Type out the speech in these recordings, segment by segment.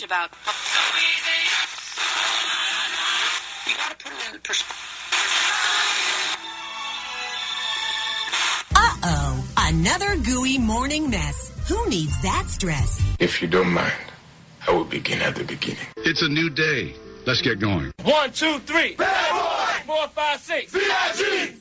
about... You gotta put it in perspective. Uh-oh, another gooey morning mess. Who needs that stress? If you don't mind, I will begin at the beginning. It's a new day. Let's get going. 1, 2, 3. Bad boy! 4, 5, 6. VIG!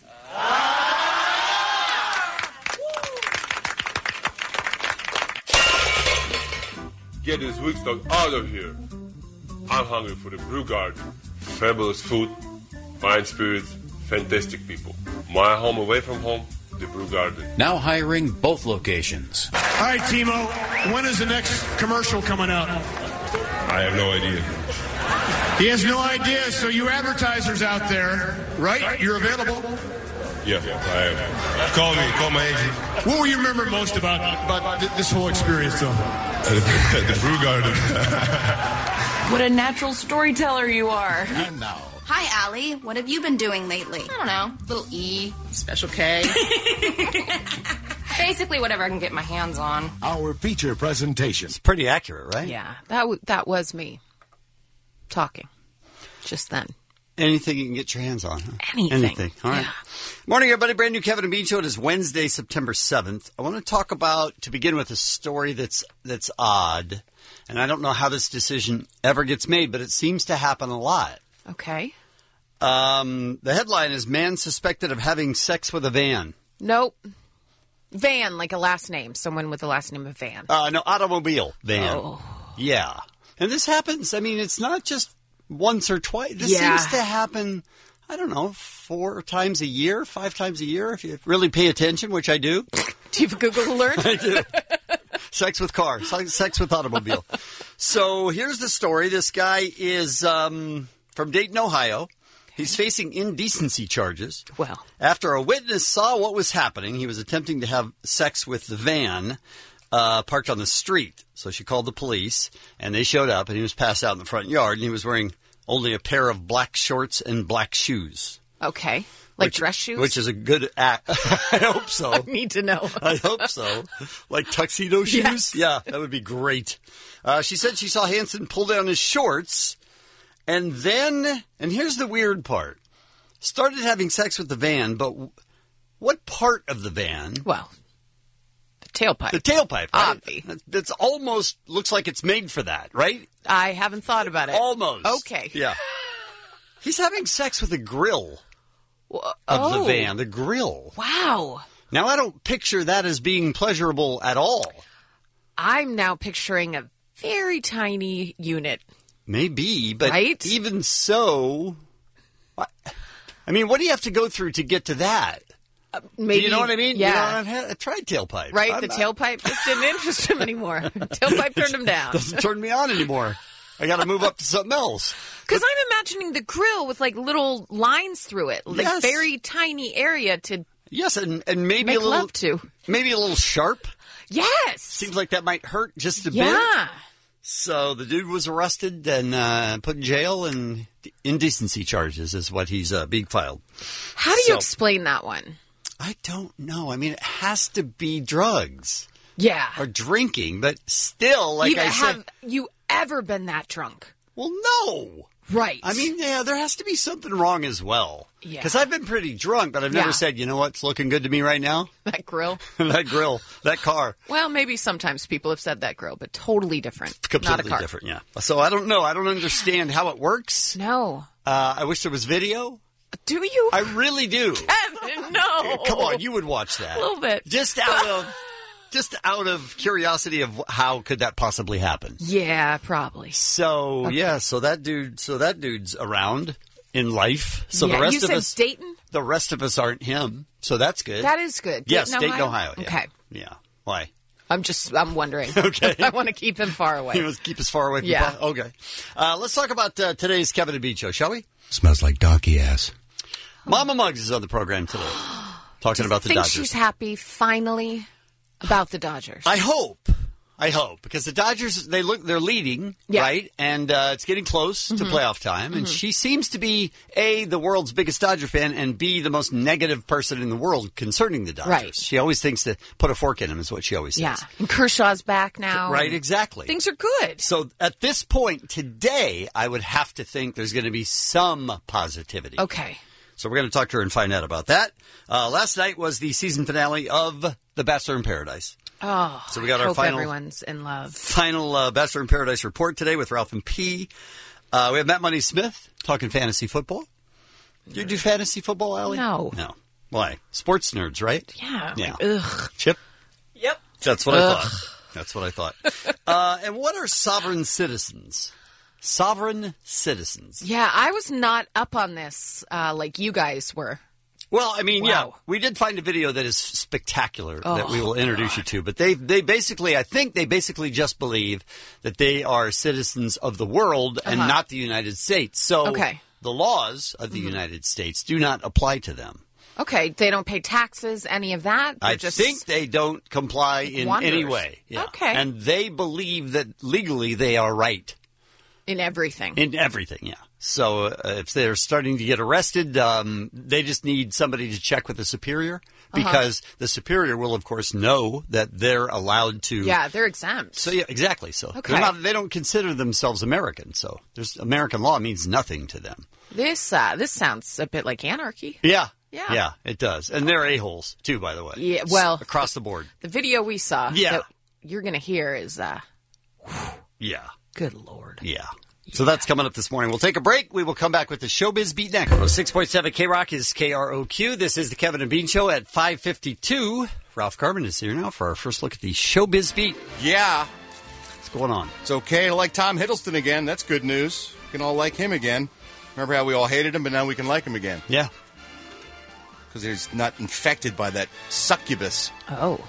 Get this weak stock out of here. I'm hungry for the brew garden. Fabulous food, fine spirits, fantastic people. My home away from home, the brew garden. Now hiring both locations. All right, Timo, when is the next commercial coming out? I have no idea. He has no idea, so you advertisers out there, right? You're available? Yeah, I am. Call me, call my agent. What will you remember most about this whole experience, though? The brew garden. What a natural storyteller you are. And now. Hi, Allie. What have you been doing lately? I don't know. Little E, special K. Basically whatever I can get my hands on. Our feature presentation. It's pretty accurate, right? Yeah, that was me talking just then. Anything you can get your hands on, huh? Anything. All right. Yeah. Morning, everybody. Brand new Kevin and Bean Show. It is Wednesday, September 7th. I want to talk about, to begin with, a story that's odd. And I don't know how this decision ever gets made, but it seems to happen a lot. Okay. The headline is Man Suspected of Having Sex with a Van. Nope. Van, like a last name. Someone with the last name of Van. No, automobile van. Oh. Yeah. And this happens, I mean, it's not just once or twice. This seems to happen, I don't know, 4 times a year, 5 times a year, if you really pay attention, which I do. Do you have a Google alert? I do. Sex with car, sex with automobile. So here's the story. This guy is from Dayton, Ohio. He's facing indecency charges. Well. After a witness saw what was happening, he was attempting to have sex with the van parked on the street. So she called the police, and they showed up, and he was passed out in the front yard, and he was wearing only a pair of black shorts and black shoes. Okay. Like dress shoes? Which is a good act. I hope so. I need to know. I hope so. Like tuxedo shoes? Yes. Yeah, that would be great. She said she saw Hansen pull down his shorts and then, and here's the weird part, started having sex with the van, but what part of the van? Well, the tailpipe. The tailpipe, right? Obvi. That's almost looks like it's made for that, right? I haven't thought about it. Almost. Okay. Yeah. He's having sex with the grill of the van, the grill. Wow. Now, I don't picture that as being pleasurable at all. I'm now picturing a very tiny unit. Maybe, but right? Even so, I mean, what do you have to go through to get to that? Maybe, do you know what I mean? Yeah. You know, I tried tailpipe. Right, tailpipe just didn't interest him anymore. Tailpipe turned him down. Doesn't turn me on anymore. I got to move up to something else. Because I'm imagining the grill with like little lines through it, like yes. very tiny area to and maybe make a little love to. Maybe a little sharp. Yes. Seems like that might hurt just a bit. Yeah. So the dude was arrested and put in jail, and indecency charges is what he's being filed. How do you explain that one? I don't know. I mean, it has to be drugs. Yeah. Or drinking, but still, like I said. Have you ever been that drunk? Well, no. Right. I mean, yeah, there has to be something wrong as well. Yeah. Because I've been pretty drunk, but I've never said, you know what's looking good to me right now? That grill. That grill. That car. Well, maybe sometimes people have said that grill, but totally different. Completely not a car. Different, yeah. So I don't know. I don't understand how it works. No. I wish there was video. Do you? I really do. Kevin, no. Come on, you would watch that. A little bit. Just out of curiosity of how could that possibly happen? Yeah, probably. So so that dude's around in life. So yeah, the rest you of said us, Dayton? The rest of us aren't him. So that's good. That is good. Yes, Dayton, Ohio. Yeah. Okay. Yeah. Why? I'm wondering. Okay. I want to keep him far away. You want to keep us far away from Yeah. Okay. Let's talk about today's Kevin and Bean Show, shall we? Smells like donkey ass. Mama Muggs is on the program today, talking about the Dodgers. She's happy finally about the Dodgers. I hope. I hope, because the Dodgers, they're leading, right? And it's getting close to playoff time. And she seems to be, A, the world's biggest Dodger fan, and B, the most negative person in the world concerning the Dodgers. Right. She always thinks to put a fork in him, is what she always says. Yeah. And Kershaw's back now. Right, exactly. Things are good. So at this point today, I would have to think there's going to be some positivity. Okay. So we're going to talk to her and find out about that. Last night was the season finale of The Bachelor in Paradise. Oh, so we got I our hope final, everyone's in love. Final Bachelor in Paradise report today with Ralph and P. We have Matt Money Smith talking fantasy football. Do you do fantasy football, Allie? No. Why? Sports nerds, right? Yeah. Yeah. Ugh. Chip? Yep. That's what I thought. That's what I thought. And what are sovereign citizens? Sovereign citizens. Yeah, I was not up on this like you guys were. Well, I mean, Wow. we did find a video that is spectacular that we will introduce you to. But they basically, I think they basically just believe that they are citizens of the world and not the United States. So the laws of the United States do not apply to them. Okay, they don't pay taxes, any of that? I think they don't comply in any way. Yeah. Okay. And they believe that legally they are right. In everything. In everything, yeah. So if they're starting to get arrested, they just need somebody to check with the superior because the superior will, of course, know that they're allowed to. Yeah, they're exempt. So yeah, exactly. So Okay. they don't consider themselves American. So American law means nothing to them. This sounds a bit like anarchy. Yeah. Yeah. Yeah, it does. And they're a-holes, too, by the way. Yeah, well. Across the board. The video we saw that you're going to hear is, yeah. Good Lord. Yeah. So that's coming up this morning. We'll take a break. We will come back with the Showbiz Beat next. 6.7 K-Rock is KROQ. This is the Kevin and Bean Show at 5:52. Ralph Garman is here now for our first look at the Showbiz Beat. Yeah. What's going on? It's okay to like Tom Hiddleston again. That's good news. We can all like him again. Remember how we all hated him, but now we can like him again. Yeah. Because he's not infected by that succubus. Oh.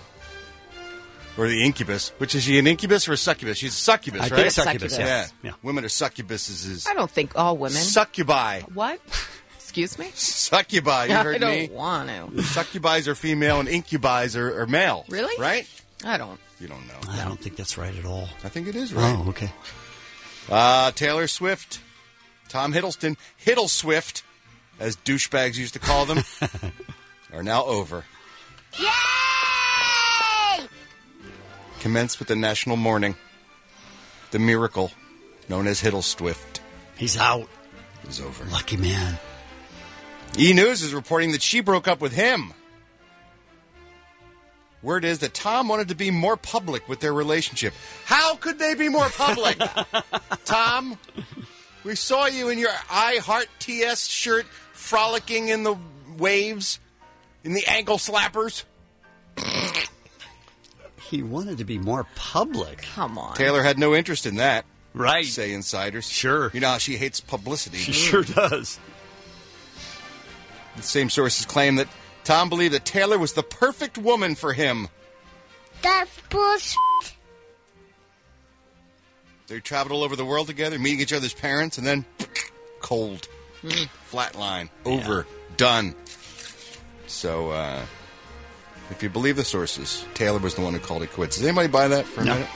Or the incubus. Which is she an incubus or a succubus? She's a succubus, right? I think succubus, yeah. Women are succubuses. I don't think all women. Succubi. What? Excuse me? Succubi. You heard me? I don't want to. Succubis are female and incubis are male. Really? Right? I don't. You don't know. I don't think that's right at all. I think it is right. Oh, okay. Taylor Swift, Tom Hiddleston, Hiddle Swift, as douchebags used to call them, are now over. Yay! Commenced with the national mourning. The miracle known as Hiddle Swift. He's out. Is over. Lucky man. E! News is reporting that she broke up with him. Word is that Tom wanted to be more public with their relationship. How could they be more public? Tom, we saw you in your I Heart TS shirt frolicking in the waves, in the ankle slappers. He wanted to be more public. Come on. Taylor had no interest in that. Right. Say insiders. Sure. You know how she hates publicity. She sure does. The same sources claim that Tom believed that Taylor was the perfect woman for him. That's bullshit. They traveled all over the world together, meeting each other's parents, and then cold. Flatline. Over. Done. So, if you believe the sources, Taylor was the one who called it quits. Does anybody buy that for a minute?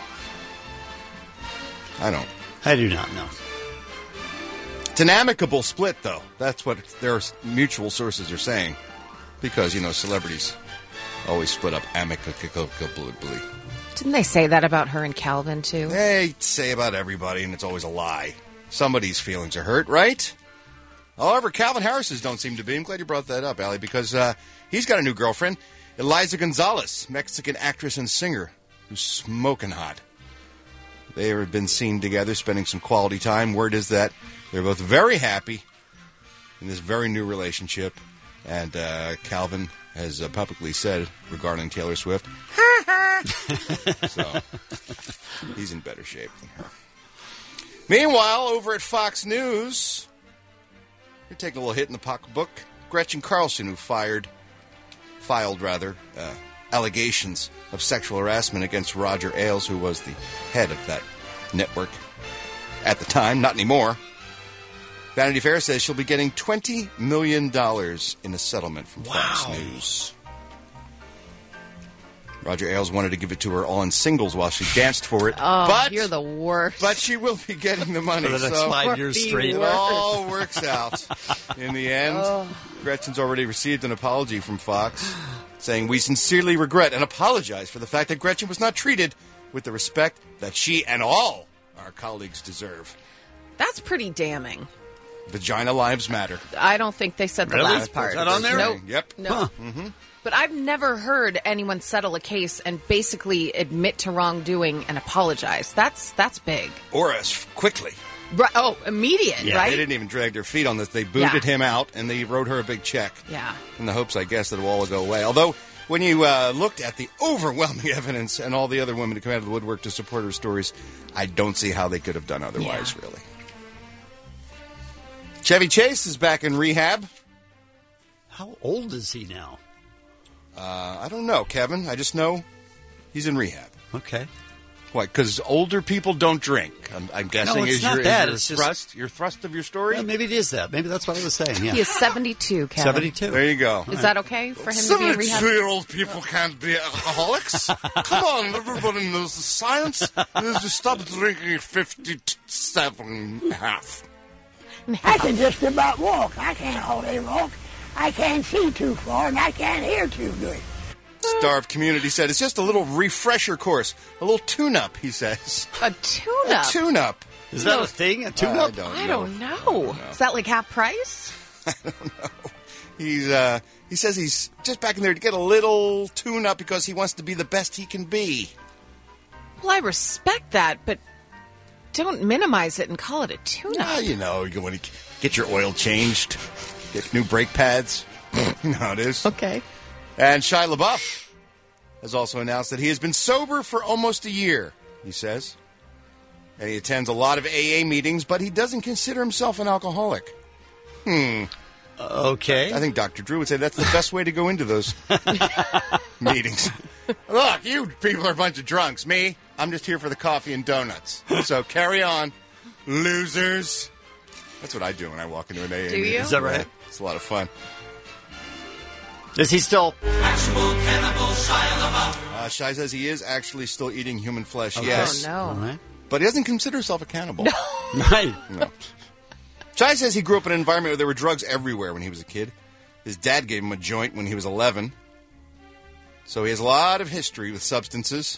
I don't. I do not know. It's an amicable split, though. That's what their mutual sources are saying. Because, celebrities always split up amicably. Didn't they say that about her and Calvin, too? They say about everybody, and it's always a lie. Somebody's feelings are hurt, right? However, Calvin Harris's don't seem to be. I'm glad you brought that up, Allie, because he's got a new girlfriend, Eliza Gonzalez, Mexican actress and singer, who's smoking hot. They have been seen together, spending some quality time. Word is that they're both very happy in this very new relationship. And Calvin has publicly said regarding Taylor Swift, so he's in better shape than her. Meanwhile, over at Fox News, you're taking a little hit in the pocketbook. Gretchen Carlson, who filed allegations of sexual harassment against Roger Ailes, who was the head of that network at the time, not anymore. Vanity Fair says she'll be getting $20 million in a settlement from Fox News. Roger Ailes wanted to give it to her all in singles while she danced for it. Oh, but you're the worst. But she will be getting the money. For the next 5 years straight. It all works out in the end. Gretchen's already received an apology from Fox, saying, "We sincerely regret and apologize for the fact that Gretchen was not treated with the respect that she and all our colleagues deserve." That's pretty damning. Vagina lives matter. I don't think they said the Really? last part. Is that on there? Nope. Yep. No. Huh. Mm-hmm. But I've never heard anyone settle a case and basically admit to wrongdoing and apologize. That's big. Or as quickly. Right. Oh, immediate, Yeah, right? they didn't even drag their feet on this. They booted him out, and they wrote her a big check. Yeah. In the hopes, I guess, that it will all go away. Although, when you looked at the overwhelming evidence and all the other women who come out of the woodwork to support her stories, I don't see how they could have done otherwise, really. Chevy Chase is back in rehab. How old is he now? I don't know, Kevin. I just know he's in rehab. Okay. What? Because older people don't drink. I'm guessing No, it's is not your, that. Is It's your just- thrust. Your thrust of your story. Well, maybe it is that. Maybe that's what I was saying. Yeah. He is 72, Kevin. 72. There you go. Is that okay for him to be in rehab? 72-year-old people can't be alcoholics. Come on, everybody knows the science. Is to stop drinking at 57 and a half. I can just about walk. I can't hardly walk. I can't see too far, and I can't hear too good. Star of Community said it's just a little refresher course, a little tune-up. He says A tune-up? a tune-up. Is that a thing? A tune-up? I don't know. Is that like half price? He says he's just back in there to get a little tune-up because he wants to be the best he can be. Well, I respect that, but don't minimize it and call it a tune-up. You know, you want to get your oil changed, get new brake pads. You know how it is. Okay. And Shia LaBeouf has also announced that he has been sober for almost a year, he says. And he attends a lot of AA meetings, but he doesn't consider himself an alcoholic. Okay. I think Dr. Drew would say that's the best way to go into those meetings. Look, you people are a bunch of drunks. Me, I'm just here for the coffee and donuts. So carry on, losers. That's what I do when I walk into an AA Do meeting. you? Is that right? Yeah, it's a lot of fun. Is he still? Shai says he is actually still eating human flesh, Okay. yes. Oh, no. All right. But he doesn't consider himself a cannibal. Right. No. Shai says he grew up in an environment where there were drugs everywhere when he was a kid. His dad gave him a joint when he was 11. So he has a lot of history with substances.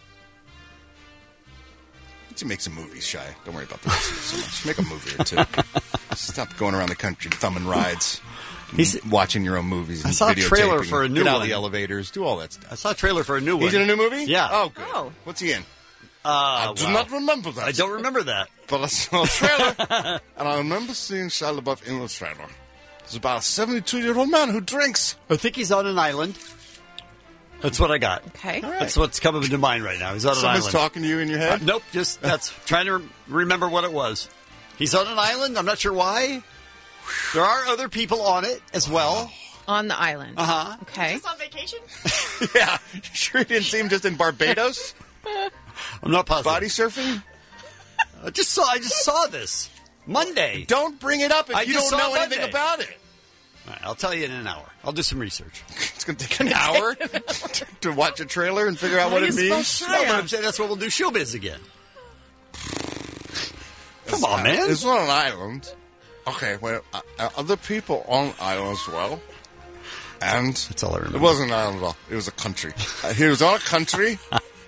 Let's make some movies, Shai. Don't worry about the rest of it so much. Make a movie or two. Stop going around the country thumbing rides. Watching your own movies. And I saw a trailer videotaping. for a new Get out of one. the elevators. Do all that stuff. I saw a trailer for a new one. He's in a new movie? Yeah. Oh, good. Oh. What's he in? I do not remember that. I don't remember that. But I saw a trailer, and I remember seeing Shia LaBeouf in the trailer. It's about a 72-year-old man who drinks. I think he's on an island. That's what I got. Okay. All right. That's what's coming to mind right now. He's on an Someone's island. talking to you in your head? Nope, just that's trying to remember what it was. He's on an island. I'm not sure why. There are other people on it as well. On the island. Uh-huh. Okay. Is this on vacation? Yeah. Sure you didn't see him just in Barbados? I'm not positive. Body surfing? I just saw this Monday. Don't bring it up if I you just don't saw know anything Monday. about it. All right, I'll tell you in an hour. I'll do some research. It's going to take an hour to watch a trailer and figure out what it means. No, but I'm saying that's what we'll do showbiz again. Come on, man. It's on an island. Okay, well, other people on the island as well. And That's all I remember. it wasn't an island at all. It was a country. He was on a country.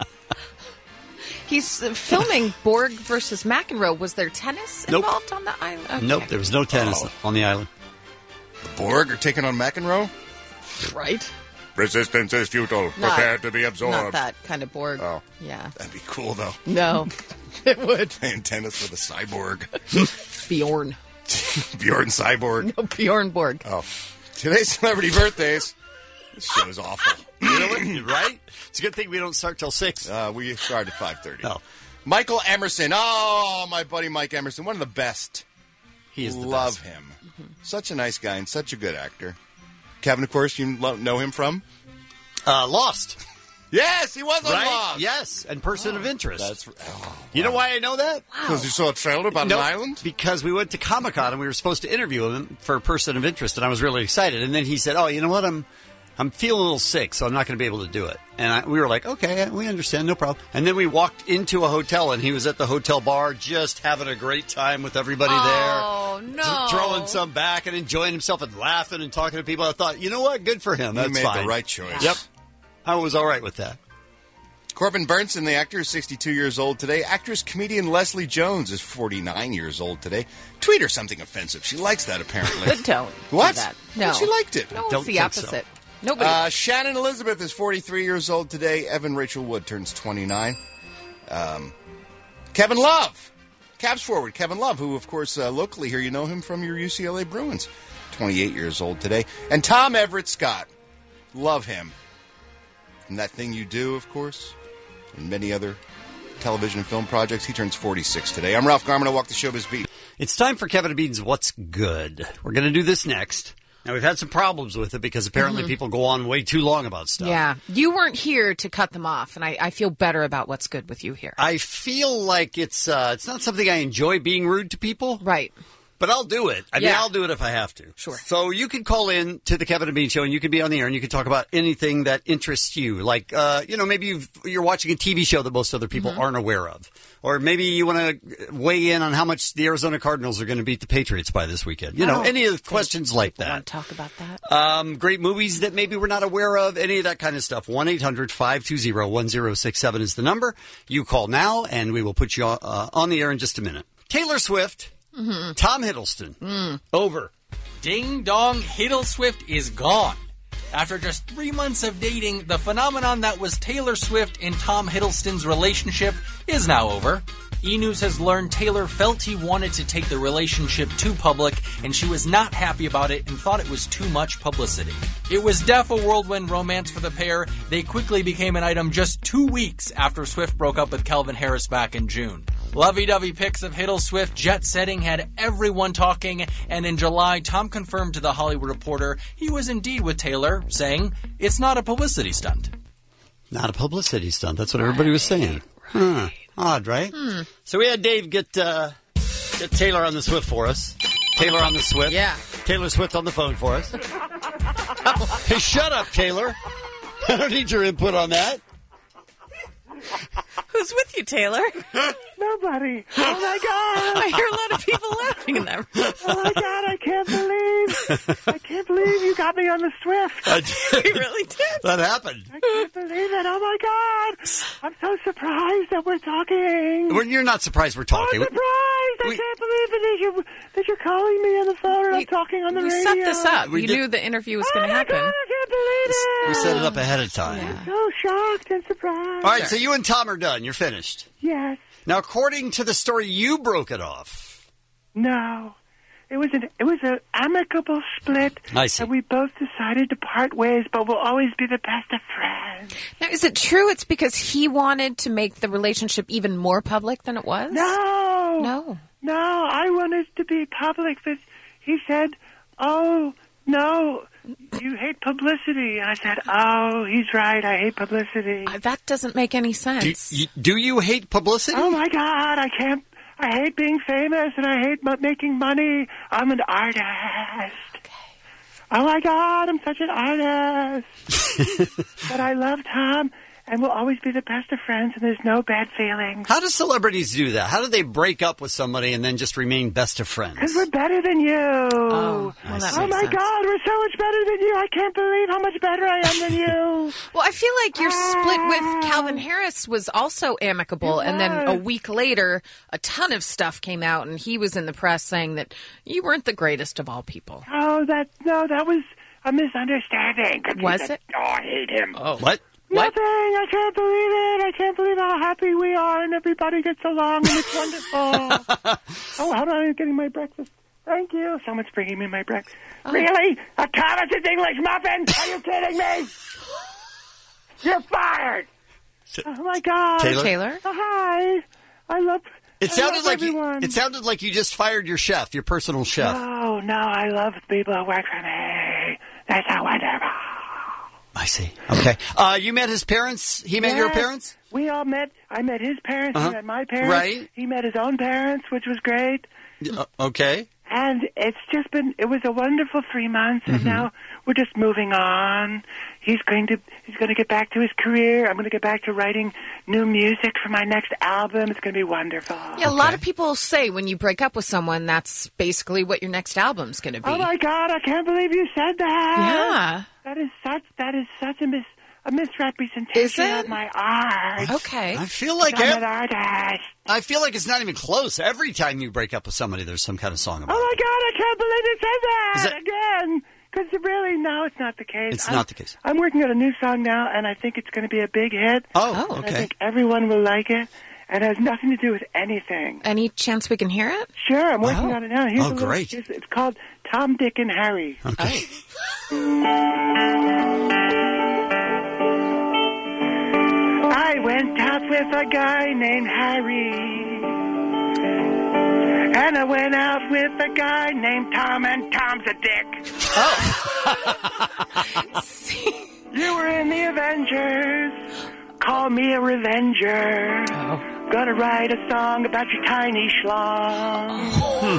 He's filming Borg versus McEnroe. Was there tennis Nope. involved on the island? Okay. Nope, there was no tennis on the island. The Borg are taking on McEnroe. Right? Resistance is futile. Not- Prepare to be absorbed. Not that kind of Borg. Oh. Yeah. That'd be cool, though. No. It would. Playing tennis with a cyborg. Bjorn. Bjorn Cyborg. No, Bjorn Borg. Oh. Today's celebrity birthdays. This show is awful. Really? Right? It's a good thing we don't start till 6. We start at 5:30. Oh. Michael Emerson. Oh, my buddy Mike Emerson. One of the best. He is the Love best. him. Such a nice guy and such a good actor. Kevin, of course, you know him from? Lost. Yes, he was on Right? Lost. Yes, and Person of Interest. That's You know why I know that? because you saw a trailer about Nope, an island? because we went to Comic-Con and we were supposed to interview him for Person of Interest, and I was really excited. And then he said, "Oh, you know what? I'm I'm feeling a little sick, so I'm not going to be able to do it. And we were like, okay, we understand, no problem. And then we walked into a hotel, and he was at the hotel bar just having a great time with everybody there. Oh, no. Throwing some back and enjoying himself and laughing and talking to people. I thought, you know what? Good for him. That's He made fine. the right choice. Yep. I was all right with that. Corbin Burnson, the actor, is 62 years old today. Actress, comedian Leslie Jones is 49 years old today. Tweet her something offensive. She likes that, apparently. But don't. What? Do that. No. But she liked it. No, Don't it's the think opposite. Nobody. Shannon Elizabeth is 43 years old today. Evan Rachel Wood turns 29. Kevin Love. Cavs forward Kevin Love, who, of course, locally here, you know him from your UCLA Bruins. 28 years old today. And Tom Everett Scott. Love him. And That Thing You Do, of course. And many other television and film projects. He turns 46 today. I'm Ralph Garman. I walk the showbiz beat. It's time for Kevin and Bean's What's Good. We're going to do this next. Now, we've had some problems with it because apparently people go on way too long about stuff. Yeah. You weren't here to cut them off, and I feel better about what's good with you here. I feel like it's not something I enjoy being rude to people. Right. But I'll do it. I mean, I'll do it if I have to. Sure. So you can call in to the Kevin and Bean Show, and you can be on the air, and you can talk about anything that interests you. Like, maybe you're watching a TV show that most other people aren't aware of. Or maybe you want to weigh in on how much the Arizona Cardinals are going to beat the Patriots by this weekend. Any of the questions like that. Want to talk about that? Great movies that maybe we're not aware of, any of that kind of stuff. 1-800-520-1067 is the number. You call now, and we will put you on the air in just a minute. Taylor Swift. Tom Hiddleston. Over. Ding dong, Hiddleswift is gone. After just 3 months of dating, the phenomenon that was Taylor Swift and Tom Hiddleston's relationship is now over. E! News has learned Taylor felt he wanted to take the relationship too public, and she was not happy about it and thought it was too much publicity. It was def a whirlwind romance for the pair. They quickly became an item just 2 weeks after Swift broke up with Calvin Harris back in June. Lovey-dovey pics of Hiddleswift jet-setting had everyone talking, and in July, Tom confirmed to The Hollywood Reporter he was indeed with Taylor, saying, "It's not a publicity stunt." Not a publicity stunt. That's what everybody was saying. Huh. Odd, right? So we had Dave get Taylor on the Swift for us. Taylor on the Swift. Yeah. Taylor Swift on the phone for us. Hey, shut up, Taylor. I don't need your input on that. Who's with you, Taylor? Nobody. Oh, my God. I hear a lot of people laughing in there. Oh, my God. I can't believe you got me on the Swift. You really did. That happened. I can't believe it. Oh, my God. I'm so surprised that we're talking. Well, you're not surprised we're talking. I'm surprised. I can't believe it that you're calling me on the phone and I'm talking on the radio. We set this up. You knew the interview was going to happen. God, I can't believe it. We set it up ahead of time. I'm so shocked and surprised. All right, so you and Tom are done. You're finished. Yes. Now, according to the story, you broke it off. No. It was an amicable split. I see. And we both decided to part ways, but we'll always be the best of friends. Now, is it true it's because he wanted to make the relationship even more public than it was? No, I wanted to be public, but he said, "Oh, no, you hate publicity." And I said, "Oh, he's right, I hate publicity." That doesn't make any sense. Do you hate publicity? Oh, my God, I hate being famous, and I hate making money. I'm an artist. Okay. Oh, my God, I'm such an artist. But I love Tom, and we'll always be the best of friends, and there's no bad feelings. How do celebrities do that? How do they break up with somebody and then just remain best of friends? Because we're better than you. Oh, well, that oh makes my sense. God, we're so much better than you. I can't believe how much better I am than you. Well, I feel like your split with Calvin Harris was also amicable, and then a week later, a ton of stuff came out, and he was in the press saying that you weren't the greatest of all people. Oh, that was a misunderstanding. Was it? Oh, I hate him. Oh, what? Nothing. I can't believe it. I can't believe how happy we are, and everybody gets along, and it's wonderful. Oh, hold on, I'm getting my breakfast. Thank you. Someone's bringing me my breakfast. Oh. Really? A Thomas's English muffin? Are you kidding me? You're fired. Oh my God, Taylor. Hi. I love everyone. It sounded like you just fired your chef, your personal chef. No, I love people who work for me. That's so wonderful. I see. Okay. You met his parents? He met your parents? We all met. I met his parents. He met my parents. Right. He met his own parents, which was great. Okay. And it was a wonderful 3 months, and now we're just moving on. He's going to get back to his career. I'm going to get back to writing new music for my next album. It's going to be wonderful. Yeah, a lot of people say when you break up with someone, that's basically what your next album's going to be. Oh my God, I can't believe you said that. Yeah. That is such a misrepresentation of my art. Okay. I feel like I'm an artist. I feel like it's not even close. Every time you break up with somebody, there's some kind of song about it. Oh my God, I can't believe you said that again. Because really, no, it's not the case. It's not the case. I'm working on a new song now, and I think it's going to be a big hit. Oh, okay. And I think everyone will like it, and it has nothing to do with anything. Any chance we can hear it? Sure, I'm working on it now. Here's great. It's called Tom, Dick, and Harry. Okay. I went out with a guy named Harry. And I went out with a guy named Tom, and Tom's a dick. You were in the Avengers. Call me a revenger. Gotta write a song about your tiny schlong.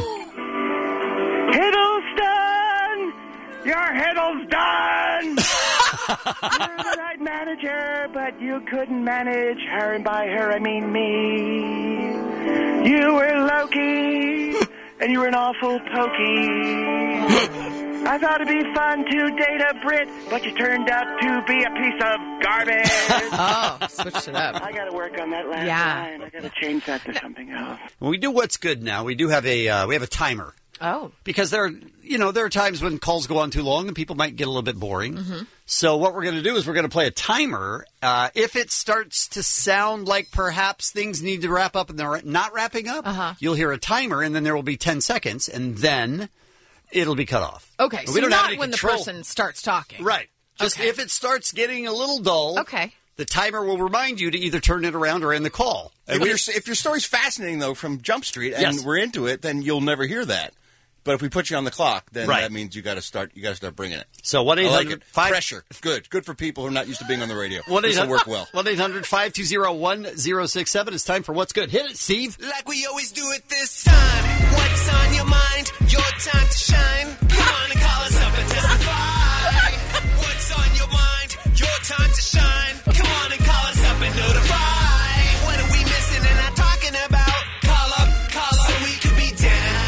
Hiddleston! Your Hiddle's done! You're the right manager, but you couldn't manage her, and by her I mean me. You were Loki, and you were an awful pokey. I thought it'd be fun to date a Brit, but you turned out to be a piece of garbage. Switched it up. I gotta work on that last line. I gotta change that to something else. When we do What's Good now, we do have a timer. Oh. Because there are times when calls go on too long and people might get a little bit boring. So what we're going to do is we're going to play a timer. If it starts to sound like perhaps things need to wrap up and they're not wrapping up, you'll hear a timer, and then there will be 10 seconds, and then it'll be cut off. Okay, we so don't have not any when control. the person starts talking. Right. Just if it starts getting a little dull, okay, the timer will remind you to either turn it around or end the call. If your story's fascinating, though, from Jump Street, and we're into it, then you'll never hear that. But if we put you on the clock, then that means you got to start bringing it. So 1-800 pressure. Good for people who are not used to being on the radio. This will work well. 1-800-520-1067. It's time for What's Good. Hit it, Steve. Like we always do it this time. What's on your mind? Your time to shine. Come on and call us up and testify. What's on your mind? Your time to shine. Come on and call us up and notify. What are we missing and not talking about? Call up so we could be down.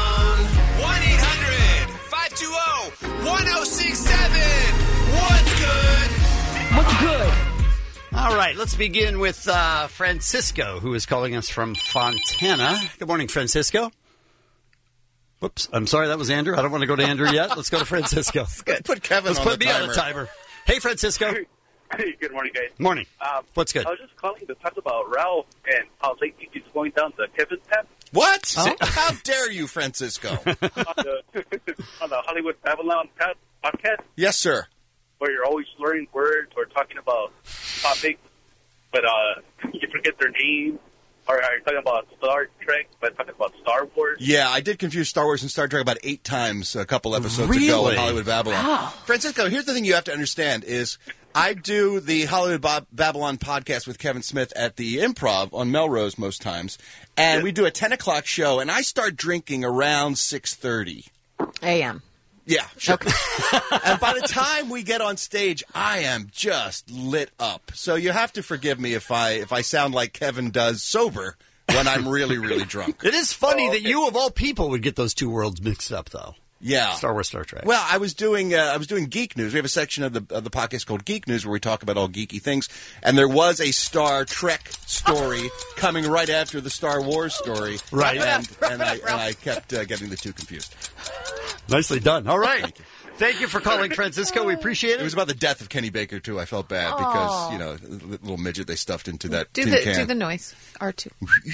1-800-520-1067. What's good? What's good? All right, let's begin with Francisco, who is calling us from Fontana. Good morning, Francisco. Whoops, I'm sorry, that was Andrew. I don't want to go to Andrew yet. Let's go to Francisco. Let's put Kevin Let's on put the me timer. on the timer. Hey, Francisco. Hey, good morning, guys. Morning. What's good? I was just calling to talk about Ralph and how lately he's going down the Kevin's path. What? Oh. How dare you, Francisco? on the Hollywood Babylon podcast? Yes, sir. Where you're always slurring words or talking about topics, but you forget their name. Or are you talking about Star Trek, but talking about Star Wars? Yeah, I did confuse Star Wars and Star Trek about 8 times a couple episodes ago on Hollywood Babylon. Wow. Francisco, here's the thing you have to understand is I do the Hollywood Babylon podcast with Kevin Smith at the Improv on Melrose most times, and we do a 10 o'clock show, and I start drinking around 6:30 a.m. Yeah, sure. Okay. And by the time we get on stage, I am just lit up. So you have to forgive me if I sound like Kevin does sober when I'm really, really drunk. It is funny that you, of all people, would get those two worlds mixed up, though. Yeah, Star Wars, Star Trek. Well, I was doing Geek News. We have a section of the podcast called Geek News where we talk about all geeky things. And there was a Star Trek story coming right after the Star Wars story. Right. And I kept getting the two confused. Nicely done. All right. Thank you for calling, Francisco. We appreciate it. It was about the death of Kenny Baker, too. I felt bad because, the little midget they stuffed into that tin can. Do the noise. R2.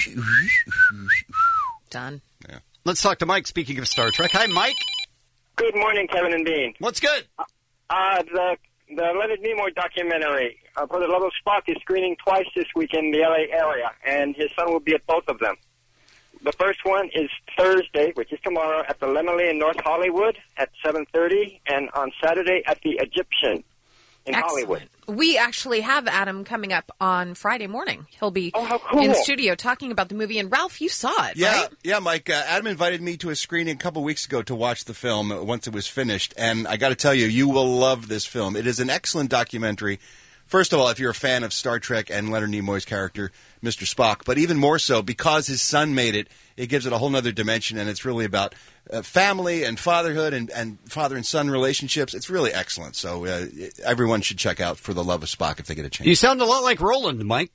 Done. Yeah. Let's talk to Mike, speaking of Star Trek. Hi, Mike. Good morning, Kevin and Dean. What's good? The Leonard Nimoy documentary, For the Love of Spock, is screening twice this week in the L.A. area, and his son will be at both of them. The first one is Thursday, which is tomorrow, at the Laemmle in North Hollywood at 7:30, and on Saturday at the Egyptian in Hollywood. We actually have Adam coming up on Friday morning. He'll be how cool. in studio talking about the movie. And Ralph, you saw it, right? Yeah, Mike. Adam invited me to a screening a couple weeks ago to watch the film once it was finished. And I got to tell you, you will love this film. It is an excellent documentary. First of all, if you're a fan of Star Trek and Leonard Nimoy's character, Mr. Spock, but even more so because his son made it, it gives it a whole other dimension, and it's really about family and fatherhood and father and son relationships. It's really excellent. So everyone should check out For the Love of Spock if they get a chance. You sound a lot like Roland, Mike.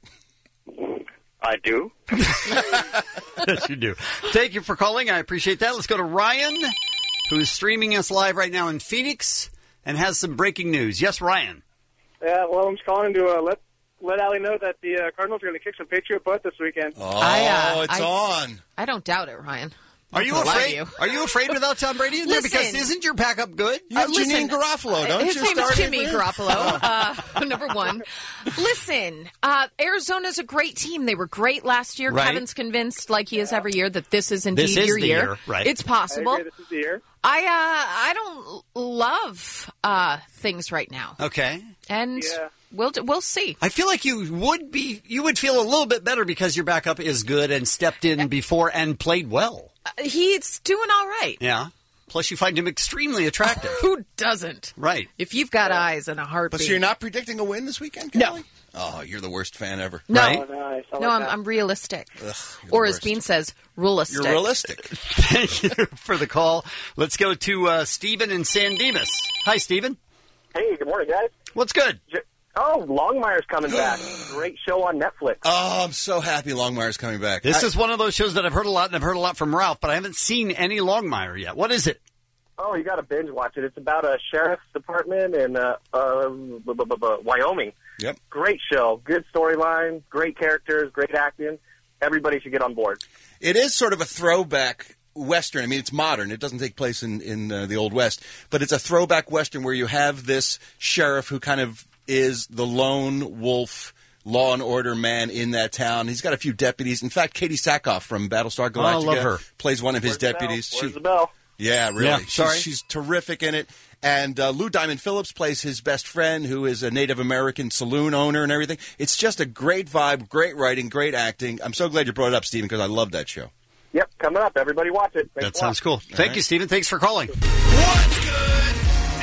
I do. Yes, you do. Thank you for calling. I appreciate that. Let's go to Ryan, who's streaming us live right now in Phoenix and has some breaking news. Yes, Ryan. Yeah, well, I'm just calling to let Allie know that the Cardinals are going to kick some Patriot butt this weekend. Oh, it's on. I don't doubt it, Ryan. Are you afraid? Are you afraid without Tom Brady in there? Because isn't your backup good? You have Janine Garofalo, don't you? His name is Jimmy Garoppolo, number one. Listen, Arizona's a great team. They were great last year. Right. Kevin's convinced, like he is every year, that this is indeed your the year. Right. It's possible. I agree, this is the year. I don't love things right now. Okay. And we'll see. I feel like you would feel a little bit better because your backup is good and stepped in before and played well. He's doing all right. Yeah. Plus, you find him extremely attractive. Who doesn't? Right. If you've got eyes and a heartbeat. But so you're not predicting a win this weekend, Kelly? No. Oh, you're the worst fan ever. No. Right? Nice. No, I'm realistic. Or as Bean says, realistic. You're realistic. Thank you for the call. Let's go to Stephen in San Dimas. Hi, Stephen. Hey, good morning, guys. What's good? Oh, Longmire's coming back. Great show on Netflix. Oh, I'm so happy Longmire's coming back. This is one of those shows that I've heard a lot, and I've heard a lot from Ralph, but I haven't seen any Longmire yet. What is it? Oh, you got to binge watch it. It's about a sheriff's department in Wyoming. Yep. Great show. Good storyline. Great characters. Great acting. Everybody should get on board. It is sort of a throwback Western. I mean, it's modern. It doesn't take place in the Old West, but it's a throwback Western where you have this sheriff who kind of is the lone wolf law and order man in that town. He's got a few deputies. In fact, Katie Sackhoff from Battlestar Galactica I love her. plays one of his deputies. Where's the bell? Yeah, really. Yeah, sorry. She's terrific in it. And Lou Diamond Phillips plays his best friend, who is a Native American saloon owner and everything. It's just a great vibe, great writing, great acting. I'm so glad you brought it up, Stephen, because I love that show. Yep, coming up. Everybody watch it. That sounds cool. Thank you, Stephen. Thanks for calling. What's good?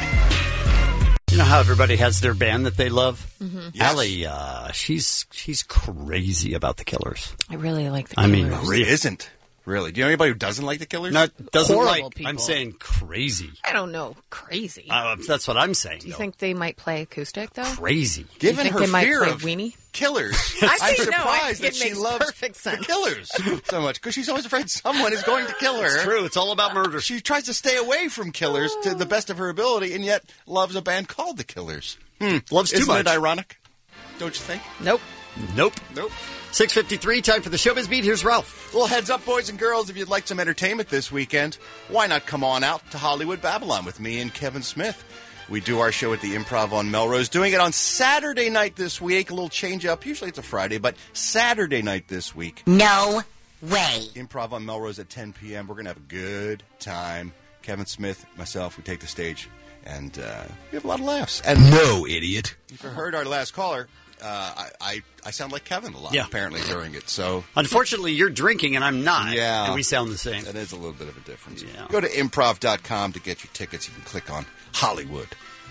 You know how everybody has their band that they love? Mm-hmm. Allie, she's crazy about the Killers. I really like the Killers. I mean, Who isn't? Really? Do you know anybody who doesn't like the Killers? not doesn't Horrible like. people. I'm saying crazy. I don't know. Crazy. That's what I'm saying. Do you though. think they might play acoustic, though? Crazy? Given think her they might fear play of Weenie? Killers, I I'm see, no, surprised it that she makes loves perfect sense. the Killers so much because she's always afraid someone is going to kill her. It's true. It's all about murder. She tries to stay away from Killers to the best of her ability, and yet loves a band called the Killers. Loves too Isn't much. it ironic? Don't you think? Nope. Nope. 6:53, time for the Showbiz Beat. Here's Ralph. Well, heads up, boys and girls, if you'd like some entertainment this weekend, why not come on out to Hollywood Babylon with me and Kevin Smith? We do our show at the Improv on Melrose, doing it on Saturday night this week. A little change up. Usually it's a Friday, but Saturday night this week. No way. Improv on Melrose at 10 p.m. We're going to have a good time. Kevin Smith, myself, we take the stage, and we have a lot of laughs. And no, idiot. If you heard our last caller, I sound like Kevin a lot, apparently, during it. So Unfortunately, you're drinking and I'm not. Yeah. And we sound the same. That is a little bit of a difference. Yeah. Go to improv.com to get your tickets. You can click on Hollywood.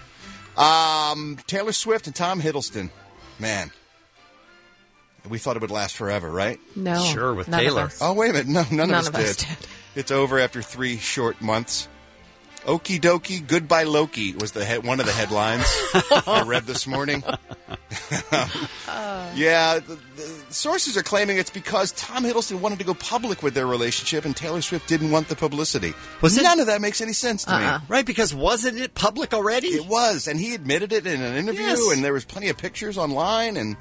Taylor Swift and Tom Hiddleston. Man. We thought it would last forever, right? No. Sure, with none Taylor. of us. Oh, wait a minute. No, none None of us did. It's over after 3 short months. Okie dokie, goodbye Loki was one of the headlines I read this morning. Yeah, the sources are claiming it's because Tom Hiddleston wanted to go public with their relationship and Taylor Swift didn't want the publicity. None of that makes any sense to me. Right, because wasn't it public already? It was, and he admitted it in an interview, Yes. and there was plenty of pictures online, and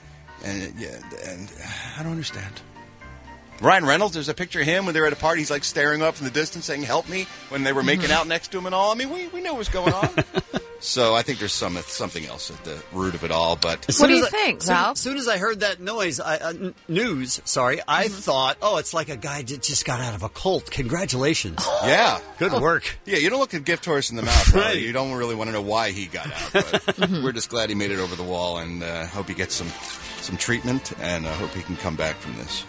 I don't understand. Ryan Reynolds, there's a picture of him when they were at a party. He's like staring up in the distance saying, help me, when they were making out next to him and all. I mean, we knew what was going on. So I think there's something else at the root of it all. But What do you think, Val? As soon as I heard that news, I thought, it's like a guy that just got out of a cult. Congratulations. Yeah. Good work. Yeah, you don't look a gift horse in the mouth. Right. Right? You don't really want to know why he got out. But we're just glad he made it over the wall, and hope he gets some treatment, and I hope he can come back from this.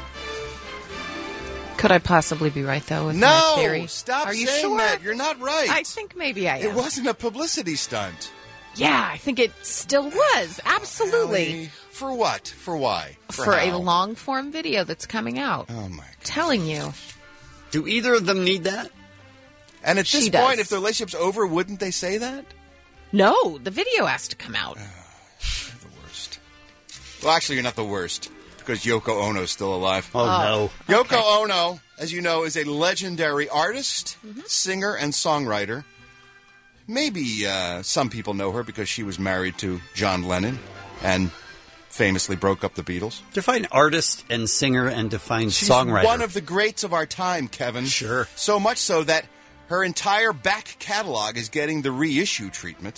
Could I possibly be right, though, with my theory? No! Stop Are you saying sure? that. You're not right. I think maybe I am. It wasn't a publicity stunt. Yeah, I think it still was. Absolutely. Allie, for what? For why? For a how? long-form video that's coming out. Oh, my God. Telling you. Do either of them need that? And at this She point, does. if the relationship's over, wouldn't they say that? No, the video has to come out. You're the worst. Well, actually, you're not the worst, because Yoko Ono's still alive. Oh, no. Yoko Ono, as you know, is a legendary artist, singer, and songwriter. Maybe some people know her because she was married to John Lennon and famously broke up the Beatles. Define artist and singer and define She's songwriter. one of the greats of our time, Kevin. Sure. So much so that her entire back catalog is getting the reissue treatment.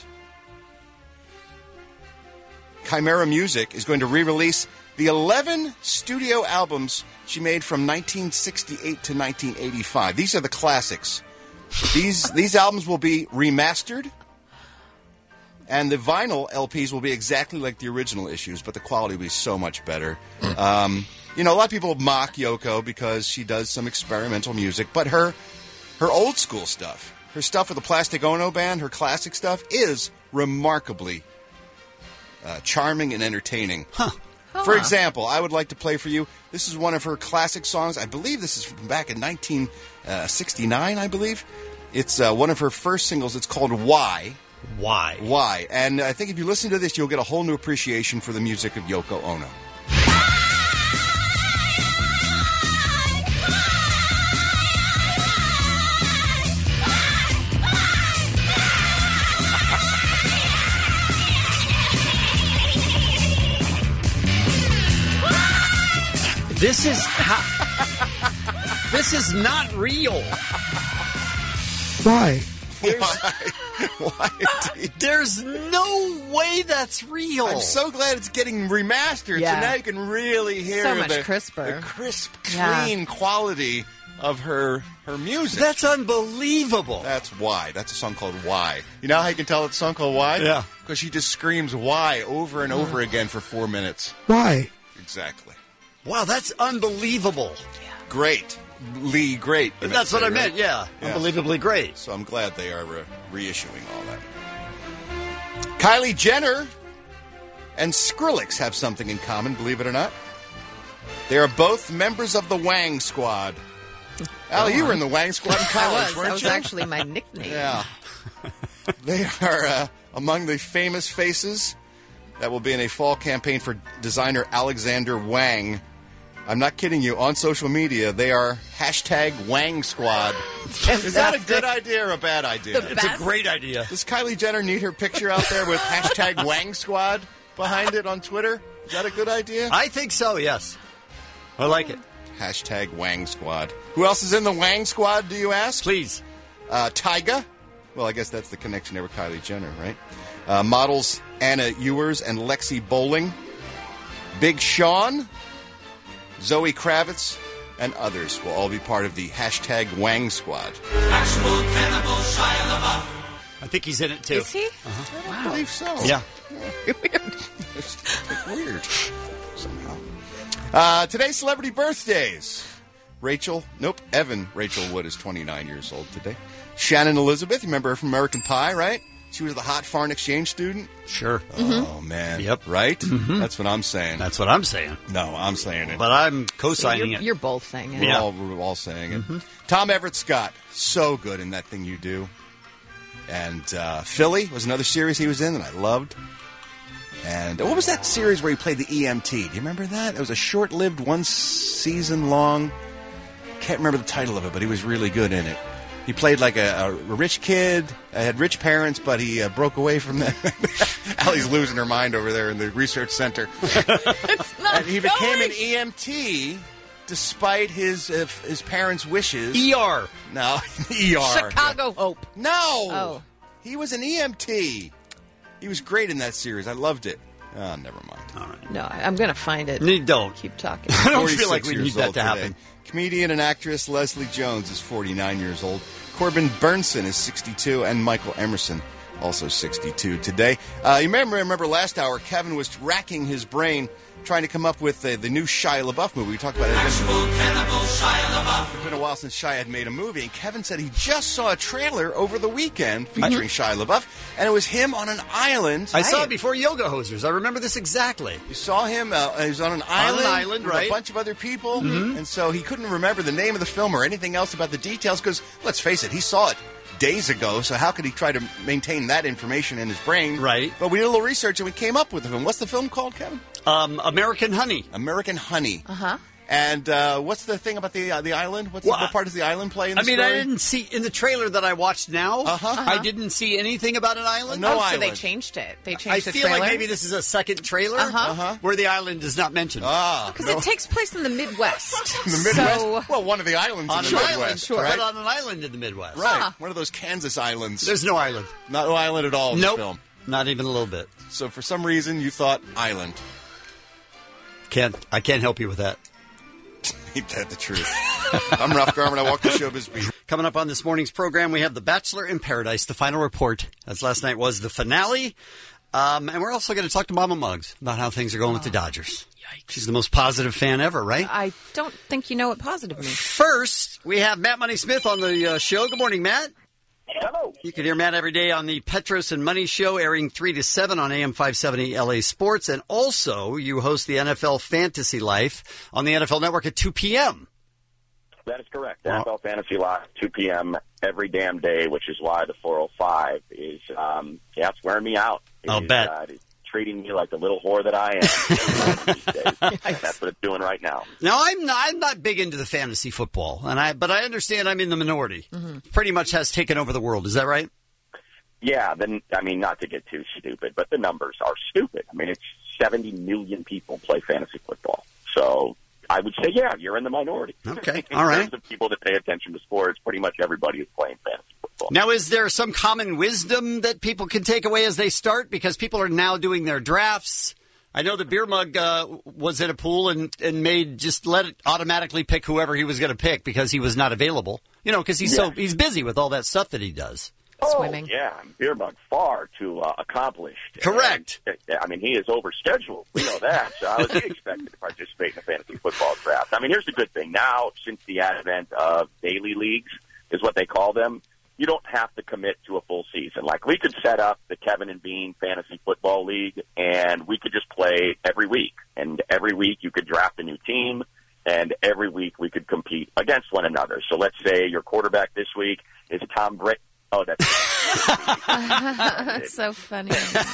Chimera Music is going to re-release the 11 studio albums she made from 1968 to 1985. These are the classics. These albums will be remastered, and the vinyl LPs will be exactly like the original issues, but the quality will be so much better. A lot of people mock Yoko because she does some experimental music, but her old school stuff, her stuff with the Plastic Ono Band, her classic stuff, is remarkably charming and entertaining. For example, I would like to play for you, this is one of her classic songs. I believe this is from back in 1969, I believe. It's one of her first singles. It's called Why. Why? Why. And I think if you listen to this, you'll get a whole new appreciation for the music of Yoko Ono. This is not real. Why? Why? There's no way that's real. I'm so glad it's getting remastered, Yeah. so now you can really hear So much the crisper. crisp, Yeah. clean quality of her music. That's unbelievable. That's Why. That's a song called Why. You know how you can tell it's a song called Why? Yeah. Because she just screams Why over and over again for 4 minutes. Why? Exactly. Wow, that's unbelievable. Great. Lee, great. you That's meant what I to say, meant, right? yeah. Unbelievably great. So I'm glad they are reissuing all that. Kylie Jenner and Skrillex have something in common, believe it or not. They are both members of the Wang Squad. Allie, you were in the Wang Squad in college, weren't That was you? actually my nickname. Yeah. They are among the famous faces that will be in a fall campaign for designer Alexander Wang. I'm not kidding you. On social media, they are hashtag Wang Squad. Is that a good idea or a bad idea? The It's a best. great idea. Does Kylie Jenner need her picture out there with hashtag Wang Squad behind it on Twitter? Is that a good idea? I think so, yes. I like it. Hashtag Wang Squad. Who else is in the Wang Squad, do you ask? Please. Tyga. Well, I guess that's the connection there with Kylie Jenner, right? Models Anna Ewers and Lexi Bowling. Big Sean, Zoe Kravitz, and others will all be part of the hashtag Wang Squad. Actual cannibal Shia LaBeouf. I think he's in it, too. Is he? I believe so. Yeah. It's weird somehow. Today's celebrity birthdays. Evan Rachel Wood is 29 years old today. Shannon Elizabeth, you remember her from American Pie, right? She was the hot foreign exchange student. Sure. Oh, man. Yep. Right? Mm-hmm. That's what I'm saying. That's what I'm saying. No, I'm saying it. But I'm co-signing it. You're both saying it. We're all saying it. Mm-hmm. Tom Everett Scott, so good in That Thing You Do. And Philly was another series he was in that I loved. And what was that series where he played the EMT? Do you remember that? It was a short-lived, one-season-long... Can't remember the title of it, but he was really good in it. He played like a rich kid, had rich parents, but he broke away from them. Allie's losing her mind over there in the research center. It's not And he became an EMT despite his parents' wishes. ER. No, ER. Chicago Hope. No. Oh. He was an EMT. He was great in that series. I loved it. Oh, never mind. All right. No, I'm going to find it. You don't. Keep talking. I don't feel 46 like we need years that old to today. happen. Comedian and actress Leslie Jones is 49 years old. Corbin Burnson is 62, and Michael Emerson, also 62 today. You may remember last hour, Kevin was racking his brain trying to come up with the new Shia LaBeouf movie. We talked about it. Actual cannibal Shia LaBeouf. It's been a while since Shia had made a movie, and Kevin said he just saw a trailer over the weekend featuring Shia LaBeouf, and it was him on an island. I saw it before Yoga Hosers. I remember this exactly. You saw him. He was on an island, with right? a bunch of other people, and so he couldn't remember the name of the film or anything else about the details because, let's face it, he saw it days ago, so how could he try to maintain that information in his brain? Right. But we did a little research, and we came up with the film. What's the film called, Kevin? American Honey. American Honey. Uh-huh. And what's the thing about the island? What part does the island play in the story? I didn't see in the trailer that I watched now. I didn't see anything about an island. No So they island. changed it. They I changed the feel trailer. like maybe this is a second trailer where the island is not mentioned. Because it takes place in the Midwest. In the Midwest? So, Well, one of the islands on in an the island, Midwest. sure. Right? But on an island in the Midwest. Right. One of those Kansas islands. There's no island. No island at all in Nope. the film. Not even a little bit. So for some reason, you thought island. I can't help you with that. Ain't that the truth? I'm Ralph Garman. I walk the showbiz beat. Coming up on this morning's program, we have The Bachelor in Paradise, the final report, as last night was the finale. And we're also going to talk to Mama Muggs about how things are going with the Dodgers. Yikes. She's the most positive fan ever, right? I don't think you know what positive means. First, we have Matt Money Smith on the show. Good morning, Matt. Hello. You can hear Matt every day on the Petros and Money Show, airing 3 to 7 on AM 570 LA Sports. And also, you host the NFL Fantasy Life on the NFL Network at 2 p.m. That is correct. NFL Fantasy Live, 2 p.m. every damn day, which is why the 405 is, it's wearing me out. I'll bet. It's treating me like the little whore that I am. That's what it's doing right now. Now, I'm not big into the fantasy football, but I understand I'm in the minority. Mm-hmm. Pretty much has taken over the world. Is that right? Yeah, not to get too stupid, but the numbers are stupid. I mean, it's 70 million people play fantasy football. So I would say, yeah, you're in the minority. Okay, in all right. terms of people that pay attention to sports, pretty much everybody is playing fantasy football. Now, is there some common wisdom that people can take away as they start? Because people are now doing their drafts. I know the Beer Mug was at a pool and let it automatically pick whoever he was going to pick because he was not available. You know, because he's busy with all that stuff that he does. Swimming. Yeah, Beer Mug far too accomplished. Correct. And, he is overscheduled. We know that. So how is he expected to participate in a fantasy football draft? I mean, here's the good thing. Now, since the advent of daily leagues, is what they call them, you don't have to commit to a full season. Like, we could set up the Kevin and Bean Fantasy Football League, and we could just play every week. And every week you could draft a new team, and every week we could compete against one another. So let's say your quarterback this week is Tom Brady. Oh, that's so funny.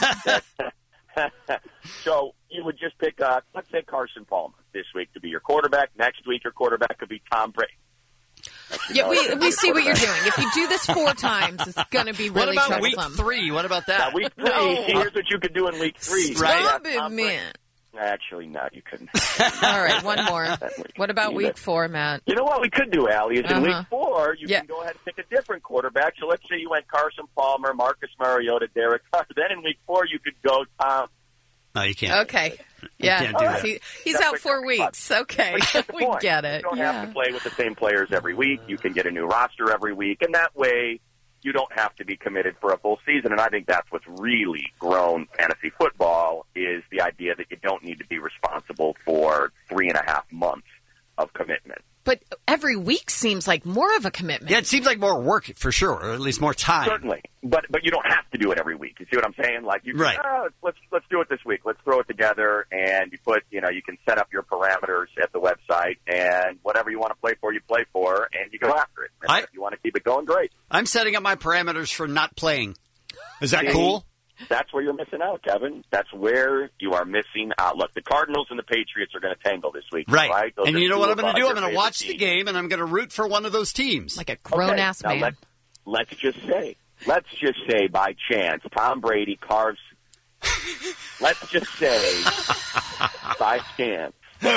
So you would just pick, let's say Carson Palmer this week to be your quarterback. Next week your quarterback could be Tom Brady. Yeah, we see what you're doing. If you do this 4 times, it's going to be really troublesome. troublesome. Week 3? What about that? Now, week 3, here's what you could do in week 3. Stop it, man. Actually, no, you couldn't. All right, one more. What about week 4, Matt? You know what we could do, Allie, is in week 4, you can go ahead and pick a different quarterback. So let's say you went Carson Palmer, Marcus Mariota, Derek Carr. Then in week 4, you could go Tom. No, you can't. Okay. Yeah, can't do that. He's out 4 weeks. Okay, we get it. You don't have to play with the same players every week. You can get a new roster every week, and that way you don't have to be committed for a full season. And I think that's what's really grown fantasy football is the idea that you don't need to be responsible for 3.5 months of commitment. But every week seems like more of a commitment. Yeah, it seems like more work for sure, or at least more time. Certainly, but you don't have to do it every week. You see what I'm saying? Like you, can, let's do it this week. Let's throw it together, and you can set up your parameters at the website, and whatever you want to play for, you play for, and you go after it. And if you want to keep it going, great. I'm setting up my parameters for not playing. Is that cool? That's where you're missing out, Kevin. That's where you are missing out. Look, the Cardinals and the Patriots are going to tangle this week. Right? And you know what I'm going to do? I'm going to watch the game, and I'm going to root for one of those teams. Like a grown-ass man. Let's just say by chance, Tom Brady carves... let's just say by chance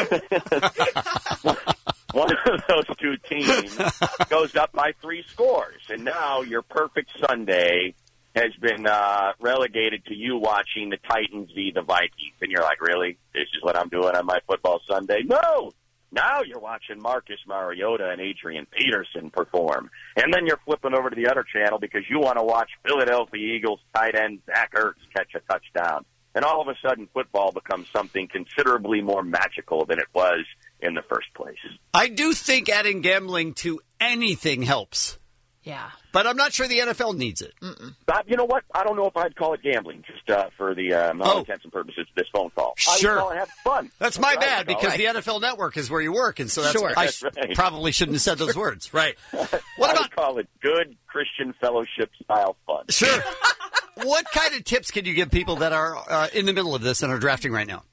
one of those two teams goes up by 3 scores. And now your perfect Sunday has been relegated to you watching the Titans v. the Vikings. And you're like, really? This is what I'm doing on my football Sunday? No! Now you're watching Marcus Mariota and Adrian Peterson perform. And then you're flipping over to the other channel because you want to watch Philadelphia Eagles tight end Zach Ertz catch a touchdown. And all of a sudden, football becomes something considerably more magical than it was in the first place. I do think adding gambling to anything helps. Yeah. But I'm not sure the NFL needs it. Bob, you know what? I don't know if I'd call it gambling, just for the all intents and purposes of this phone call. Sure. I would call it have fun. That's my bad, because the NFL Network is where you work, and so that's I probably shouldn't have said those words. Right. What I would call it good Christian fellowship-style fun. Sure. What kind of tips can you give people that are in the middle of this and are drafting right now?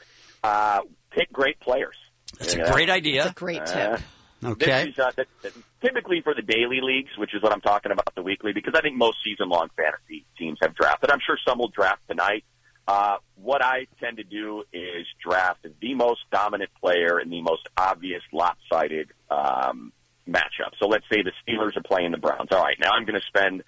Pick great players. That's a great idea. That's a great tip. Okay. This is, typically for the daily leagues, which is what I'm talking about, the weekly, because I think most season-long fantasy teams have drafted. I'm sure some will draft tonight. What I tend to do is draft the most dominant player in the most obvious lopsided matchup. So let's say the Steelers are playing the Browns. All right, now I'm going to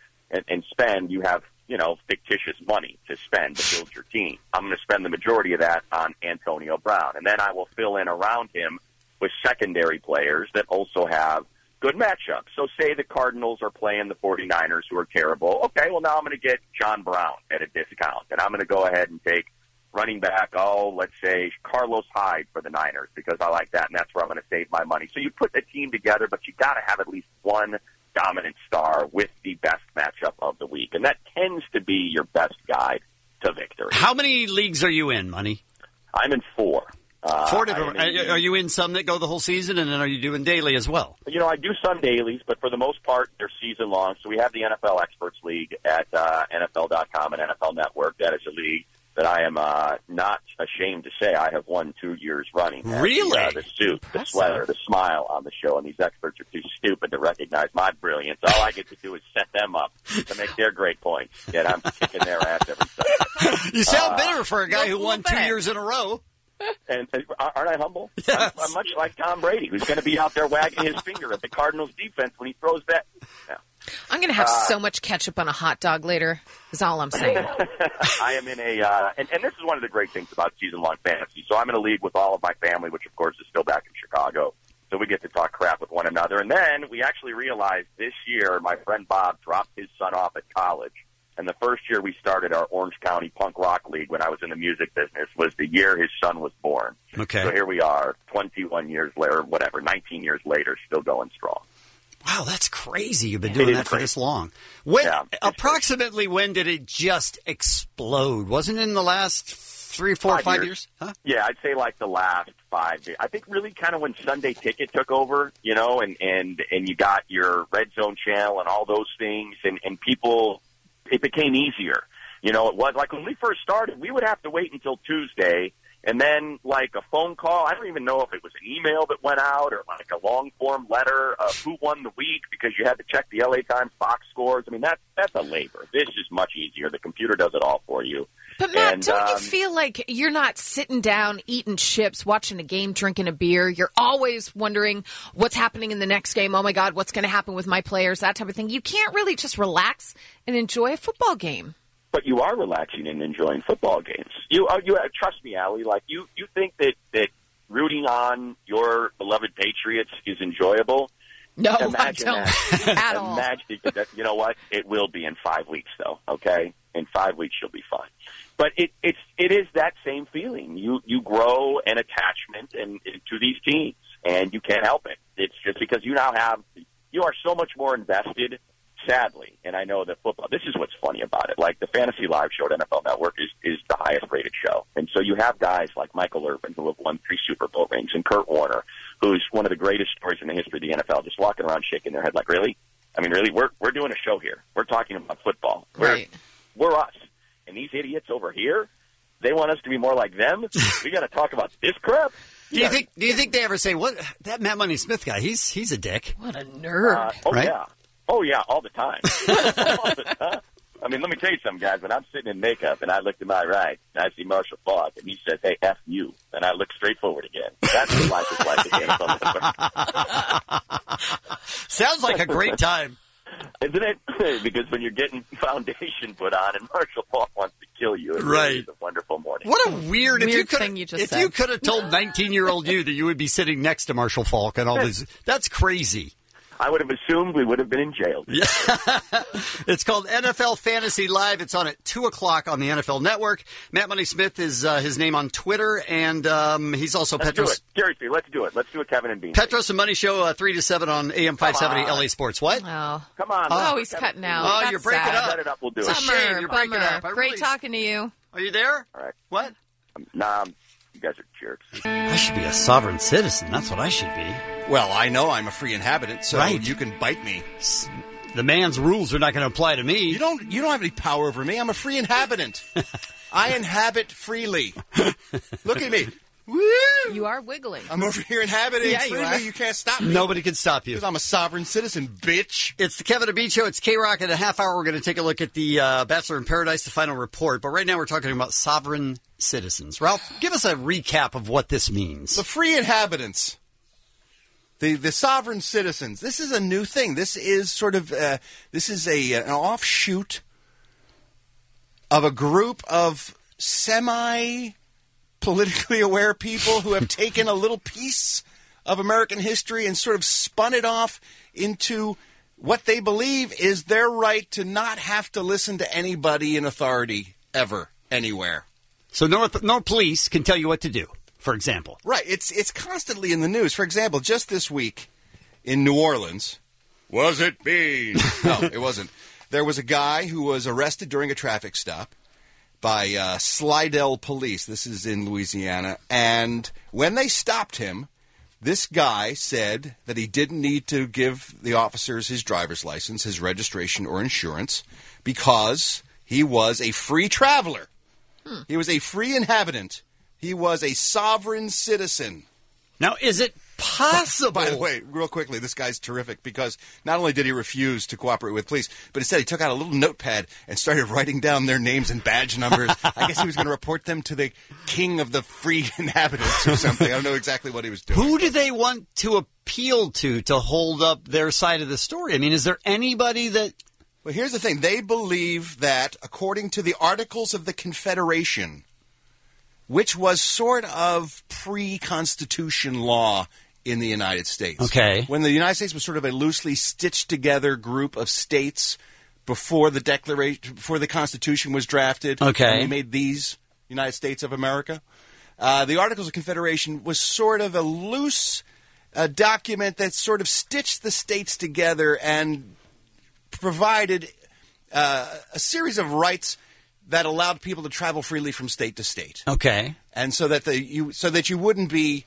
spend, you have, fictitious money to spend to build your team. I'm going to spend the majority of that on Antonio Brown, and then I will fill in around him with secondary players that also have good matchups. So say the Cardinals are playing the 49ers, who are terrible. Okay, well, now I'm going to get John Brown at a discount, and I'm going to go ahead and take running back, let's say Carlos Hyde for the Niners, because I like that, and that's where I'm going to save my money. So you put the team together, but you got to have at least one dominant star with the best matchup of the week, and that tends to be your best guide to victory. How many leagues are you in, Money? I'm in 4. 4 different. Are you in some that go the whole season, and then are you doing daily as well? I do some dailies, but for the most part, they're season long. So we have the NFL Experts League at NFL.com and NFL Network. That is a league that I am not ashamed to say I have won 2 years running. Really? The suit, the sweater, the smile on the show, and these experts are too stupid to recognize my brilliance. All I get to do is set them up to make their great points, and I'm kicking their ass every Sunday. You sound bitter for a guy who won 2 years in a row. And aren't I humble? Yes. I'm much like Tom Brady, who's going to be out there wagging his finger at the Cardinals defense when he throws that. Yeah. I'm going to have so much ketchup on a hot dog later, is all I'm saying. I am in a, and this is one of the great things about season-long fantasy. So I'm in a league with all of my family, which, of course, is still back in Chicago. So we get to talk crap with one another. And then we actually realized this year my friend Bob dropped his son off at college. And the first year we started our Orange County Punk Rock League when I was in the music business was the year his son was born. Okay. So here we are, 21 years later, 19 years later, still going strong. Wow, that's crazy. You've been doing that for this long. Approximately when did it just explode? Wasn't it in the last 3, 4, 5 years? Huh? Yeah, I'd say like the last 5 years. I think really kind of when Sunday Ticket took over, and you got your Red Zone channel and all those things, and people... It became easier. It was like when we first started, we would have to wait until Tuesday, and then like a phone call. I don't even know if it was an email that went out or like a long form letter of who won the week, because you had to check the LA Times box scores. I mean, that's a labor. This is much easier. The computer does it all for you. But Matt, don't you feel like you're not sitting down, eating chips, watching a game, drinking a beer? You're always wondering what's happening in the next game. Oh, my God, what's going to happen with my players, that type of thing. You can't really just relax and enjoy a football game. But you are relaxing and enjoying football games. You trust me, Allie. Like you think that rooting on your beloved Patriots is enjoyable. No, imagine I don't that. at all. Imagine that. You know what? It will be in 5 weeks, though. Okay, in 5 weeks you'll be fine. But it is that same feeling. You grow an attachment to these teams, and you can't help it. It's just because you are so much more invested. Sadly, and I know that football, this is what's funny about it. Like the Fantasy Live show at NFL Network is the highest rated show. And so you have guys like Michael Irvin, who have won 3 Super Bowl rings, and Kurt Warner, who's one of the greatest stories in the history of the NFL, just walking around shaking their head like, really? I mean, really? We're doing a show here. We're talking about football. We're us. And these idiots over here, they want us to be more like them? We got to talk about this crap? Do you think they ever say, what, that Matt Money Smith guy, he's a dick. What a nerd. Right? Yeah. Oh, yeah, all the time. All the time. I mean, let me tell you something, guys. When I'm sitting in makeup and I look to my right and I see Marshall Falk and he says, hey, F you, and I look straight forward again. That's what life is like again. Sounds like a great time. Isn't it? Because when you're getting foundation put on and Marshall Falk wants to kill you, it Right. really is a wonderful morning. What a weird thing you just said. If you could have told 19-year-old you that you would be sitting next to Marshall Falk and all this, that's crazy. I would have assumed we would have been in jail. Yeah. It's called NFL Fantasy Live. It's on at 2 o'clock on the NFL Network. Matt Money Smith is his name on Twitter, and he's also Let's Petros. do it. Seriously, let's do it. Let's do a Kevin and Bean. Petros and Money Show, 3 to 7 on AM 570 LA Sports. What? Oh, Come on. oh, he's cutting out. Oh, That's you're breaking sad. up. Set it up. We'll do It's it. a shame. Bummer, You're breaking bummer. up. Great talking to you. Are you there? All right. What? Nah, you guys are jerks. I should be a sovereign citizen. That's what I should be. Well, I know I'm a free inhabitant, so Right. you can bite me. The man's rules are not going to apply to me. You don't have any power over me. I'm a free inhabitant. I inhabit freely. Look at me. Woo! You are wiggling. I'm over here inhabiting Yeah, you freely. are. You can't stop me. Nobody can stop you. Because I'm a sovereign citizen, bitch. It's the Kevin and Bean Show. It's K-Rock. In a half hour, we're going to take a look at the Bachelor in Paradise, the final report. But right now, we're talking about sovereign citizens. Ralph, give us a recap of what this means. The free inhabitants. The sovereign citizens. This is a new thing. This is sort of an offshoot of a group of semi-politically aware people who have taken a little piece of American history and sort of spun it off into what they believe is their right to not have to listen to anybody in authority ever, anywhere. So no police can tell you what to do, for example. Right. It's constantly in the news. For example, just this week in New Orleans. Was it Bean? No, it wasn't. There was a guy who was arrested during a traffic stop by Slidell police. This is in Louisiana. And when they stopped him, this guy said that he didn't need to give the officers his driver's license, his registration, or insurance because he was a free traveler. He was a free inhabitant. He was a sovereign citizen. Now, is it possible? By the way, real quickly, this guy's terrific because not only did he refuse to cooperate with police, but instead he took out a little notepad and started writing down their names and badge numbers. I guess he was going to report them to the king of the free inhabitants or something. I don't know exactly what he was doing. Who do they want to appeal to hold up their side of the story? I mean, is there anybody that... Well, here's the thing. They believe that, according to the Articles of the Confederation, which was sort of pre-Constitution law in the United States. Okay. When the United States was sort of a loosely stitched together group of states before the Declaration, before the Constitution was drafted. Okay. And we made these United States of America. The Articles of Confederation was sort of a loose document that sort of stitched the states together and provided a series of rights that allowed people to travel freely from state to state. Okay. And so that you wouldn't be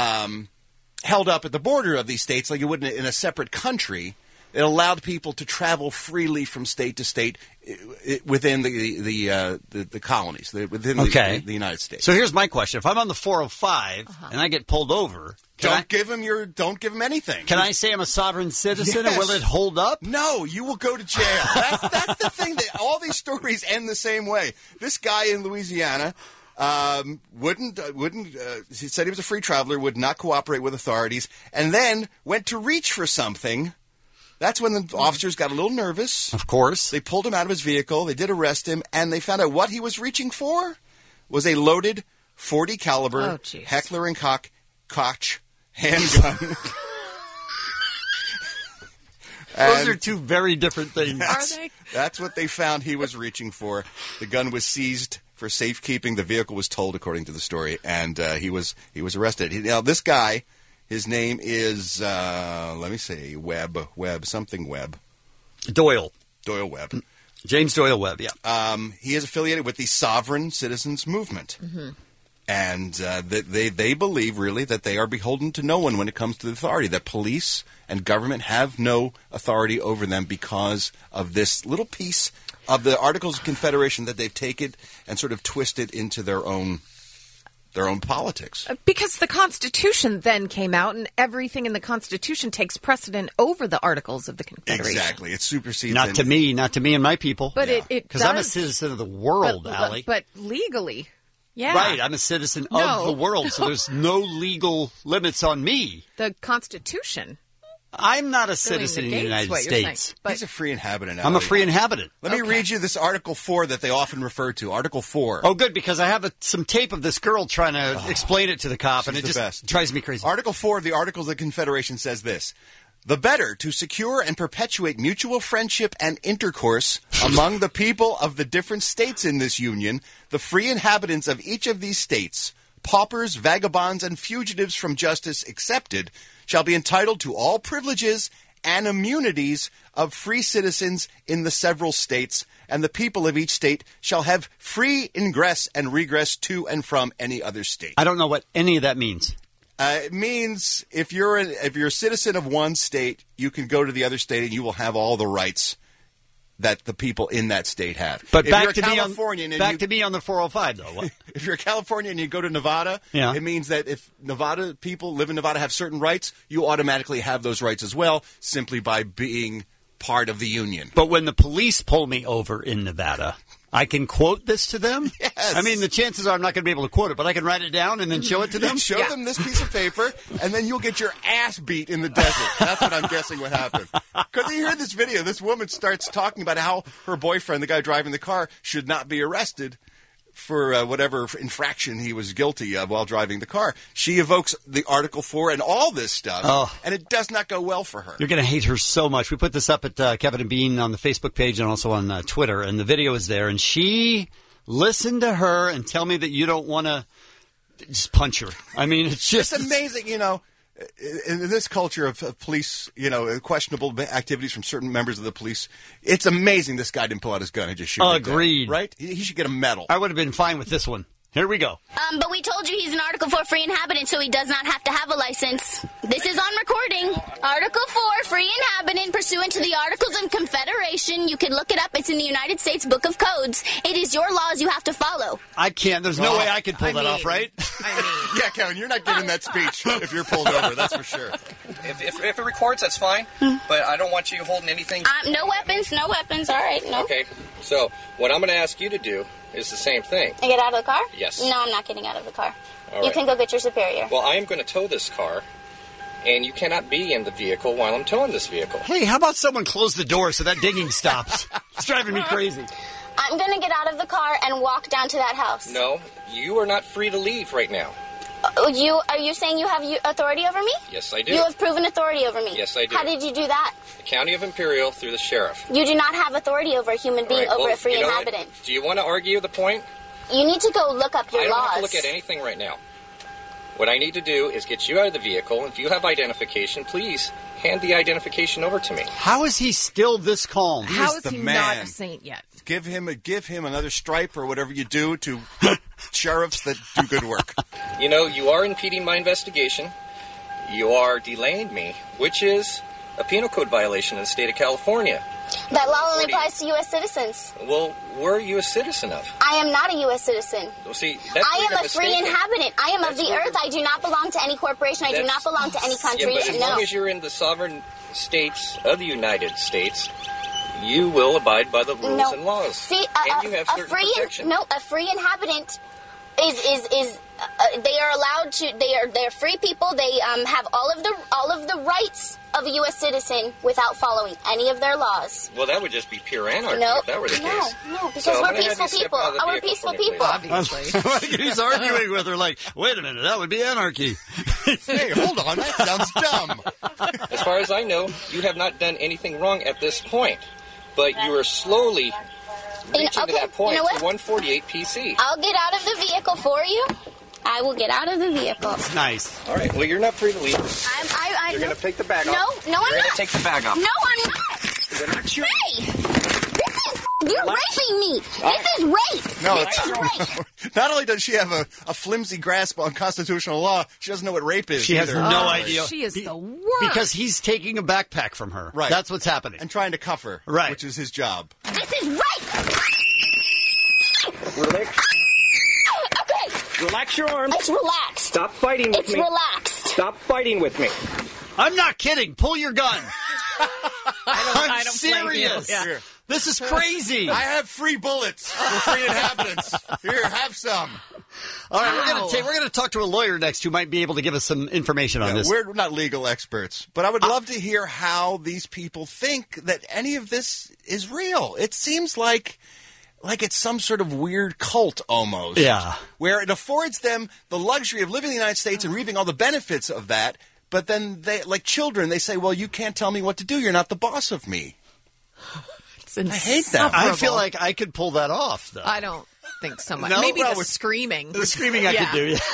held up at the border of these states like you would in a separate country. It allowed people to travel freely from state to state within the colonies, within the United States. So here's my question: if I'm on the 405 and I get pulled over, don't give them anything. Can I say I'm a sovereign citizen, Yes. and will it hold up? No, you will go to jail. That's the thing. That all these stories end the same way. This guy in Louisiana wouldn't. He said he was a free traveler, would not cooperate with authorities, and then went to reach for something. That's when the officers got a little nervous. Of course. They pulled him out of his vehicle. They did arrest him, and they found out what he was reaching for was a loaded .40 caliber Heckler and Koch handgun. Those are two very different things. Are they? That's what they found he was reaching for. The gun was seized for safekeeping. The vehicle was towed, according to the story, and he was arrested. Now, this guy, his name is, let me see, Webb, something Webb. Doyle Webb. James Doyle Webb, yeah. He is affiliated with the Sovereign Citizens Movement. Mm-hmm. And they believe, really, that they are beholden to no one when it comes to authority, that police and government have no authority over them because of this little piece of the Articles of Confederation that they've taken and sort of twisted into their own politics. Because the Constitution then came out, and everything in the Constitution takes precedent over the Articles of the Confederation. Exactly. It supersedes... Not to me and my people. But it because I'm a citizen of the world, Allie. But legally... Yeah. Right, I'm a citizen of the world, so there's no legal limits on me. The Constitution I'm not a citizen in the United States. He's a free inhabitant. I'm a free inhabitant. Let me read you this Article 4 that they often refer to. Article 4. Oh, good, because I have some tape of this girl trying to explain it to the cop, and it just drives me crazy. Article 4 of the Articles of Confederation says this. The better to secure and perpetuate mutual friendship and intercourse among the people of the different states in this union, the free inhabitants of each of these states, paupers, vagabonds, and fugitives from justice excepted, shall be entitled to all privileges and immunities of free citizens in the several states, and the people of each state shall have free ingress and regress to and from any other state. I don't know what any of that means. It means if you're a citizen of one state, you can go to the other state and you will have all the rights that the people in that state have. But if back you're to me on the 405, though. If you're a Californian and you go to Nevada, it means that if Nevada people live in Nevada have certain rights, you automatically have those rights as well, simply by being part of the union. But when the police pull me over in Nevada, I can quote this to them? Yes. I mean, the chances are I'm not going to be able to quote it, but I can write it down and then show it to them? Show them this piece of paper, and then you'll get your ass beat in the desert. That's what I'm guessing would happen. Because you heard this video. This woman starts talking about how her boyfriend, the guy driving the car, should not be arrested for whatever infraction he was guilty of while driving the car. She evokes the Article 4 and all this stuff, and it does not go well for her. You're going to hate her so much. We put this up at Kevin and Bean on the Facebook page and also on Twitter, and the video is there. And she listened to her and tell me that you don't want to just punch her. I mean, it's amazing, in this culture of police, questionable activities from certain members of the police, it's amazing this guy didn't pull out his gun and just shoot. Agreed. Right? He should get a medal. I would have been fine with this one. Here we go. But we told you he's an Article 4 free inhabitant, so he does not have to have a license. This is on recording. Article 4, free inhabitant, pursuant to the Articles of Confederation. You can look it up. It's in the United States Book of Codes. It is your laws you have to follow. I can't. There's no way I could pull that off, right? Yeah, Kevin, you're not giving that speech if you're pulled over. That's for sure. If it records, that's fine. But I don't want you holding anything. No weapons. No weapons. All right. No. Okay. So what I'm going to ask you to do is the same thing. And get out of the car? Yes. No, I'm not getting out of the car. All you right. can go get your superior. Well, I am going to tow this car, and you cannot be in the vehicle while I'm towing this vehicle. Hey, how about someone close the door so that dinging stops? It's driving me crazy. I'm going to get out of the car and walk down to that house. No, you are not free to leave right now. Are you saying you have authority over me? Yes, I do. You have proven authority over me. Yes, I do. How did you do that? The County of Imperial through the sheriff. You do not have authority over a human being, Right, over well, a free you know inhabitant. what? Do you want to argue the point? You need to go look up your I don't laws. have to look at anything right now. What I need to do is get you out of the vehicle. If you have identification, please hand the identification over to me. How is he still this calm? How is the he man. not a saint yet? Give him another stripe or whatever you do to sheriffs that do good work. You know, you are impeding my investigation. You are delaying me, which is a penal code violation in the state of California. That law only applies to U.S. citizens. Well, where are you a citizen of? I am not a U.S. citizen. Well, see, that's I where am you're a free mistaken. inhabitant. I am of the earth. I do not belong to any corporation. I do not belong to any country. Yeah, but as long as you're in the sovereign states of the United States, you will abide by the rules and laws. See, and you have certain protection. a free inhabitant is they are allowed to. They're free people. They have all of the rights of a U.S. citizen without following any of their laws. Well, that would just be pure anarchy No, if that were the case. No, because So I'm we're gonna have peaceful you step people. out of the We're vehicle peaceful for me, people. Obviously. He's arguing with her like, wait a minute, that would be anarchy. Hey, hold on, that sounds dumb. As far as I know, you have not done anything wrong at this point, but you are slowly reaching to that point you know what? for 148 PC. I'll get out of the vehicle for you. I will get out of the vehicle. Nice. All right, well, you're not free to leave. You're going to take the bag No, off. no, I'm You're not. going to take the bag off. No, I'm not. Hey! You're raping me. This is rape. No, this is rape. Not only does she have a flimsy grasp on constitutional law, she doesn't know what rape is. She has either. no idea. She is the worst. Because he's taking a backpack from her. Right. That's what's happening. And trying to cuff her. Right. Which is his job. This is rape. Relax. Okay. Relax your arms. It's relaxed. Stop fighting with It's me. relaxed. Stop fighting with me. I'm not kidding. Pull your gun. I don't blame you. serious. Yeah. Here. This is crazy. I have free bullets for free inhabitants. Here, have some. All right, we're going to talk to a lawyer next who might be able to give us some information on this. We're not legal experts, but I would love to hear how these people think that any of this is real. It seems like it's some sort of weird cult almost. Yeah. Where it affords them the luxury of living in the United States and reaping all the benefits of that, but then they, like children, they say, well, you can't tell me what to do. You're not the boss of me. I hate that. I feel like I could pull that off, though. I don't think so much. No, Maybe well, the screaming. The screaming I could do, yeah.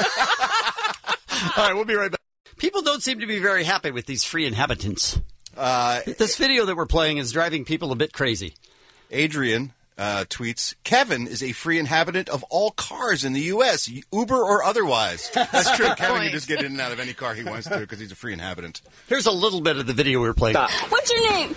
All right, we'll be right back. People don't seem to be very happy with these free inhabitants. This video that we're playing is driving people a bit crazy. Adrian tweets, Kevin is a free inhabitant of all cars in the U.S., Uber or otherwise. That's true. Kevin can just get in and out of any car he wants to because he's a free inhabitant. Here's a little bit of the video we were playing. What's your name?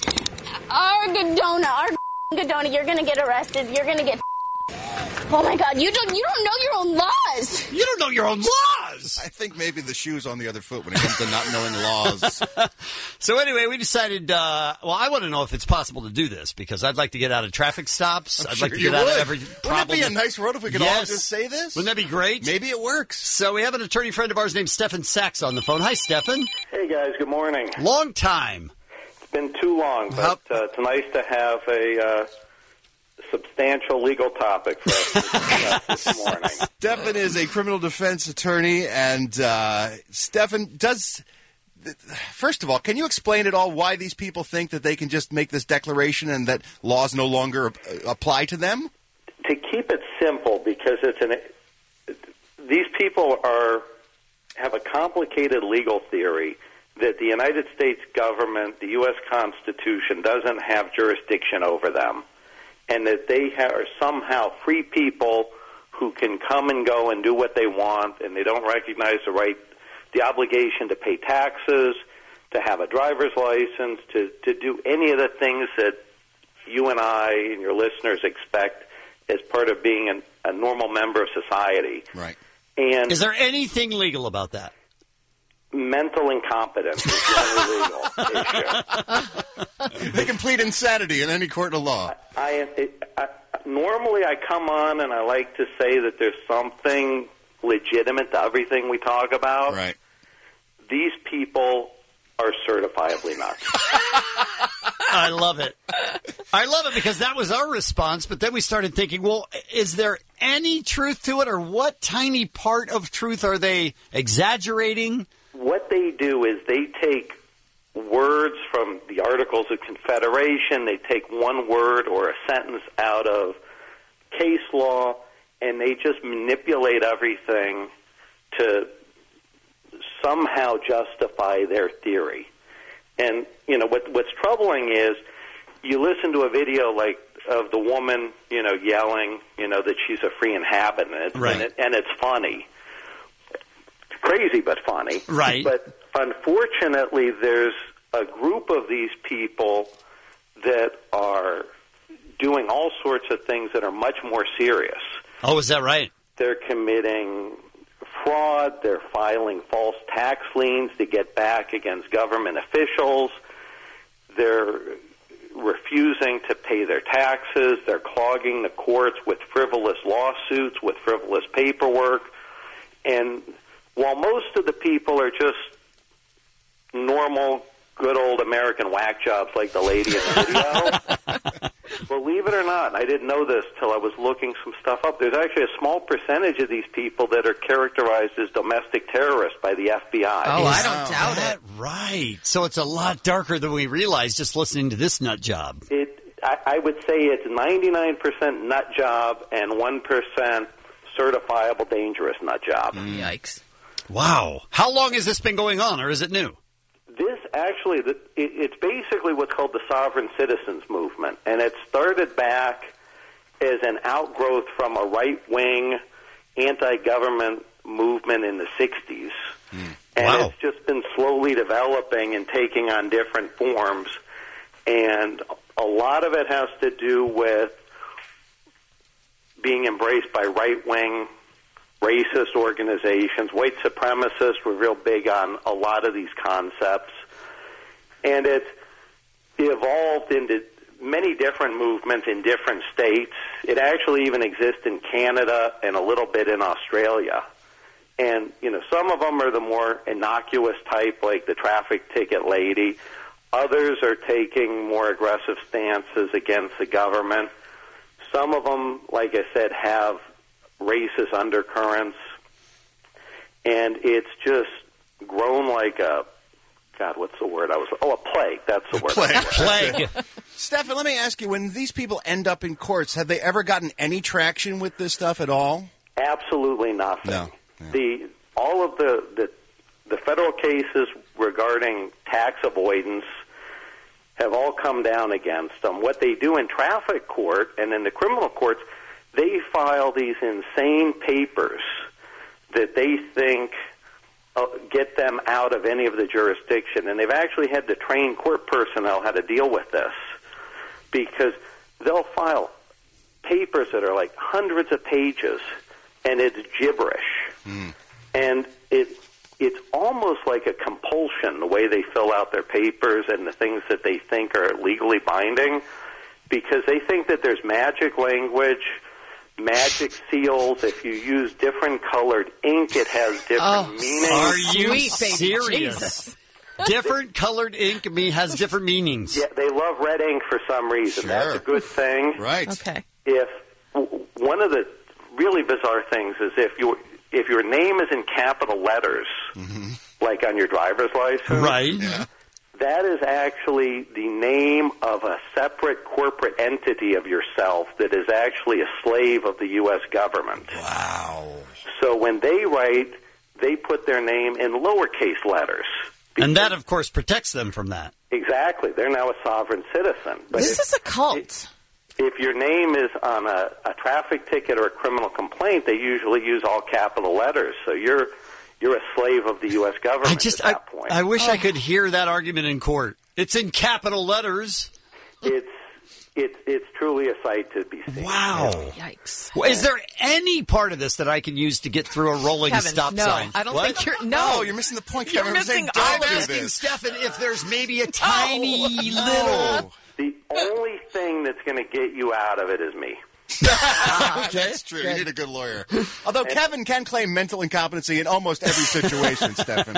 Argadona. You're going to get arrested. You're going to get... Oh, my God. You don't know your own laws. You don't know your own laws. I think maybe the shoe's on the other foot when it comes to not knowing laws. So anyway, we decided, I want to know if it's possible to do this because I'd like to get out of traffic stops. I'd like to get out of every problem. Wouldn't it be a nice road if we could all just say this? Wouldn't that be great? Maybe it works. So we have an attorney friend of ours named Stephen Sachs on the phone. Hi, Stephen. Hey, guys. Good morning. Long time. It's been too long, but it's nice to have a substantial legal topic for us to discuss this morning. Stephen is a criminal defense attorney, and Stephen first of all, can you explain at all why these people think that they can just make this declaration and that laws no longer apply to them? To keep it simple, because these people have a complicated legal theory that the United States government, the U.S. Constitution, doesn't have jurisdiction over them, and that they are somehow free people who can come and go and do what they want, and they don't recognize the obligation to pay taxes, to have a driver's license, to do any of the things that you and I and your listeners expect as part of being a normal member of society. Right. And is there anything legal about that? Mental incompetence is the only legal issue. They can plead insanity in any court of law. Normally I come on and I like to say that there's something legitimate to everything we talk about. Right. These people are certifiably nuts. I love it. I love it because that was our response, but then we started thinking, well, is there any truth to it, or what tiny part of truth are they exaggerating? What they do is they take words from the Articles of Confederation, they take one word or a sentence out of case law, and they just manipulate everything to somehow justify their theory. And, you know, what's troubling is you listen to a video like of the woman, you know, yelling, you know, that she's a free inhabitant, right. and it's funny. It's crazy, but funny. Right. But unfortunately, there's a group of these people that are doing all sorts of things that are much more serious. Oh, is that right? They're committing fraud. They're filing false tax liens to get back against government officials. They're refusing to pay their taxes. They're clogging the courts with frivolous lawsuits, with frivolous paperwork. And while most of the people are just normal, good old American whack jobs like the lady in the video, believe it or not, I didn't know this till I was looking some stuff up. There's actually a small percentage of these people that are characterized as domestic terrorists by the FBI. Oh, I don't doubt it. Right. So it's a lot darker than we realized just listening to this nut job. I would say it's 99% nut job and 1% certifiable dangerous nut job. Yikes. Wow. How long has this been going on, or is it new? This actually, it's basically what's called the sovereign citizens movement, and it started back as an outgrowth from a right-wing anti-government movement in the 60s. And it's just been slowly developing and taking on different forms, and a lot of it has to do with being embraced by right-wing racist organizations. White supremacists were real big on a lot of these concepts. And it's evolved into many different movements in different states. It actually even exists in Canada and a little bit in Australia. And, some of them are the more innocuous type, like the traffic ticket lady. Others are taking more aggressive stances against the government. Some of them, like I said, have racist undercurrents. And it's just grown like a, God, what's the word? A plague. That's the word. Plague. Stefan, let me ask you, when these people end up in courts, have they ever gotten any traction with this stuff at all? Absolutely nothing. No. All of the federal cases regarding tax avoidance have all come down against them. What they do in traffic court and in the criminal courts, they file these insane papers that they think get them out of any of the jurisdiction. And they've actually had to train court personnel how to deal with this, because they'll file papers that are like hundreds of pages, and it's gibberish. And it's almost like a compulsion, the way they fill out their papers and the things that they think are legally binding, because they think that there's magic language, magic seals. If you use different colored ink, it has different meanings. Are you serious? Different colored ink has different meanings. Yeah, they love red ink for some reason. Sure. That's a good thing. Right. Okay. If one of the really bizarre things is if your name is in capital letters, like on your driver's license, right? Yeah. That is actually the name of a separate corporate entity of yourself that is actually a slave of the U.S. government. Wow. So when they write, they put their name in lowercase letters. And that, of course, protects them from that. Exactly. They're now a sovereign citizen. But This is a cult. If your name is on a traffic ticket or a criminal complaint, they usually use all capital letters. So you're a slave of the U.S. government at that point. I wish I could hear that argument in court. It's in capital letters. It's truly a sight to be seen. Wow. Yikes. Well, is there any part of this that I can use to get through a rolling Kevin, stop no, sign? I don't What? think you're... Oh, you're missing the point, You're Kevin. I'm saying missing don't all I'm do asking this. Stefan if there's maybe a tiny little... The only thing that's going to get you out of it is me. That's true. You need a good lawyer. Although Kevin can claim mental incompetency in almost every situation, Stefan.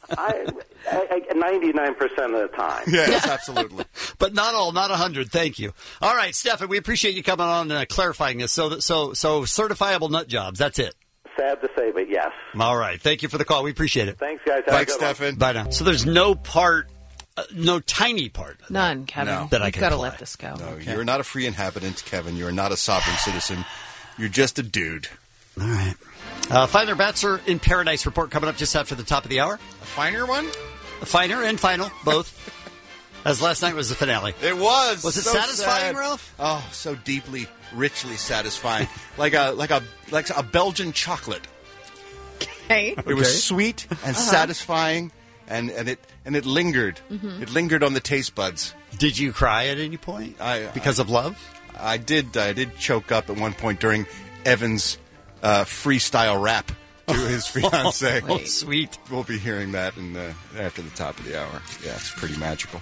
99% of the time. Yes, absolutely. But not all, not 100. Thank you. All right, Stefan, we appreciate you coming on and clarifying this. So certifiable nut jobs, that's it. Sad to say, but yes. All right. Thank you for the call. We appreciate it. Thanks, guys. Have Thanks, a good one. Stefan. Bye now. So there's no part, no tiny part None, Kevin. No. that I You've can got to apply. let this go. No, you're not a free inhabitant, Kevin. You're not a sovereign citizen. You're just a dude. All right. Finer Batzer in Paradise report coming up just after the top of the hour. A finer one? Finer and final, both. As last night was the finale. It was. Was it so satisfying, sad. Ralph? Oh, so deeply, richly satisfying. like a Belgian chocolate. Hey. It was sweet and satisfying, and it lingered. It lingered on the taste buds. Did you cry at any point because of love? I did choke up at one point during Evan's freestyle rap to his fiancée. Oh, sweet. We'll be hearing that after the top of the hour. Yeah, it's pretty magical.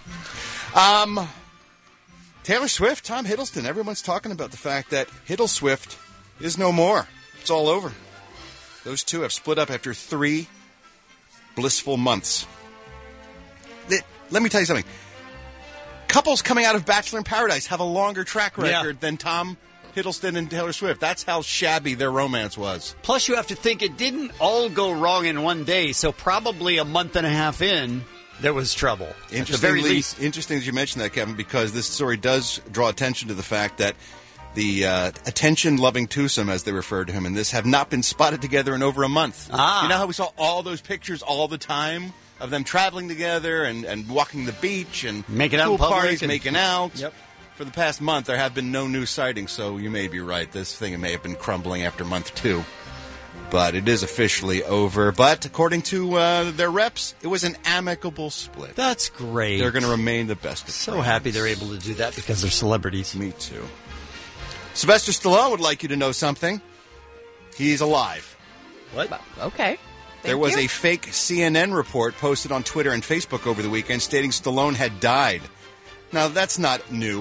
Taylor Swift, Tom Hiddleston. Everyone's talking about the fact that Hiddle Swift is no more. It's all over. Those two have split up after 3 blissful months. Let me tell you something. Couples coming out of Bachelor in Paradise have a longer track record than Tom Hiddleston and Taylor Swift. That's how shabby their romance was. Plus, you have to think it didn't all go wrong in one day, so probably a month and a half in, there was trouble. At the very least. Interesting that you mentioned that, Kevin, because this story does draw attention to the fact that the attention-loving twosome, as they refer to him in this, have not been spotted together in over a month. You know how we saw all those pictures all the time of them traveling together and walking the beach and making out pool in public parties, and making out? Yep. For the past month, there have been no new sightings, so you may be right. This thing may have been crumbling after month 2. But it is officially over. But according to their reps, it was an amicable split. That's great. They're going to remain the best of So friends. happy they're able to do that because they're celebrities. Me too. Sylvester Stallone would like you to know something. He's alive. What? Okay. There was a fake CNN report posted on Twitter and Facebook over the weekend stating Stallone had died. Now, that's not new.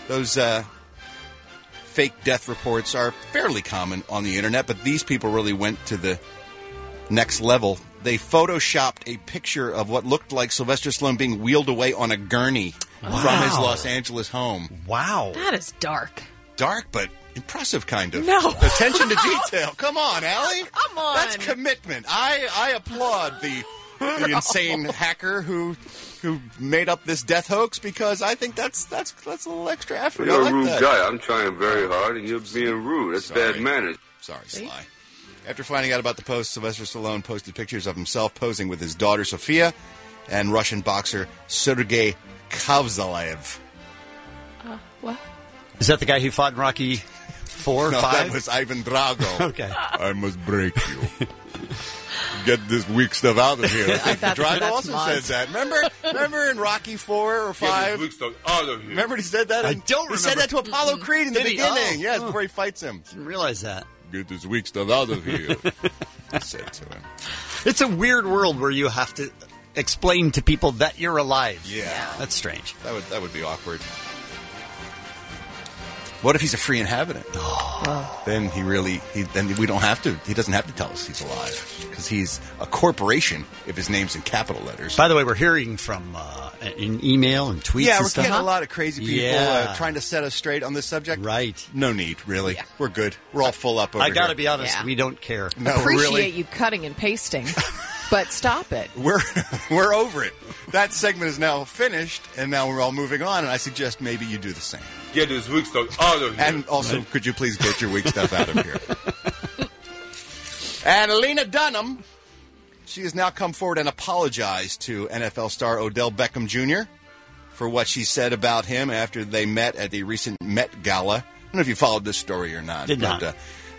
Those fake death reports are fairly common on the internet, but these people really went to the next level. They photoshopped a picture of what looked like Sylvester Stallone being wheeled away on a gurney from his Los Angeles home. Wow. That is dark. Dark, but impressive, kind of. No. Attention to detail. Come on, Allie. Come on. That's commitment. I applaud the insane hacker who made up this death hoax, because I think that's a little extra effort. You're I like a rude that. guy. I'm trying very hard, and you're being rude. That's bad manners. Sorry, Sly. After finding out about the post, Sylvester Stallone posted pictures of himself posing with his daughter Sofia and Russian boxer Sergey Kovzalev. What? Is that the guy who fought in Rocky 4 or No, 5? that was Ivan Drago. Okay. I must break you. Get this weak stuff out of here. I think Drago also says that. Remember in Rocky 4 or 5? Get this weak stuff out of here. Remember he said that? I don't He said that to Apollo Creed in the Did he? beginning. Oh. Yes, before he fights him. Didn't realize that. Get this weak stuff out of here. I said to him. It's a weird world where you have to explain to people that you're alive. Yeah. That's strange. That would be awkward. What if he's a free inhabitant? Then then we don't have to. He doesn't have to tell us he's alive, because he's a corporation if his name's in capital letters. By the way, we're hearing from in email and tweets. Yeah, and we're stuff. getting a lot of crazy people Yeah. trying to set us straight on this subject. Right. No need, really. We're good. We're all full up over I got to here. be honest. Yeah. We don't care. No, Appreciate really. you cutting and pasting, but stop it. We're over it. That segment is now finished, and now we're all moving on, and I suggest maybe you do the same. Get this weak stuff out of here. And also, could you please get your weak stuff out of here? And Lena Dunham, she has now come forward and apologized to NFL star Odell Beckham Jr. for what she said about him after they met at the recent Met Gala. I don't know if you followed this story or not. Did not.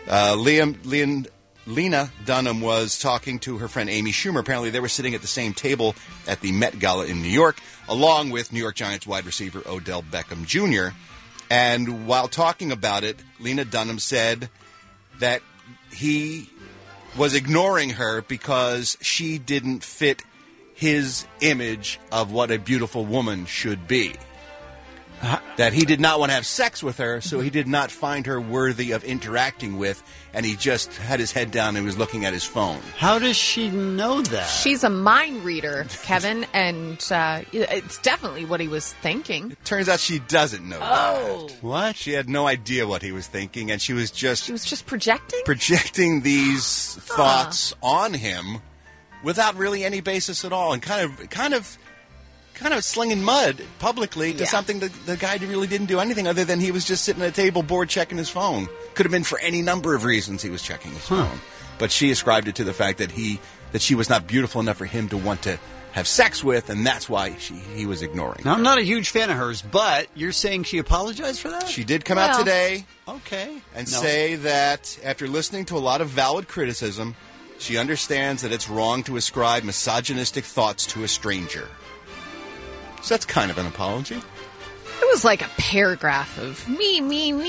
Lena Dunham was talking to her friend Amy Schumer. Apparently, they were sitting at the same table at the Met Gala in New York, along with New York Giants wide receiver Odell Beckham Jr., and while talking about it, Lena Dunham said that he was ignoring her because she didn't fit his image of what a beautiful woman should be. That he did not want to have sex with her, so he did not find her worthy of interacting with, and he just had his head down and was looking at his phone. How does she know that? She's a mind reader, Kevin, and it's definitely what he was thinking. It turns out she doesn't know Oh. that. What? She had no idea what he was thinking, and she was just projecting? Projecting these thoughts on him without really any basis at all, and kind of slinging mud publicly to something the guy really didn't do anything other than he was just sitting at a table bored checking his phone. Could have been for any number of reasons he was checking his phone. But she ascribed it to the fact that she was not beautiful enough for him to want to have sex with, and that's why he was ignoring Now, her. I'm not a huge fan of hers, but you're saying she apologized for that? She did come out today and No. say that after listening to a lot of valid criticism, she understands that it's wrong to ascribe misogynistic thoughts to a stranger. So that's kind of an apology. It was like a paragraph of me.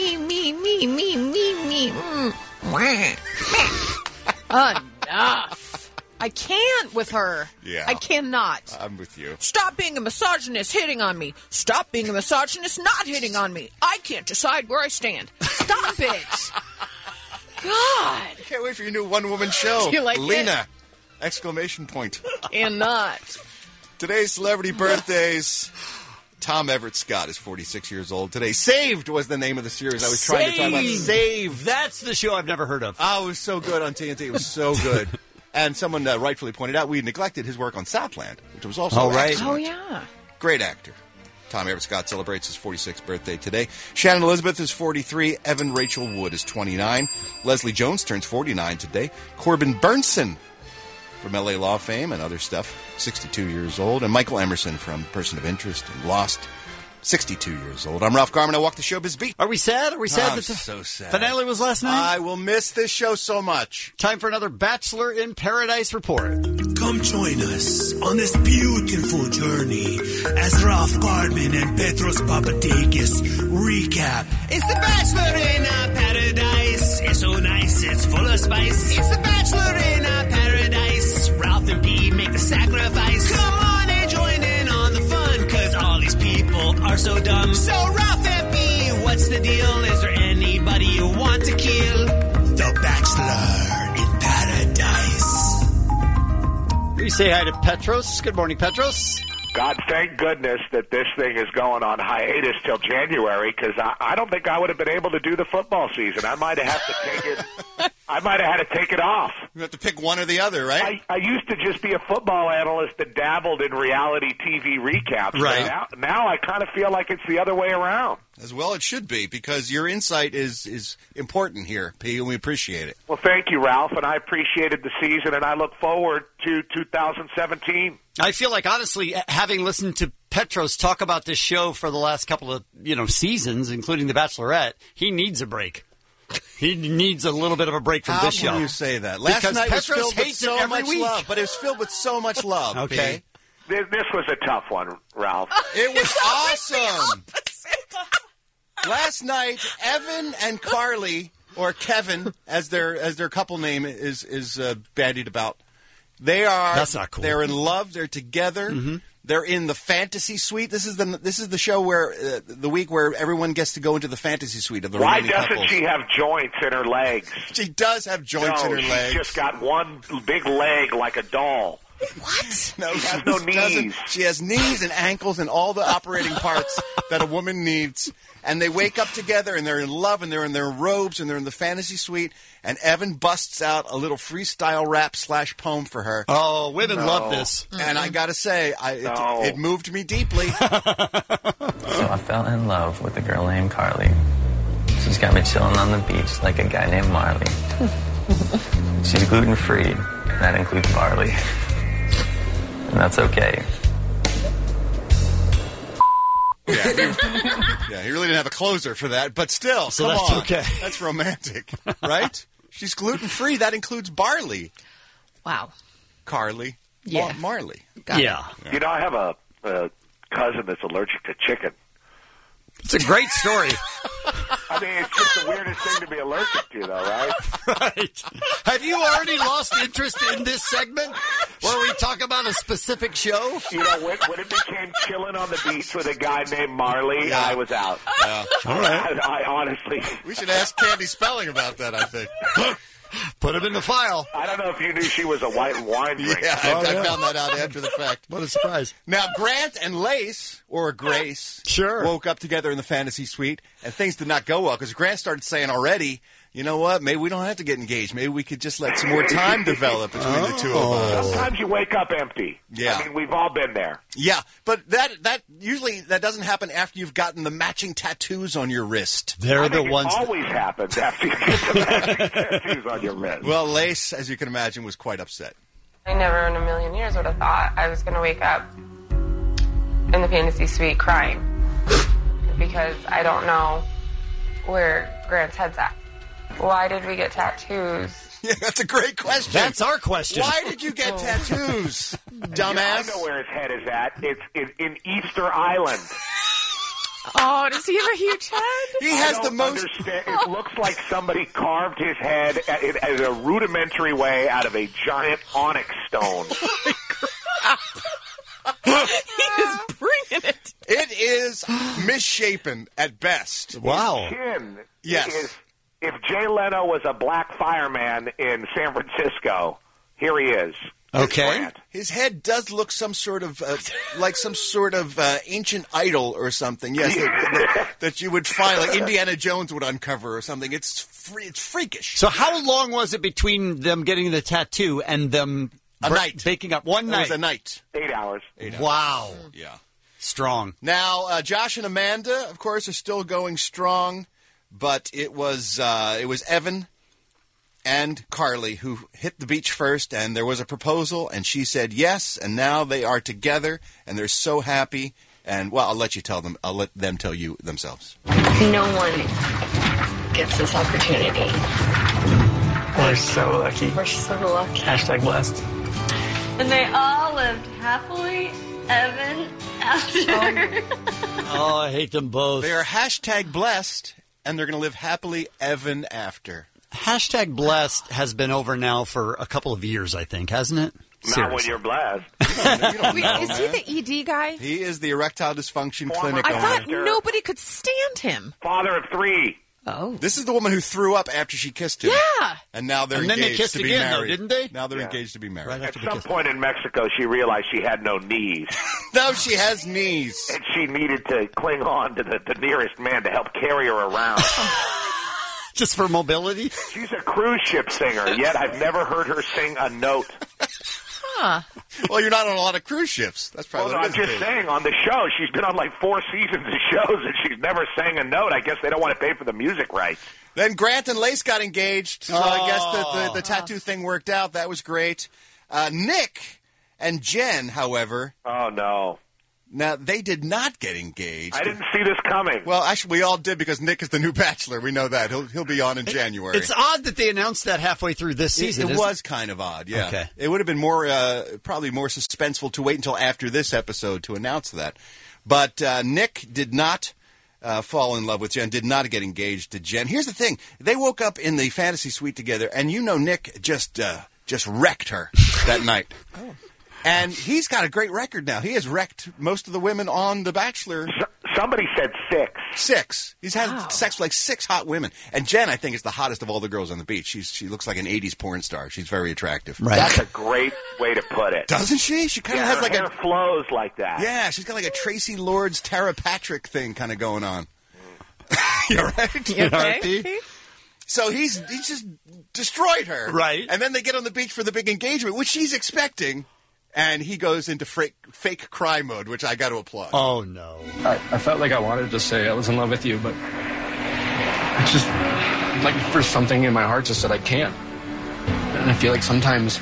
Enough. I can't with her. Yeah. I cannot. I'm with you. Stop being a misogynist hitting on me. Stop being a misogynist not hitting on me. I can't decide where I stand. Stop it. God. I can't wait for your new one-woman show. Do you like Lena! Exclamation point. Cannot. Today's celebrity birthdays. Tom Everett Scott is 46 years old today. Saved was the name of the series I was trying to talk about. Saved. That's the show I've never heard of. Oh, it was so good on TNT. It was so good. And someone rightfully pointed out we neglected his work on Southland, which was also excellent. Oh, yeah. Great actor. Tom Everett Scott celebrates his 46th birthday today. Shannon Elizabeth is 43. Evan Rachel Wood is 29. Leslie Jones turns 49 today. Corbin Burnson from L.A. Law fame and other stuff, 62 years old. And Michael Emerson from Person of Interest and Lost, 62 years old. I'm Ralph Garman. I walk the showbiz beat. Are we sad? Are we sad I'm that the so sad. finale was last night? I will miss this show so much. Time for another Bachelor in Paradise report. Come join us on this beautiful journey as Ralph Garman and Petros Papadakis recap. It's the Bachelor in Paradise. It's so nice, it's full of spice. It's the Bachelor in Paradise. Ralph and Pete make the sacrifice. Come on and join in on the fun, cause all these people are so dumb. So Ralph and Pete what's the deal? Is there anybody you want to kill? The Bachelor in Paradise. We say hi to Petros. Good morning, Petros. God, thank goodness that this thing is going on hiatus till January, because I don't think I would have been able to do the football season. I might have had to take it. I might have had to take it off. You have to pick one or the other, right? I used to just be a football analyst that dabbled in reality TV recaps. Right. Now I kind of feel like it's the other way around. As well it should be, because your insight is important here, P, and we appreciate it. Well, thank you, Ralph, and I appreciated the season, and I look forward to 2017. I feel like, honestly, having listened to Petros talk about this show for the last couple of seasons, including The Bachelorette, he needs a break. He needs a little bit of a break from this show. How can you say that? Last because night Petros was filled with hates so it every much week. love, but it was filled with so much love. Okay. P. This was a tough one, Ralph. It was awesome. Last night, Evan and Carly, or Kevin, as their couple name is bandied about, That's not cool. They're in love. They're together. Mm-hmm. They're in the fantasy suite. This is the show where the week where everyone gets to go into the fantasy suite of the Why remaining doesn't couples. she have joints in her legs? She does have joints in her she's legs. just got one big leg like a doll. What? No, she has no knees. She has knees and ankles and all the operating parts that a woman needs. And they wake up together, and they're in love, and they're in their robes, and they're in the fantasy suite. And Evan busts out a little freestyle rap / poem for her. Oh, women love this. And I got to say, it moved me deeply. So I fell in love with a girl named Carly. She's got me chilling on the beach like a guy named Marley. She's gluten-free, and that includes barley. And that's okay. Yeah, he really didn't have a closer for that, but still, So come that's on. okay. That's romantic, right? She's gluten-free. That includes barley. Wow. Carly. Yeah. Marley. Yeah. You know, I have a cousin that's allergic to chicken. It's a great story. I mean, it's just the weirdest thing to be allergic to, though, right? Right. Have you already lost interest in this segment where we talk about a specific show? You know, when it became chilling on the beach with a guy named Marley, I was out. Yeah. All right. I honestly... We should ask Candy Spelling about that, I think. Put him in the file. I don't know if you knew she was a white wine drinker. Yeah, I found that out after the fact. What a surprise. Now, Grant and Lace, or Grace, woke up together in the fantasy suite, and things did not go well, because Grant started saying already, you know what, maybe we don't have to get engaged. Maybe we could just let some more time develop between the two of us. Sometimes you wake up empty. Yeah. I mean, we've all been there. Yeah, but that usually that doesn't happen after you've gotten the matching tattoos on your wrist. They're the ones. It always happens after you get the matching tattoos on your wrist. Well, Lace, as you can imagine, was quite upset. I never in a million years would have thought I was going to wake up in the fantasy suite crying because I don't know where Grant's head's at. Why did we get tattoos? Yeah, that's a great question. That's our question. Why did you get tattoos, dumbass? I know where his head is at. It's in Easter Island. Oh, does he have a huge head? He has I the don't most. understand. It looks like somebody carved his head as a rudimentary way out of a giant onyx stone. He is bringing it. It is misshapen at best. Wow. Chin Yes. is, if Jay Leno was a black fireman in San Francisco, here he is. Okay. His head does look some sort of like some sort of ancient idol or something. Yes, that you would find, like Indiana Jones would uncover or something. It's freakish. So how long was it between them getting the tattoo and them baking up? One night. It was a night. 8 hours. Wow. Yeah. Strong. Now, Josh and Amanda, of course, are still going strong, but it was Evan and Carly who hit the beach first, and there was a proposal, and she said yes, and now they are together, and they're so happy. And, well, I'll let you tell them. I'll let them tell you themselves. No one gets this opportunity. We're so lucky. We're so lucky. Hashtag blessed. And they all lived happily ever after. Oh, I hate them both. They are hashtag blessed, and they're going to live happily ever after. Hashtag blessed has been over now for a couple of years, I think, hasn't it? Not when you're blessed. Wait, is he the ED guy? He is the erectile dysfunction clinic I thought owner. nobody could stand him. Father of 3. Oh. This is the woman who threw up after she kissed him. Yeah. And now they're And then engaged they kissed to be again, though, married. didn't they? Now they're engaged to be married. At some point in Mexico, she realized she had no knees. Now she has knees. And she needed to cling on to the nearest man to help carry her around. Just for mobility? She's a cruise ship singer, yet I've never heard her sing a note. Huh. Well, you're not on a lot of cruise ships. That's probably Well, what I'm it is, just Dave. saying, on the show, she's been on like 4 seasons of shows, and she's never sang a note. I guess they don't want to pay for the music rights. Then Grant and Lace got engaged, so I guess the tattoo thing worked out. That was great. Nick and Jen, however... Oh, no. Now, they did not get engaged. I didn't see this coming. Well, actually, we all did because Nick is the new bachelor. We know that. He'll be on in January. It's odd that they announced that halfway through this season. It was kind of odd, yeah. Okay. It would have been more, probably more suspenseful to wait until after this episode to announce that. But Nick did not fall in love with Jen, did not get engaged to Jen. Here's the thing. They woke up in the fantasy suite together, and you know Nick just wrecked her that night. Oh. And he's got a great record now. He has wrecked most of the women on The Bachelor. Somebody said 6. 6. He's had sex with like 6 hot women. And Jen, I think, is the hottest of all the girls on the beach. She looks like an 80s porn star. She's very attractive. Right. That's a great way to put it. Doesn't she? She kind of Yeah, has like her hair flows like that. Yeah, she's got like a Tracy Lords, Tara Patrick thing kind of going on. You're right. You okay? So he's just destroyed her. Right. And then they get on the beach for the big engagement, which she's expecting. And he goes into fake cry mode, which I got to applaud. Oh, no. I felt like I wanted to say I was in love with you, but it's just like for something in my heart just said I can't. And I feel like sometimes,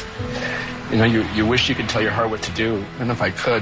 you know, you wish you could tell your heart what to do. And if I could,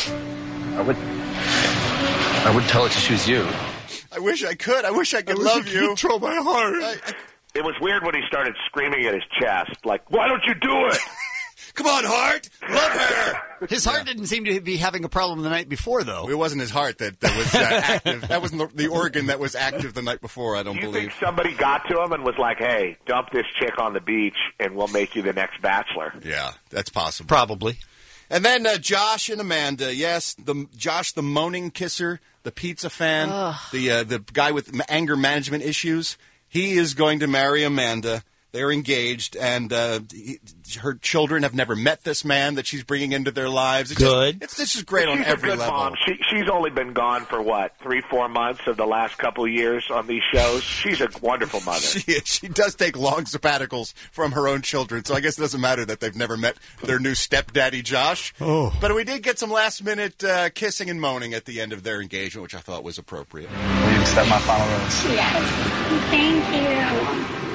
I would tell it to choose you. I wish I could. I wish I could love you. Control my heart. It was weird when he started screaming at his chest, like, why don't you do it? Come on, heart. Love her. His heart didn't seem to be having a problem the night before, though. It wasn't his heart that was active. That wasn't the organ that was active the night before, I don't You believe. think somebody got to him and was like, hey, dump this chick on the beach and we'll make you the next Bachelor? Yeah, that's possible. Probably. And then Josh and Amanda. Yes, Josh, the moaning kisser, the pizza fan, the guy with anger management issues. He is going to marry Amanda. They're engaged, and her children have never met this man that she's bringing into their lives. It's just great on She's every a good level. Mom. She's only been gone for, 3-4 months of the last couple of years on these shows. She's a wonderful mother. She does take long sabbaticals from her own children, so I guess it doesn't matter that they've never met their new stepdaddy, Josh. Oh. But we did get some last-minute kissing and moaning at the end of their engagement, which I thought was appropriate. Will you accept my final rose? Yes. Thank you.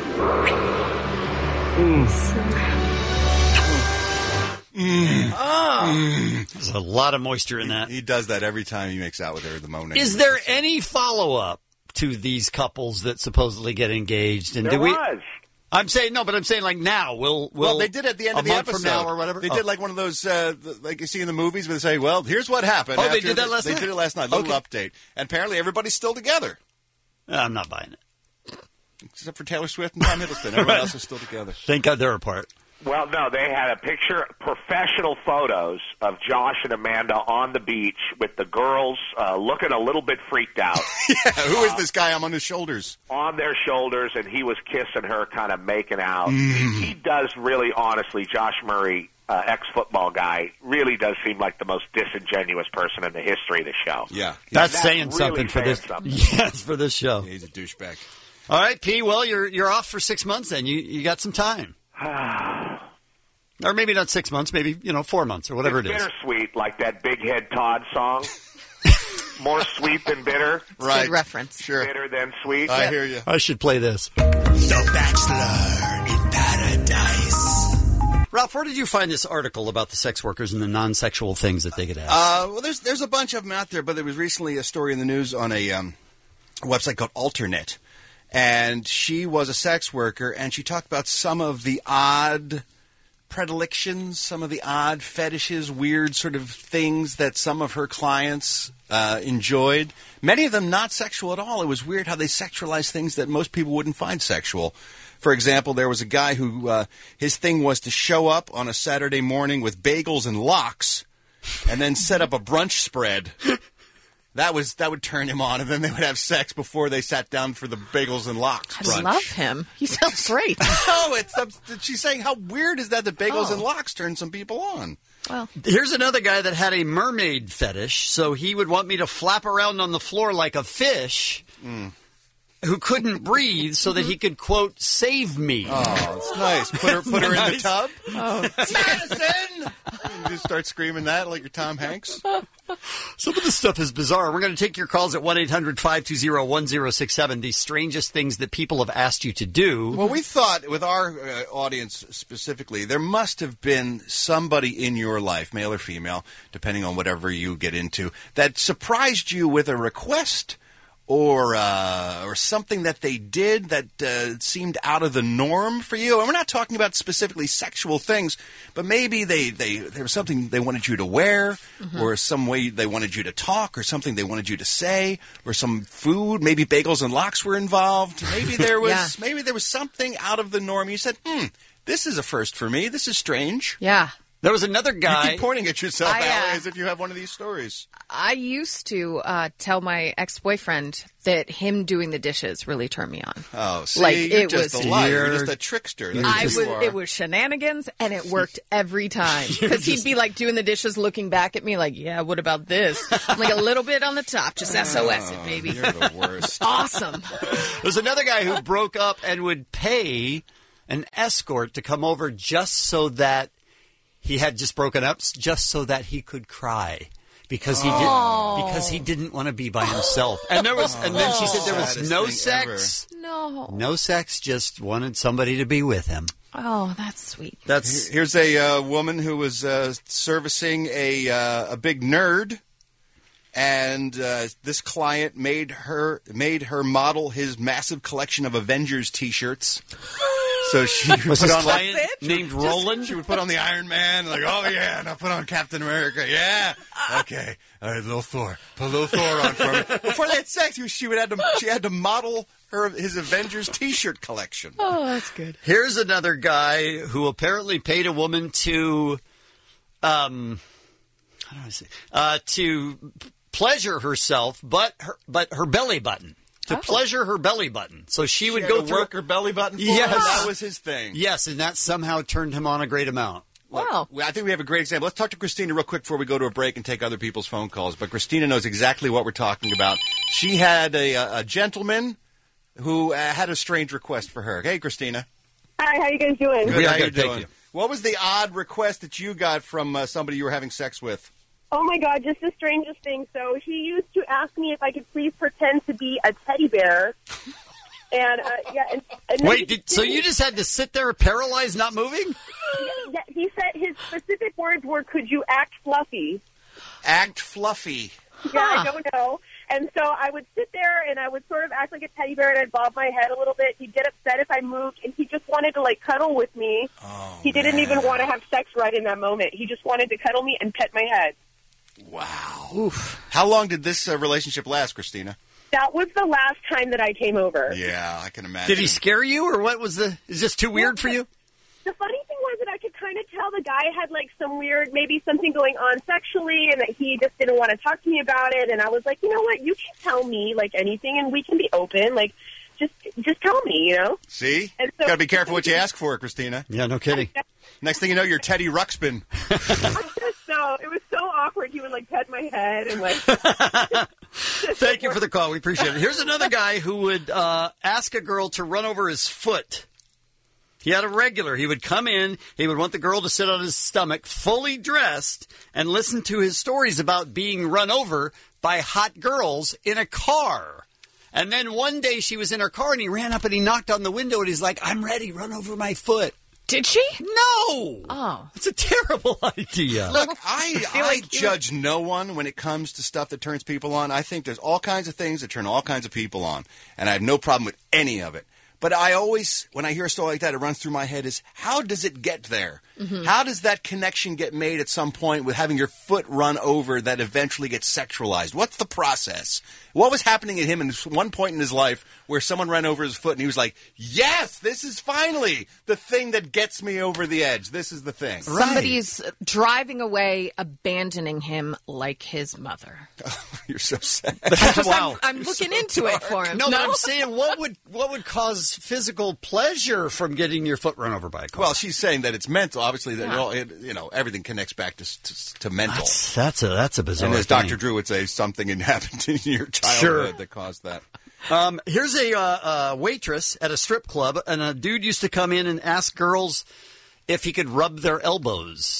There's a lot of moisture in that. He does that every time he makes out with her, the moaning. Is there any follow-up to these couples that supposedly get engaged? And There was. I'm saying like now. Well, they did at the end of the month episode. from now or whatever. They did like one of those, like you see in the movies, where they say, "Well, here's what happened." Oh, they did that last night? They did it last night. Little update, and apparently everybody's still together, I'm not buying it. except for Taylor Swift and Tom Hiddleston. Everybody else is still together. Thank God they're apart. Well, no, they had a picture, professional photos of Josh and Amanda on the beach with the girls looking a little bit freaked out. Yeah, who is this guy? I'm on his shoulders. On their shoulders, and he was kissing her, kind of making out. He does really, honestly, Josh Murray, ex-football guy, really does seem like the most disingenuous person in the history of the show. Yeah. That's saying really something for saying this. something. Yes, for this show. Yeah, he's a douchebag. All right, P. Well, you're off for 6 months. Then you got some time. Or maybe not 6 months, maybe 4 months or whatever it is. Bittersweet, like that Big Head Todd song. More sweet than bitter. Right. Good reference. Sure. Bitter than sweet. I hear you. I should play this. The Bachelor in Paradise. Ralph, where did you find this article about the sex workers and the non-sexual things that they could ask? Well, there's a bunch of them out there, but there was recently a story in the news on a website called Alternate. And she was a sex worker, and she talked about some of the odd predilections, some of the odd fetishes, weird sort of things that some of her clients enjoyed. Many of them not sexual at all. It was weird how they sexualized things that most people wouldn't find sexual. For example, there was a guy who his thing was to show up on a Saturday morning with bagels and lox and then set up a brunch spread. That would turn him on, and then they would have sex before they sat down for the bagels and lox brunch. I love him. He sounds great. No, she's saying how weird is that bagels and lox turn some people on. Well, here's another guy that had a mermaid fetish, so he would want me to flap around on the floor like a fish who couldn't breathe so that he could, quote, save me. Oh, that's nice. Put her in the tub. Oh. Madison! You just start screaming that like you're Tom Hanks. Some of this stuff is bizarre. We're going to take your calls at 1-800-520-1067. The strangest things that people have asked you to do. Well, we thought, with our audience specifically, there must have been somebody in your life, male or female, depending on whatever you get into, that surprised you with a request or something that they did that seemed out of the norm for you. And we're not talking about specifically sexual things, but maybe there was something they wanted you to wear, or some way they wanted you to talk, or something they wanted you to say, or some food. Maybe bagels and lox were involved. Maybe there was maybe there was something out of the norm. You said, this is a first for me. This is strange. Yeah. There was another guy. You keep pointing at yourself, Allie, as if you have one of these stories. I used to tell my ex-boyfriend that him doing the dishes really turned me on. Oh, see, like, you're it just was, a liar. You're just a trickster. It was shenanigans, and it worked every time. Because he'd be like doing the dishes, looking back at me like, yeah, what about this? I'm like, a little bit on the top, just SOS it, baby. You're the worst. Awesome. There's another guy who broke up and would pay an escort to come over just so that he had just broken up, just so that he could cry. Because he didn't want to be by himself. And then she said there was no sex. No. No sex, just wanted somebody to be with him. Oh, that's sweet. Here's a woman who was servicing a big nerd, and this client made her model his massive collection of Avengers T-shirts. So she would was put his on client named Roland. She would put on the Iron Man, like, oh yeah, and I'll put on Captain America, yeah, okay, all right, little Thor, put little Thor on for me. Before they had sex, she had to model his Avengers T-shirt collection. Oh, that's good. Here's another guy who apparently paid a woman to, to pleasure herself, but her belly button. To pleasure her belly button. So she would go through work her belly button for her? Yes. That was his thing. Yes, and that somehow turned him on a great amount. Wow. I think we have a great example. Let's talk to Christina real quick before we go to a break and take other people's phone calls. But Christina knows exactly what we're talking about. She had a gentleman who had a strange request for her. Hey, Christina. Hi, how you guys doing? Good, how you doing? Thank you. What was the odd request that you got from somebody you were having sex with? Oh, my God, just the strangest thing. So he used to ask me if I could please pretend to be a teddy bear. And, Wait, so you just had to sit there paralyzed, not moving? Yeah, he said his specific words were, could you act fluffy? Act fluffy. Yeah, I don't know. And so I would sit there, and I would sort of act like a teddy bear, and I'd bob my head a little bit. He'd get upset if I moved, and he just wanted to, like, cuddle with me. Oh, he didn't even want to have sex right in that moment. He just wanted to cuddle me and pet my head. Wow. Oof. How long did this relationship last, Christina? That was the last time that I came over. Yeah, I can imagine. Did he scare you, or what was is this too weird for you? The funny thing was that I could kind of tell the guy had, like, some weird, maybe something going on sexually, and that he just didn't want to talk to me about it. And I was like, you know what? You can tell me, like, anything, and we can be open. Like, just tell me, you know? See? And so, got to be careful what you ask for, Christina. Yeah, no kidding. Next thing you know, you're Teddy Ruxpin. So it was so awkward. He would, like, pet my head and, like... Thank you for the call. We appreciate it. Here's another guy who would ask a girl to run over his foot. He had a regular. He would come in. He would want the girl to sit on his stomach, fully dressed, and listen to his stories about being run over by hot girls in a car. And then one day she was in her car, and he ran up and he knocked on the window, and he's like, I'm ready. Run over my foot. Did she? No. Oh. It's a terrible idea. Look, I judge no one when it comes to stuff that turns people on. I think there's all kinds of things that turn all kinds of people on, and I have no problem with any of it. But I always, when I hear a story like that, it runs through my head is, how does it get there? Mm-hmm. How does that connection get made at some point with having your foot run over that eventually gets sexualized? What's the process? What was happening at him in one point in his life where someone ran over his foot and he was like, yes, this is finally the thing that gets me over the edge. This is the thing. Somebody's driving away, abandoning him like his mother. Oh, you're so sad. Wow. I'm looking into it for him. No, but I'm saying, what would cause physical pleasure from getting your foot run over by a car? Well, she's saying that it's mental. Obviously, that everything connects back to mental. That's a bizarre. And as thing. Dr. Drew would say, something happened in your childhood that caused that. Here's a waitress at a strip club, and a dude used to come in and ask girls if he could rub their elbows.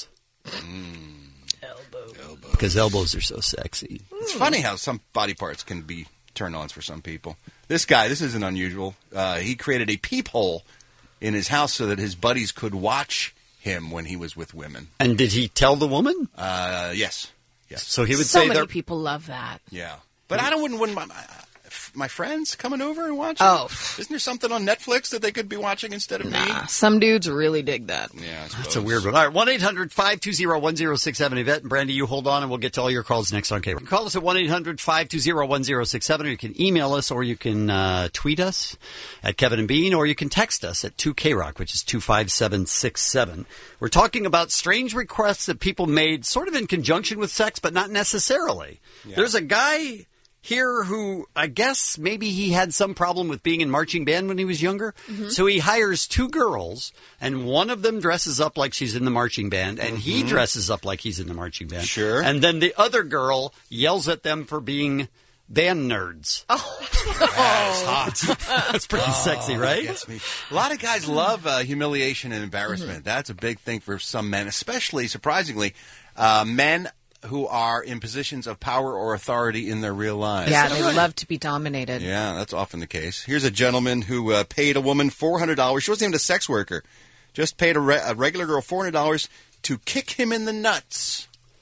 Elbows. Because elbows are so sexy. It's funny how some body parts can be turn-ons for some people. This guy, this isn't unusual. He created a peephole in his house so that his buddies could watch him when he was with women. And did he tell the woman? Yes. So he would so say many people love that. Yeah. But I wouldn't my friends coming over and watching? Oh. Isn't there something on Netflix that they could be watching instead of me? Some dudes really dig that. Yeah, I suppose. That's a weird one. All right, 1-800-520-1067. Yvette and Brandy, you hold on, and we'll get to all your calls next on K-Rock. Call us at 1-800-520-1067, or you can email us, or you can tweet us at Kevin and Bean, or you can text us at 2K-Rock, which is 25767. We're talking about strange requests that people made sort of in conjunction with sex, but not necessarily. Yeah. There's a guy here who, I guess, maybe he had some problem with being in marching band when he was younger. Mm-hmm. So he hires two girls, and one of them dresses up like she's in the marching band, and he dresses up like he's in the marching band. Sure. And then the other girl yells at them for being band nerds. Oh. That's hot. That's pretty sexy, right? Gets me. A lot of guys love humiliation and embarrassment. That's a big thing for some men, especially, surprisingly, men who are in positions of power or authority in their real lives. Yeah, they love to be dominated. Yeah, that's often the case. Here's a gentleman who paid a woman $400. She wasn't even a sex worker. Just paid a regular girl $400 to kick him in the nuts.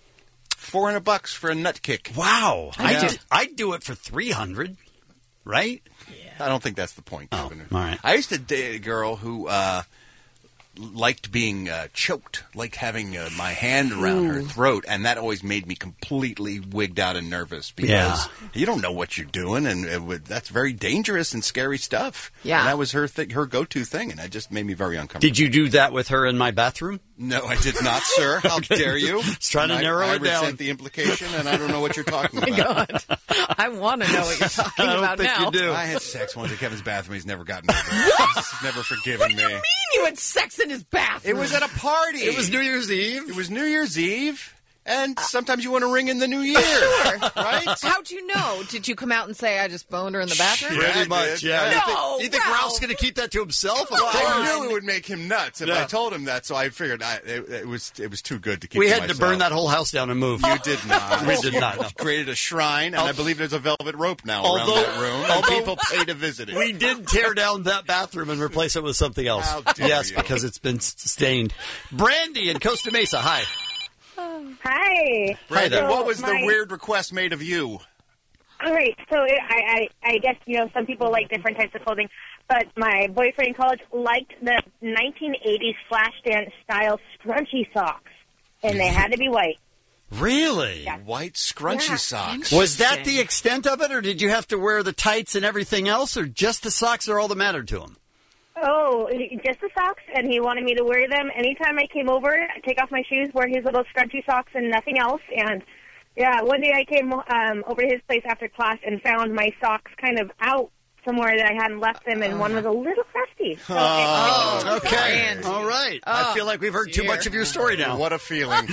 $400 for a nut kick. Wow. Yeah. I'd do it for $300, right? Yeah. I don't think that's the point. Oh, all right. I used to date a girl who liked being choked, like having my hand around her throat, and that always made me completely wigged out and nervous because you don't know what you're doing, and that's very dangerous and scary stuff. Yeah, and that was her go-to thing, and that just made me very uncomfortable. Did you do that with her in my bathroom? No, I did not, sir. How dare you? Just trying to narrow it down. I resent the implication, and I don't know what you're talking about. God. I want to know what you're talking about now. You do. I had sex once at Kevin's bathroom. He's never gotten over it. He's never forgiven What do you me. mean you had sex in his bathroom? It was at a party. It was New Year's Eve. It was New Year's Eve. And sometimes you want to ring in the new year, Sure. right? How'd you know? Did you come out and say, I just boned her in the bathroom? Pretty much, yeah. No, you think Ralph's going to keep that to himself? Well, I knew it would make him nuts if I told him that, so I figured it was too good to keep We to had myself. to burn that whole house down and move. You did not. We did not. You created a shrine, and I believe there's a velvet rope now around Although- that room, and people pay to visit it. We did tear down that bathroom and replace it with something else. How dare Yes, you. because it's been stained. Brandy in Costa Mesa, hi. Hi. Brandon, So what was the my- weird request made of you? All right, so I guess, some people like different types of clothing, but my boyfriend in college liked the 1980s flash dance style scrunchy socks, and they had to be white. Really? Yeah. White scrunchy socks. Was that the extent of it, or did you have to wear the tights and everything else, or just the socks are all that mattered to him? Oh, just the socks, and he wanted me to wear them anytime I came over, take off my shoes, wear his little scrunchy socks and nothing else, and yeah, one day I came over to his place after class and found my socks kind of out somewhere that I hadn't left them, and one was a little crusty. So Okay. All right. I feel like we've heard too much of your story now. What a feeling.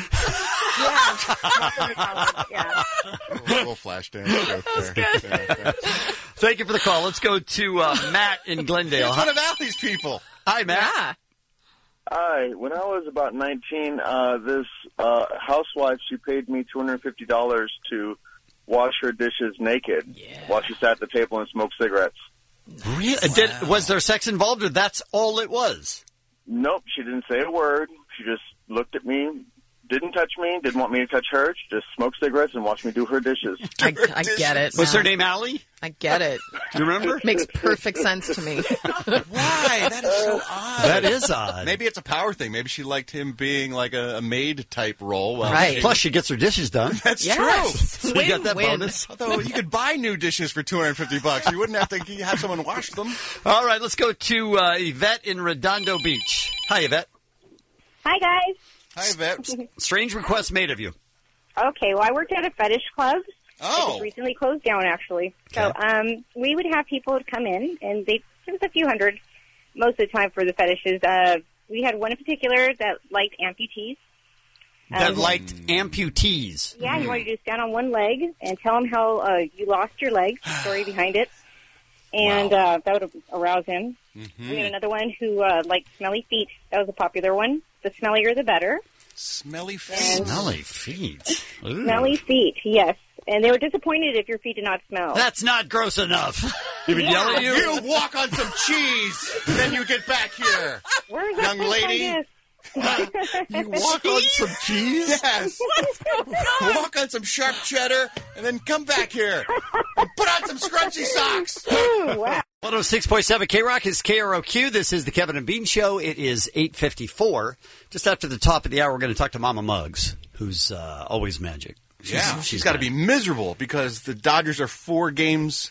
Yeah. We'll flash dance joke there. Thank you for the call. Let's go to Matt in Glendale. He's one of Allie's people. Hi, Matt. Yeah. Hi. When I was about 19, this housewife, she paid me $250 to wash her dishes naked while she sat at the table and smoked cigarettes. Really? Was there sex involved, or that's all it was? Nope. She didn't say a word. She just looked at me, didn't touch me, didn't want me to touch her. She just smoked cigarettes and watched me do her dishes. I get it. Was her name Allie? I get it. Do you remember? Makes perfect sense to me. Why? That is so odd. That is odd. Maybe it's a power thing. Maybe she liked him being like a maid type role. Well, Right. Plus, she gets her dishes done. That's Yes. true. So you got that Win-win. bonus. Although you could buy new dishes for $250. You wouldn't have to have someone wash them. All right, let's go to Yvette in Redondo Beach. Hi, Yvette. Hi, guys. Hi, Yvette. Strange request made of you. Okay, well, I worked at a fetish club. Oh. It just recently closed down, actually. So we would have people come in, and it was a few hundred most of the time for the fetishes. We had one in particular that liked amputees. That liked amputees. Yeah, you wanted to stand on one leg and tell him how you lost your leg, story behind it. And that would arouse him. Mm-hmm. We had another one who liked smelly feet. That was a popular one. The smellier, the better. Smelly feet. Smelly feet. Ooh. Smelly feet, yes. And they were disappointed if your feet did not smell. That's not gross enough. He would yell at you. You walk on some cheese, then you get back here. Where's young lady. You walk on some cheese? Yes. Walk on some sharp cheddar, and then come back here. And put on some scrunchy socks. Ooh, wow. 106.7 K-Rock is KROQ. This is the Kevin and Bean Show. It is 8:54. Just after the top of the hour, we're going to talk to Mama Muggs, who's always magic. She's got to be miserable because the Dodgers are 4 games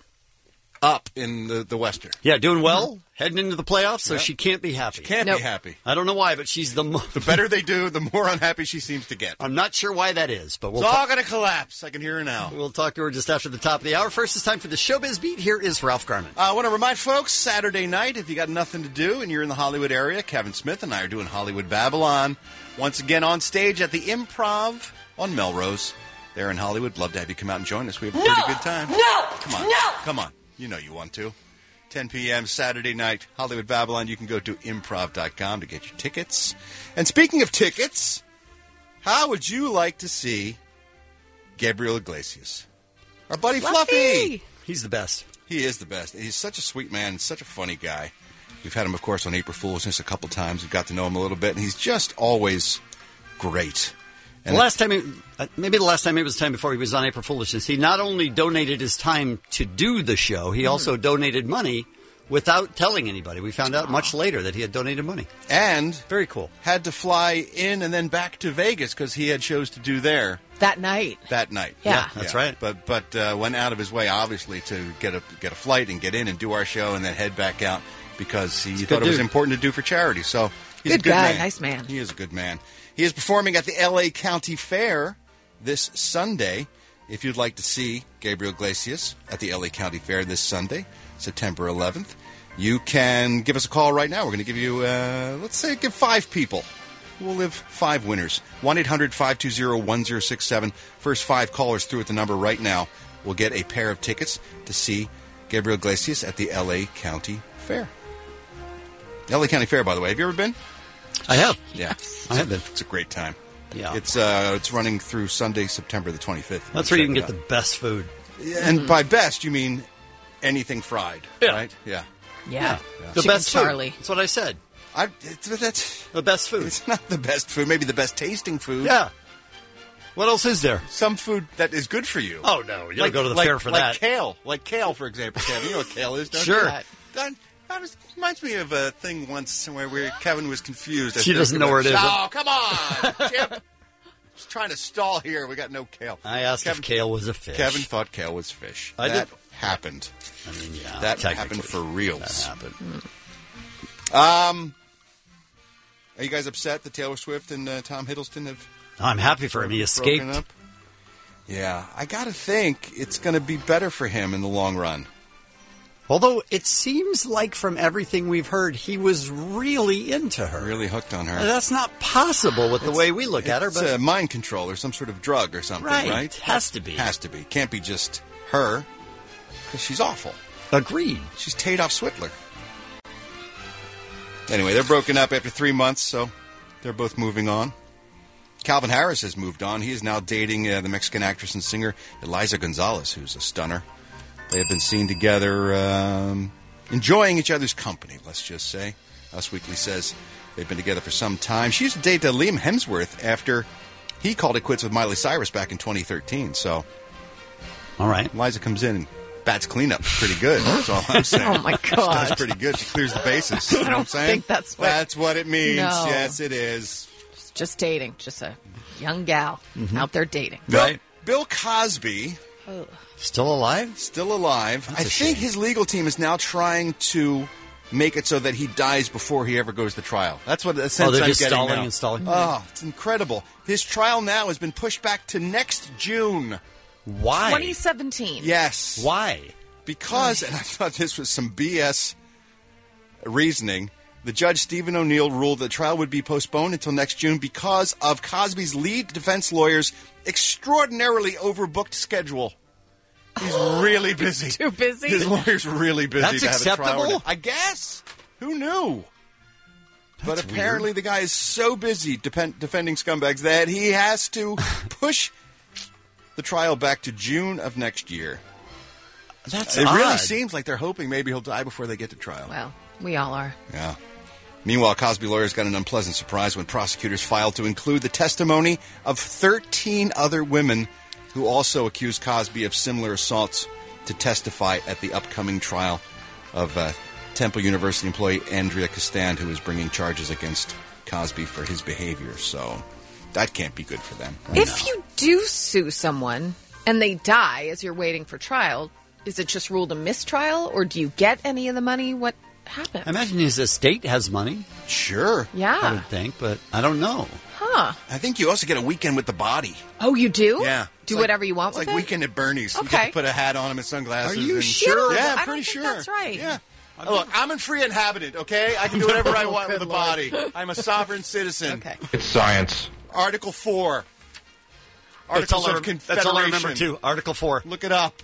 up in the Western. Yeah, doing well, heading into the playoffs, so she can't be happy. Can't be happy. I don't know why, but she's the better they do, the more unhappy she seems to get. I'm not sure why that is, but It's all going to collapse. I can hear her now. We'll talk to her just after the top of the hour. First, it's time for the Showbiz Beat. Here is Ralph Garman. I want to remind folks, Saturday night, if you got nothing to do and you're in the Hollywood area, Kevin Smith and I are doing Hollywood Babylon once again on stage at the Improv on Melrose. There in Hollywood. Love to have you come out and join us. We have a pretty good time. Come on. You know you want to. 10 p.m. Saturday night, Hollywood Babylon. You can go to improv.com to get your tickets. And speaking of tickets, how would you like to see Gabriel Iglesias? Our buddy Fluffy. He's the best. He is the best. He's such a sweet man, such a funny guy. We've had him, of course, on April Foolishness a couple times. We've got to know him a little bit, and he's just always great. And the last time it was the time before he was on April Foolishness, he not only donated his time to do the show, he also donated money without telling anybody. We found out much later that he had donated money. And very cool. Had to fly in and then back to Vegas because he had shows to do there. That night. Yeah, that's right. But went out of his way, obviously, to get a flight and get in and do our show and then head back out because he thought it was important to do for charity. So he's a good guy, man. nice man. He is a good man. He is performing at the L.A. County Fair this Sunday. If you'd like to see Gabriel Iglesias at the L.A. County Fair this Sunday, September 11th, you can give us a call right now. We're going to give you, give 5 people. We'll live 5 winners. 1-800-520-1067. First 5 callers through at the number right now will get a pair of tickets to see Gabriel Iglesias at the L.A. County Fair. L.A. County Fair, by the way. Have you ever been? I have. Yeah. I have been. It's a great time. Yeah. It's running through Sunday, September the 25th. That's where you can get the best food. And by best, you mean anything fried, right? Yeah. Yeah. The Chicken best Charlie. food. That's what I said. That's the best food. It's not the best food. Maybe the best tasting food. Yeah. What else is there? Some food that is good for you. Oh, no. You don't go to the fair for that. Kale. Like kale, for example, Kevin. You know what kale is, don't Sure. you? That reminds me of a thing once where Kevin was confused. She doesn't know where it is. Oh, come on, Chip. Just trying to stall here. We got no kale. I asked if kale was a fish. Kevin thought kale was fish. I that did. happened. I mean, yeah. That happened for reals. That happened. Are you guys upset that Taylor Swift and Tom Hiddleston have... I'm happy for him. He escaped. Up? Yeah. I got to think it's going to be better for him in the long run. Although it seems like from everything we've heard, he was really into her. Really hooked on her. That's not possible with the way we look at her. It's But mind control or some sort of drug or something, right? Has to be. Has to be. Can't be just her, because she's awful. Agreed. She's Tadoff Switler. Anyway, they're broken up after 3 months, so they're both moving on. Calvin Harris has moved on. He is now dating the Mexican actress and singer Eliza Gonzalez, who's a stunner. They have been seen together, enjoying each other's company, let's just say. Us Weekly says they've been together for some time. She used to date Liam Hemsworth after he called it quits with Miley Cyrus back in 2013. So, all right, Eliza comes in and Bats cleanup pretty good. That's all I'm saying. Oh, my God. That's pretty good. She clears the bases. You know what I'm saying? think that's what- That's what it means. No. Yes, it is. Just dating. Just a young gal out there dating. Bill Cosby. Oh. Still alive? Still alive. That's I a think shame. his legal team is now trying to make it so that he dies before he ever goes to trial. That's what the sense they're I'm just getting stalling now. and stalling? Oh, it's incredible. His trial now has been pushed back to next June. Why? 2017. Yes. Why? Because, and I thought this was some BS reasoning, the judge, Stephen O'Neill, ruled the trial would be postponed until next June because of Cosby's lead defense lawyer's extraordinarily overbooked schedule. He's really busy. Too busy? His lawyer's really busy That's to have a trial. acceptable? I guess. Who knew? But That's apparently weird. the guy is so busy defending scumbags that he has to push the trial back to June of next year. That's It really odd. seems like they're hoping maybe he'll die before they get to trial. Well, we all are. Yeah. Meanwhile, Cosby lawyers got an unpleasant surprise when prosecutors filed to include the testimony of 13 other women who also accused Cosby of similar assaults to testify at the upcoming trial of Temple University employee Andrea Castand, who is bringing charges against Cosby for his behavior. So that can't be good for them. If you do sue someone and they die as you're waiting for trial, is it just ruled a mistrial, or do you get any of the money? What happens? I imagine his estate has money. Sure. Yeah. I would think, but I don't know. Huh. I think you also get a weekend with the body. Oh, you do? Yeah. Do It's whatever you want It's with like it? Weekend at Bernie's. You Okay. get to put a hat on him and sunglasses. Are you and sure? Yeah, I I'm don't pretty think sure. that's right. Yeah. Look, I'm a free inhabitant, okay? I can do whatever I want with the Good Lord. body. I'm a sovereign citizen. Okay. It's science. Article 4. That's all, Articles I, of Confederation. that's all I remember, too. Article 4. Look it up.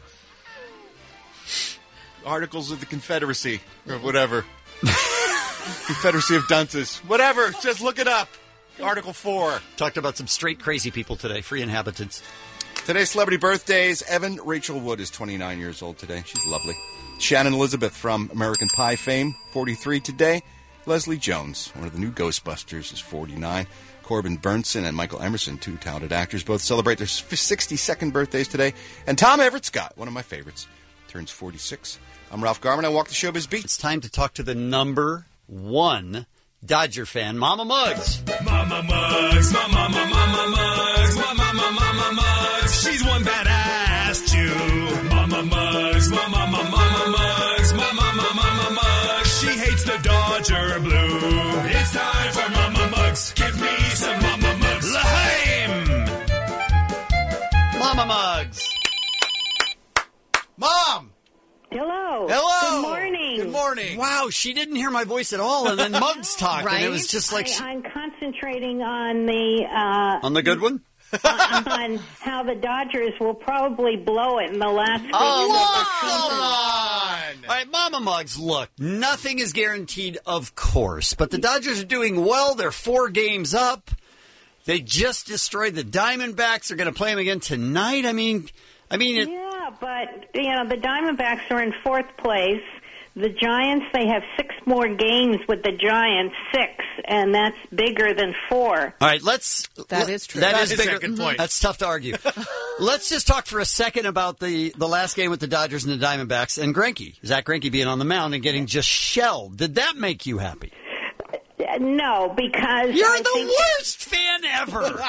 Articles of the Confederacy. Or whatever. Confederacy of Dunces. Whatever. Just look it up. Article 4. Talked about some straight crazy people today, free inhabitants. Today's celebrity birthdays. Evan Rachel Wood is 29 years old today. She's lovely. Shannon Elizabeth from American Pie fame, 43 today. Leslie Jones, one of the new Ghostbusters, is 49. Corbin Burnson and Michael Emerson, two talented actors, both celebrate their 62nd birthdays today. And Tom Everett Scott, one of my favorites, turns 46. I'm Ralph Garman. I walk the showbiz beat. It's time to talk to the number one Dodger fan, Mama Muggs. Mama Muggs, Mama Muggs, Mama Muggs. She's one badass Jew. Mama Muggs, Mama Muggs, Mama Muggs. She hates the Dodger blue. It's time for Mama Muggs. Give me some Mama Muggs. L'chaim. Mama Muggs. Mom! Hello. Hello. Good morning. Good morning. Wow, she didn't hear my voice at all, and then Muggs talked, and it was just like... I'm concentrating on the... on the good one? on how the Dodgers will probably blow it in the last game Oh, of the season. come on! All right, Mama Muggs, look, nothing is guaranteed, of course, but the Dodgers are doing well. They're 4 games up. They just destroyed the Diamondbacks. They're going to play them again tonight. I mean, Yeah, but, the Diamondbacks are in 4th place. The Giants, they have 6 more games with the Giants, 6, and that's bigger than 4. All right, That is true. That is bigger. Second point. That's tough to argue. Let's just talk for a second about the last game with the Dodgers and the Diamondbacks and Greinke. Zach Greinke being on the mound and getting just shelled. Did that make you happy? No, because... You're the worst fan ever!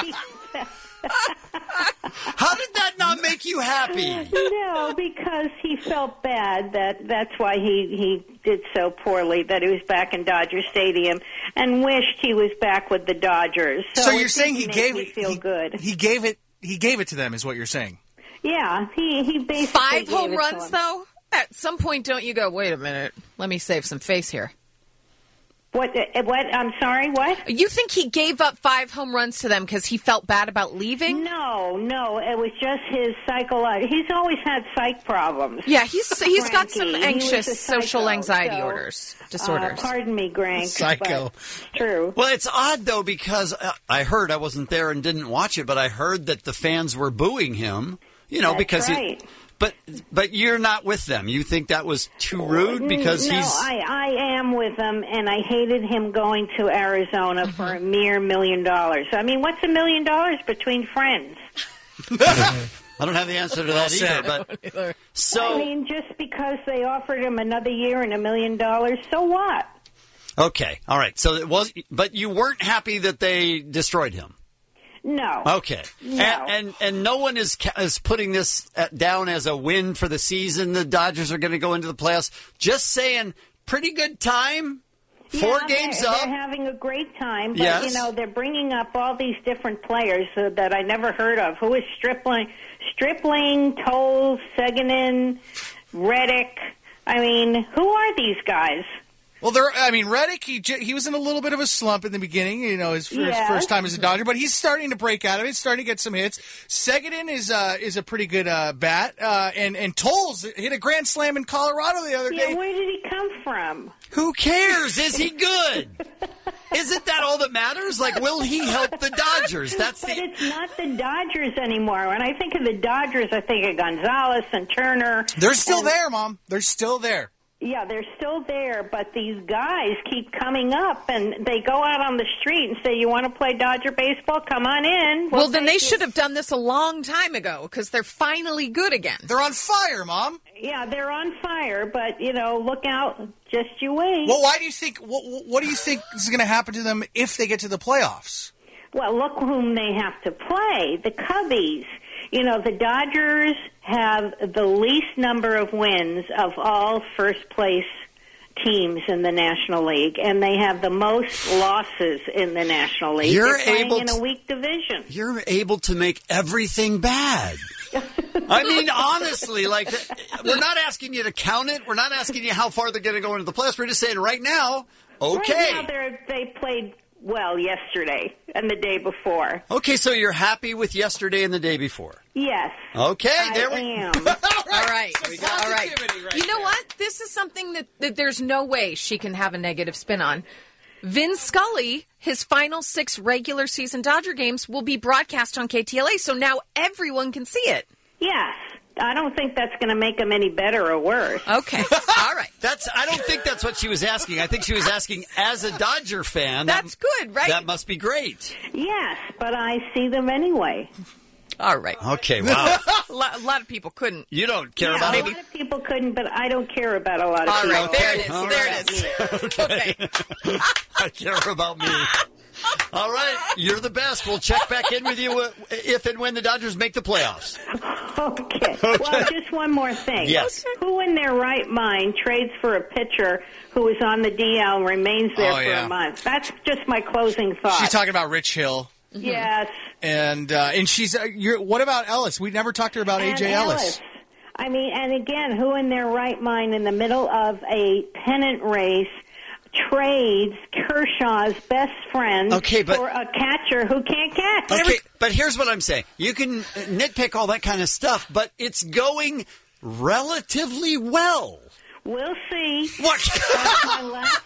How did that not make you happy? No, because he felt bad. That's why he did so poorly, that he was back in Dodger Stadium, and wished he was back with the Dodgers. So it you're saying he didn't gave make me it? feel good? He gave it to them, is what you're saying? Yeah, he basically 5 gave home it to runs, him. though? At some point, don't you go, wait a minute, let me save some face here. What? I'm sorry, what? You think he gave up 5 home runs to them because he felt bad about leaving? No, it was just his psychological... He's always had psych problems. Yeah, he's got some Frankie. He was a anxious social psycho, anxiety so, disorders. Pardon me, Grank. Psycho. but it's true. Well, it's odd, though, because I heard, I wasn't there and didn't watch it, but I heard that the fans were booing him, That's because right. But you're not with them. You think that was too rude because no, he's... I am with him, and I hated him going to Arizona for a mere $1 million. I mean, what's $1 million between friends? I don't have the answer to that either. But so, I mean, just because they offered him another year and $1 million, so what? okay, all right. So it was, but you weren't happy that they destroyed him. No. Okay. No. And no one is putting this down as a win for the season. The Dodgers are going to go into the playoffs. Just saying, pretty good time. 4 games they're up. having a great time, but Yes. they're bringing up all these different players that I never heard of. Who is Stripling, Toles, Seguin, Reddick? I mean, who are these guys? Well, Reddick, he was in a little bit of a slump in the beginning, his first time as a Dodger, but he's starting to break out of it, starting to get some hits. Seguin is a pretty good bat, and Toles hit a grand slam in Colorado the other day. Where did he come from? Who cares? Is he good? Isn't that all that matters? Like, will he help the Dodgers? But it's not the Dodgers anymore. When I think of the Dodgers, I think of Gonzalez and Turner. They're still there, Mom. They're still there. Yeah, they're still there, but these guys keep coming up, and they go out on the street and say, you want to play Dodger baseball? Come on in. Well, then they should have done this a long time ago, because they're finally good again. They're on fire, Mom. Yeah, they're on fire, but, look out. Just you wait. Well, why do you think? What do you think is going to happen to them if they get to the playoffs? Well, look whom they have to play, the Cubbies. The Dodgers have the least number of wins of all first-place teams in the National League, and they have the most losses in the National League. They're playing in a weak division. You're able to make everything bad. I mean, honestly, we're not asking you to count it. We're not asking you how far they're going to go into the playoffs. We're just saying right now, okay. Right now they played well yesterday and the day before. Okay, so you're happy with yesterday and the day before? Yes. Okay, there I we am. All right. All right. Right You know what? This is something that there's no way she can have a negative spin on. Vin Scully, his final 6 regular season Dodger games will be broadcast on KTLA, so now everyone can see it. Yes. I don't think that's going to make them any better or worse. Okay. All right. I don't think that's what she was asking. I think she was asking, as a Dodger fan. That's good, right? That must be great. Yes, but I see them anyway. All right. Okay, wow. A lot of people couldn't. You don't care Yeah, about a it? lot of people couldn't, but I don't care about a lot of All people. right, there it is. All There right. it is. Okay. I care about me. All right, you're the best. We'll check back in with you if and when the Dodgers make the playoffs. Okay. Well, just one more thing. Yes. Who in their right mind trades for a pitcher who is on the DL and remains there for a month? That's just my closing thought. She's talking about Rich Hill. Yes. And she's. What about Ellis? We never talked to her about And AJ Ellis. I mean, and again, who in their right mind in the middle of a pennant race trades Kershaw's best friend for a catcher who can't catch? Okay, but here's what I'm saying. You can nitpick all that kind of stuff, but it's going relatively well. We'll see. What? That's my last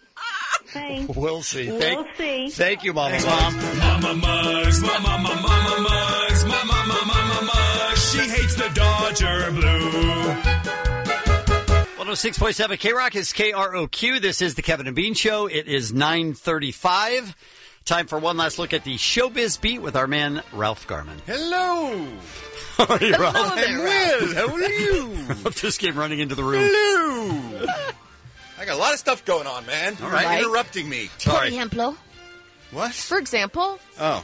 thing. We'll see. We'll see. Thank you, Mama. Mama Mugs, Mama Mugs, Mama Mugs. She hates the Dodger blue. 106.7 K-Rock is KROQ. This is the Kevin and Bean Show. It is 9:35. Time for one last look at the showbiz beat with our man, Ralph Garman. Hello. How are you, Ralph? I'm well. How are you? Ralph just came running into the room. Hello. I got a lot of stuff going on, man. All right. You're interrupting me. Por ejemplo. What? For example. Oh.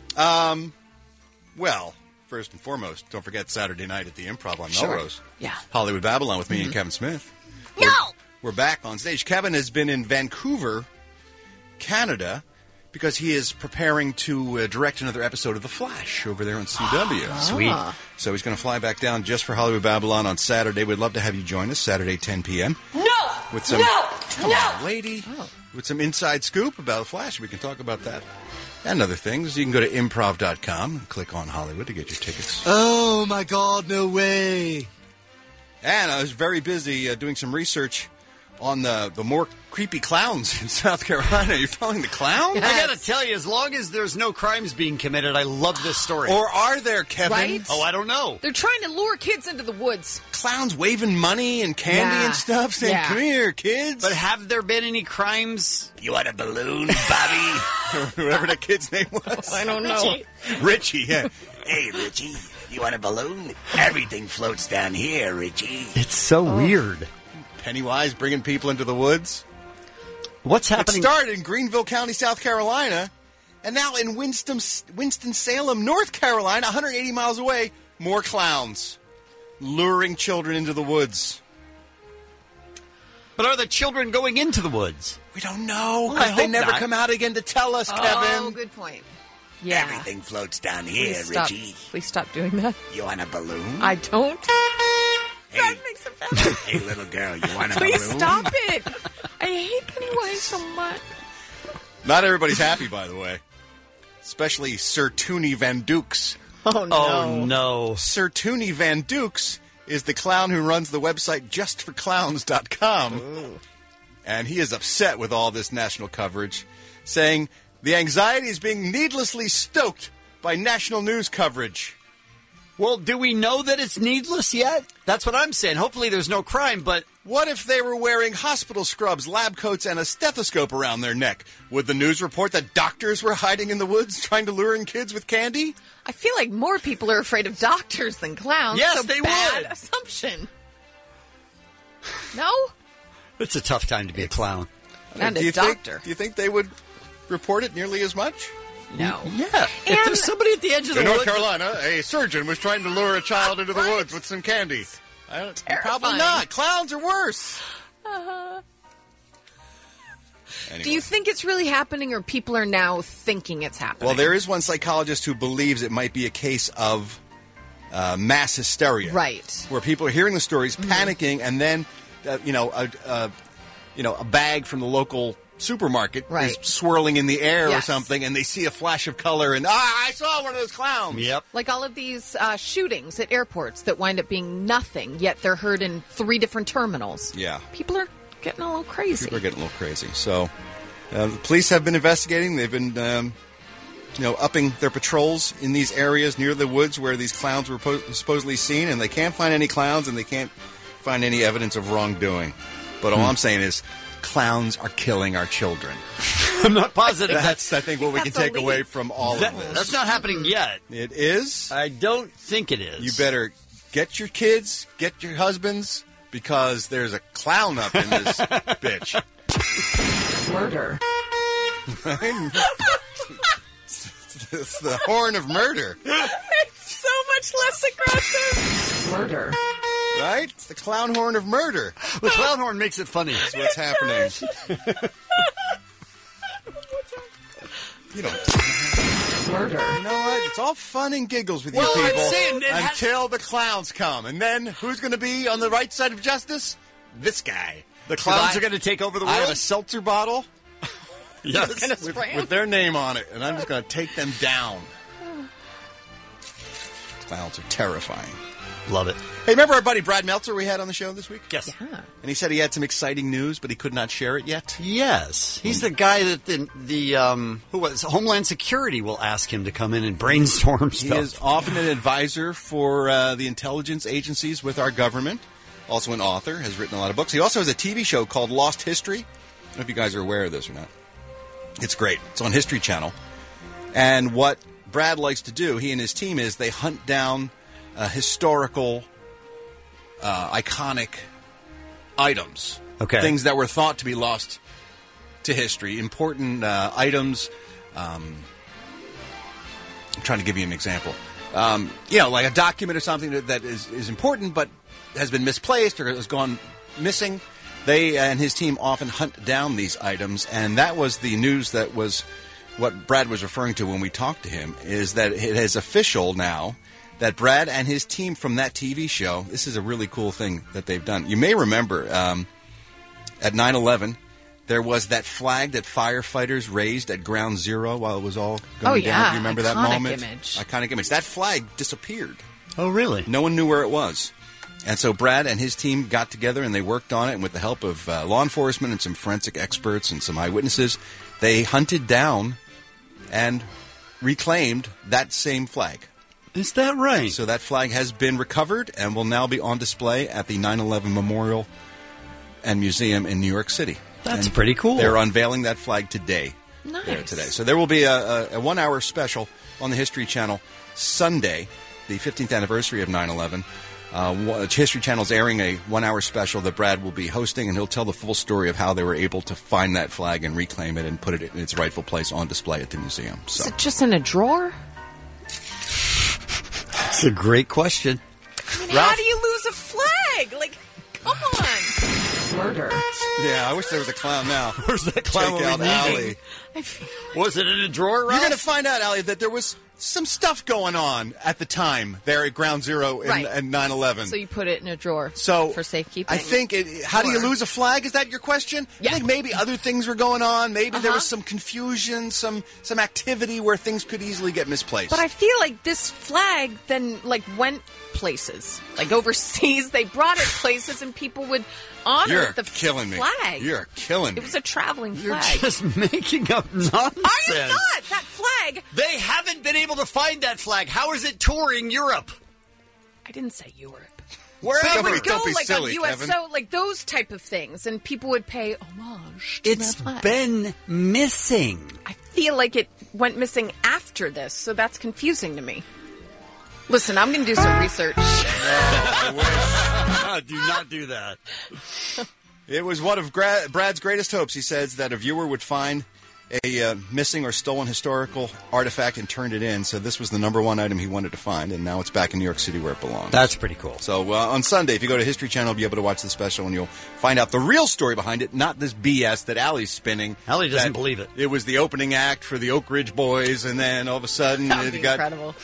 Well, first and foremost, don't forget Saturday night at the Improv on Sure. Melrose. Yeah. Hollywood Babylon with me and Kevin Smith. No! We're back on stage. Kevin has been in Vancouver, Canada, because he is preparing to direct another episode of The Flash over there on CW. Sweet. So he's going to fly back down just for Hollywood Babylon on Saturday. We'd love to have you join us Saturday, 10 p.m. No! With some, come No! on, lady. With some inside scoop about The Flash. We can talk about that and other things. You can go to improv.com and click on Hollywood to get your tickets. Oh, my God, no way. And I was very busy doing some research on the more creepy clowns in South Carolina. You're following the clowns? I got to tell you, as long as there's no crimes being committed, I love this story. Or are there, Kevin? Right? Oh, I don't know. They're trying to lure kids into the woods. Clowns waving money and candy and stuff, saying, Yeah. come here, kids. But have there been any crimes? You want a balloon, Bobby? Or whatever that kid's name was. I don't know. Richie, yeah. Hey, Richie. You want a balloon? Everything floats down here, Richie. It's so weird. Pennywise bringing people into the woods. What's happening? It started in Greenville County, South Carolina, and now in Winston-Salem, North Carolina, 180 miles away, more clowns luring children into the woods. But are the children going into the woods? We don't know. Well, I They hope never not. come out again to tell us, Kevin. Oh, good point. Yeah. Everything floats down here, Please stop. Richie. Please stop doing that. You want a balloon? I don't. Hey, That makes it better. hey, little girl, you want a Please balloon? stop it. I hate Pennywise so much. Not everybody's happy, by the way. Especially Sir Toonie Van Dukes. Oh, no. Oh, no. Sir Toonie Van Dukes is the clown who runs the website justforclowns.com. And he is upset with all this national coverage, saying the anxiety is being needlessly stoked by national news coverage. Well, do we know that it's needless yet? That's what I'm saying. Hopefully there's no crime, but... What if they were wearing hospital scrubs, lab coats, and a stethoscope around their neck? Would the news report that doctors were hiding in the woods trying to lure in kids with candy? I feel like more people are afraid of doctors than clowns. Yes, so they bad would. assumption. No? It's a tough time to be a clown. And do a you doctor. Do you think they would report it nearly as much? No. Yeah. If there's somebody at the edge of the In North woods... Carolina, a surgeon was trying to lure a child into the woods with some candy. Probably not. Clowns are worse. Anyway. Do you think it's really happening, or people are now thinking it's happening? Well, there is one psychologist who believes it might be a case of mass hysteria, Right. Where people are hearing the stories, panicking, and then a bag from the local supermarket Right. is swirling in the air or Yes. something, and they see a flash of color, and I saw one of those clowns. Yep. Like all of these shootings at airports that wind up being nothing, yet they're heard in 3 different terminals. Yeah. People are getting a little crazy. People are getting a little crazy. So the police have been investigating. They've been, upping their patrols in these areas near the woods where these clowns were supposedly seen, and they can't find any clowns, and they can't find any evidence of wrongdoing. But all I'm saying is clowns are killing our children. I'm not positive. That's, I think, what we can That's take elite. away from all of this. That's not happening yet. It is. I don't think it is. You better get your kids, get your husbands, because there's a clown up in this bitch. Murder. It's the horn of murder. It's so much less aggressive. Murder. Right? It's the clown horn of murder. The clown horn makes it funny. That's what's happening. You don't. Murder. You know what? It's all fun and giggles with Well, you I'm people saying it has- until the clowns come. And then who's going to be on the right side of justice? This guy. The clowns are going to take over the I have world? a seltzer bottle Yes. Gonna spray 'em? with their name on it, and I'm just going to take them down. Clowns are terrifying. Love it. Hey, remember our buddy Brad Meltzer we had on the show this week? Yes. Yeah. And he said he had some exciting news, but he could not share it yet. Yes. He's the guy that who was Homeland Security will ask him to come in and brainstorm He stuff. is often an advisor for the intelligence agencies with our government. Also an author, has written a lot of books. He also has a TV show called Lost History. I don't know if you guys are aware of this or not. It's great. It's on History Channel. And what Brad likes to do, he and his team, is they hunt down historical, iconic items. Okay. Things that were thought to be lost to history. Important items. I'm trying to give you an example. Like a document or something that is important but has been misplaced or has gone missing. They and his team often hunt down these items, and that was the news that was what Brad was referring to when we talked to him, is that it is official now that Brad and his team from that TV show, this is a really cool thing that they've done. You may remember at 9/11, there was that flag that firefighters raised at Ground Zero while it was all going down. Do you remember that Iconic moment? image. Iconic image. That flag disappeared. Oh, really? No one knew where it was. And so Brad and his team got together and they worked on it, and with the help of law enforcement and some forensic experts and some eyewitnesses, they hunted down and reclaimed that same flag. Is that right? So that flag has been recovered and will now be on display at the 9/11 Memorial and Museum in New York City. That's And pretty cool. They're unveiling that flag today. Nice. Today. So there will be a 1-hour special on the History Channel Sunday. the 15th anniversary of 9/11. History Channel's airing a 1-hour special that Brad will be hosting, and he'll tell the full story of how they were able to find that flag and reclaim it and put it in its rightful place on display at the museum. So. Is it just in a drawer? That's a great question. I mean, how do you lose a flag? Like, come on. Murder. Yeah, I wish there was a clown now. Where's that clown? Take out Allie. Was it in a drawer, Ralph? You're going to find out, Allie, that there was some stuff going on at the time there at Ground Zero in 9/11. So you put it in a drawer So for safekeeping? I think, how do you lose a flag? Is that your question? Yeah. I think maybe other things were going on. Maybe there was some confusion, some activity where things could easily get misplaced. But I feel like this flag then, like, went places. Like, overseas, they brought it places and people would honor You're the killing me. flag. You're killing me. It was a traveling You're flag. just making up nonsense. Are you not? That flag. They haven't been able to find that flag. How is it touring Europe? I didn't say Europe. Wherever. They would go, Don't be like, silly, on USO, Kevin. like, those type of things, and people would pay homage to It's that flag. been missing. I feel like it went missing after this, so that's confusing to me. Listen, I'm going to do some research. Do not do that. It was one of Brad's greatest hopes, he says, that a viewer would find a missing or stolen historical artifact and turned it in. So this was the number one item he wanted to find, and now it's back in New York City where it belongs. That's pretty cool. So on Sunday, if you go to History Channel, you'll be able to watch the special, and you'll find out the real story behind it, not this BS that Allie's spinning. Allie doesn't believe it. It was the opening act for the Oak Ridge Boys, and then all of a sudden That would be incredible.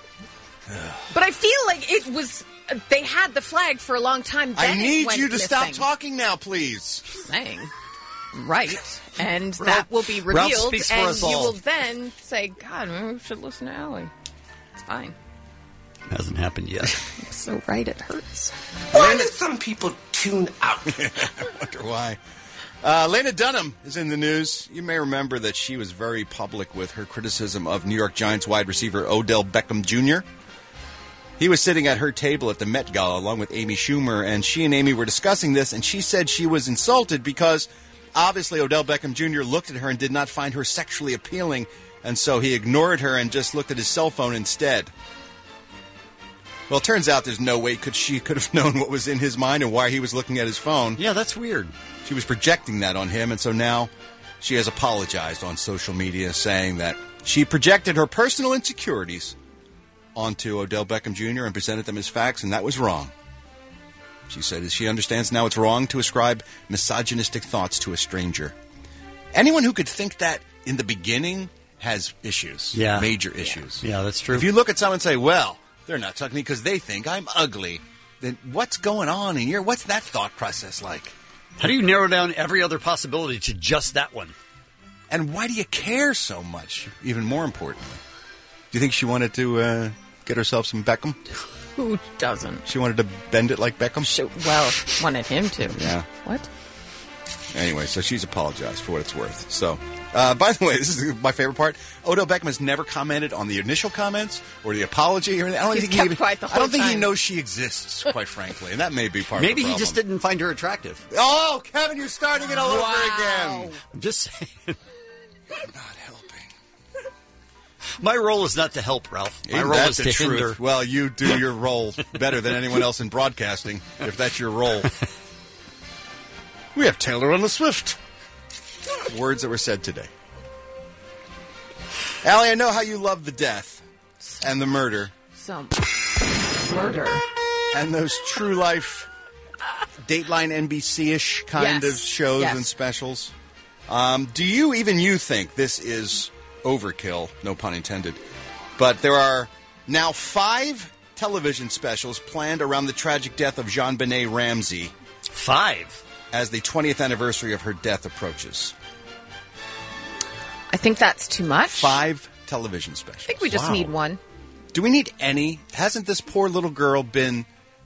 But I feel like it was. They had the flag for a long time. Then I need it went you to stop missing. talking now, please. Saying. Right. And Ralph- that will be Ralph revealed, speaks for and us you all. will then say, God, maybe we should listen to Allie. It's fine. Hasn't happened yet. I'm so right, it hurts. Why do some people tune out? I wonder why. Lena Dunham is in the news. You may remember that she was very public with her criticism of New York Giants wide receiver Odell Beckham Jr. He was sitting at her table at the Met Gala along with Amy Schumer, and she and Amy were discussing this, and she said she was insulted because obviously Odell Beckham Jr. looked at her and did not find her sexually appealing, and so he ignored her and just looked at his cell phone instead. Well, it turns out there's no way she could have known what was in his mind and why he was looking at his phone. Yeah, that's weird. She was projecting that on him, and so now she has apologized on social media, saying that she projected her personal insecurities onto Odell Beckham Jr. and presented them as facts, and that was wrong. She said she understands now it's wrong to ascribe misogynistic thoughts to a stranger. Anyone who could think that in the beginning has issues, major issues. Yeah, that's true. If you look at someone and say, well, they're not talking to me because they think I'm ugly, then what's going on in here? What's that thought process like? How do you narrow down every other possibility to just that one? And why do you care so much, even more importantly? Do you think she wanted to get herself some Beckham? Who doesn't? She wanted to bend it like Beckham? Well, wanted him to. Yeah. What? Anyway, so she's apologized for what it's worth. So, by the way, this is my favorite part. Odell Beckham has never commented on the initial comments or the apology or anything. I don't He's think kept he quiet the I don't whole think he time. knows she exists, quite frankly, and that may be part of the Maybe problem. he just didn't find her attractive. Oh, Kevin, you're starting it all over again. I'm just saying. Not helping. My role is not to help, Ralph. My Ain't role that is the to truth? hinder. Well, you do your role better than anyone else in broadcasting, if that's your role. We have Taylor on the Swift. Words that were said today. Allie, I know how you love the death and the murder. Some murder. And those true life Dateline NBC-ish kind Yes. of shows Yes. and specials. Do you think this is overkill, no pun intended, but there are now 5 television specials planned around the tragic death of JonBenet Ramsey. 5? As the 20th anniversary of her death approaches. I think that's too much. 5 television specials. I think we just need one. Do we need any? Hasn't this poor little girl been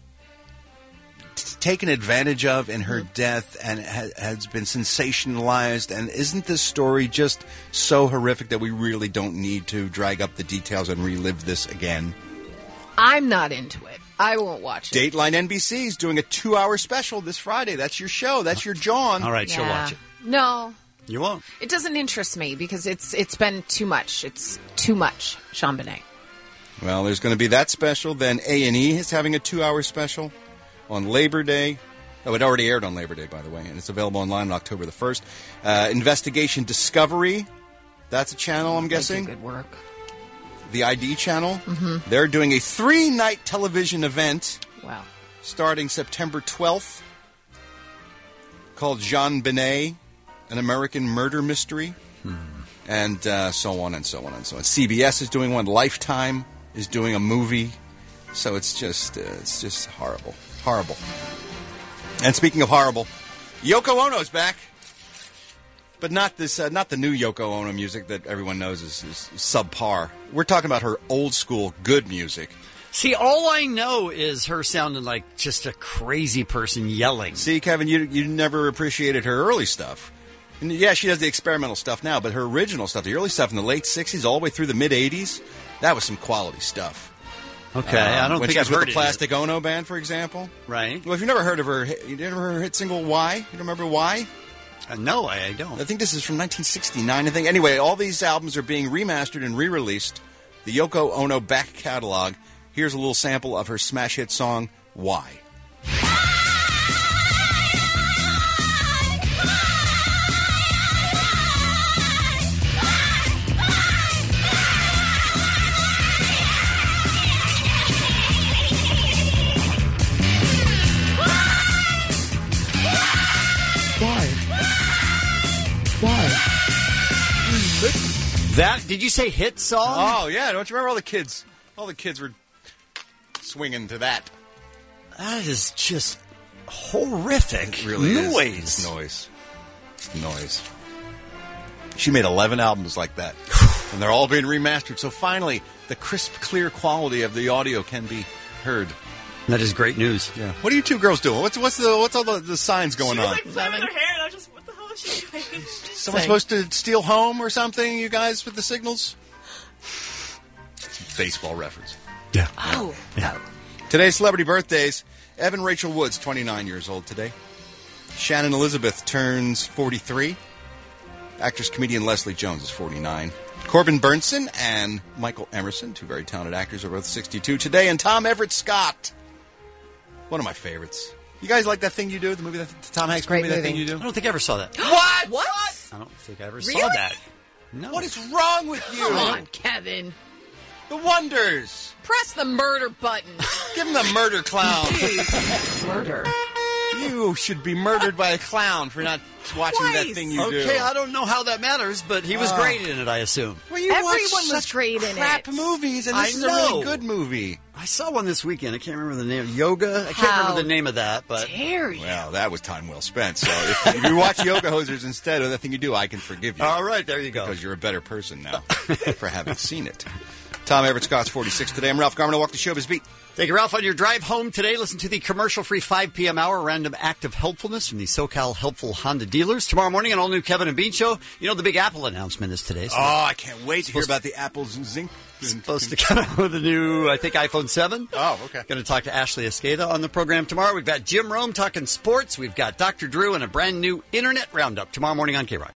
taken advantage of in her death and has been sensationalized? And isn't this story just so horrific that we really don't need to drag up the details and relive this again? I'm not into it. I won't watch it. Dateline NBC is doing a 2-hour special this Friday. That's your show. That's your John. All right, she'll watch it. No. You won't. It doesn't interest me because it's been too much. It's too much, JonBenet. Well, there's going to be that special. Then A&E is having a 2-hour special on Labor Day. Oh, it already aired on Labor Day, by the way, and it's available online on October the 1st. Investigation Discovery. That's a channel, I'm guessing. They do good work. The ID channel. Mhm. They're doing a 3-night television event. Wow. Starting September 12th. Called Jean Benet, An American Murder Mystery. And so on and so on and so on. CBS is doing one. Lifetime is doing a movie. So it's just horrible. Horrible. And speaking of horrible, Yoko Ono's back. But not this, not the new Yoko Ono music that everyone knows is subpar. We're talking about her old school good music. See, all I know is her sounding like just a crazy person yelling. See, Kevin, you never appreciated her early stuff. And yeah, she does the experimental stuff now, but her original stuff, the early stuff in the late 60s all the way through the mid-80s, that was some quality stuff. Okay, I don't when think she was I've with heard the it Plastic Ono Band, for example. Right. Well, if you've never heard of her, you never heard her hit single "Why"? You don't remember "Why"? No, I don't. I think this is from 1969. I think. Anyway, all these albums are being remastered and re-released. The Yoko Ono back catalog. Here's a little sample of her smash hit song "Why." That, did you say hit song? Oh, yeah. Don't you remember all the kids? All the kids were swinging to that. That is just horrific. It really noise. Is. Noise. She made 11 albums like that. And they're all being remastered. So finally, the crisp, clear quality of the audio can be heard. That is great news. Yeah. What are you two girls doing? What's all the signs going on? She was like playing with her hair, and I was just, what the hell is she doing? Someone's supposed to steal home or something, you guys, with the signals? Baseball reference. Yeah. Oh. Yeah. Today's celebrity birthdays. Evan Rachel Wood's 29 years old today. Shannon Elizabeth turns 43. Actress, comedian Leslie Jones is 49. Corbin Burnson and Michael Emerson, two very talented actors, are both 62 today. And Tom Everett Scott, one of my favorites. You guys like That Thing You Do, the movie, the Tom Hanks movie, That Thing You Do? I don't think I ever saw that. What? I don't think I ever Really? saw that. No. What is wrong with you? Come on, Kevin. The Wonders. Press the murder button. Give him the murder clown. Murder. You should be murdered by a clown for not watching That Thing You Do. Okay, I don't know how that matters, but he was great in it, I assume. Well, you Everyone watch was such great in crap it. movies, and I this is a know. really good movie. I saw one this weekend. I can't remember the name. Yoga? I can't remember the name of that, but... Dare you? Well, that was time well spent. So if you watch Yoga Hosers instead of That Thing You Do, I can forgive you. All right, there you go. Because you're a better person now for having seen it. Tom Everett Scott's 46 today. I'm Ralph Garman. I walk the showbiz beat. Thank you, Ralph. On your drive home today, listen to the commercial-free 5 p.m. hour random act of helpfulness from the SoCal Helpful Honda dealers. Tomorrow morning, an all-new Kevin and Bean show. You know, the big Apple announcement is today. So I can't wait to hear about the Apple's Zinc. Supposed to come out with a new, I think, iPhone 7. Oh, okay. Going to talk to Ashley Escada on the program tomorrow. We've got Jim Rome talking sports. We've got Dr. Drew and a brand new Internet Roundup tomorrow morning on K-Rock.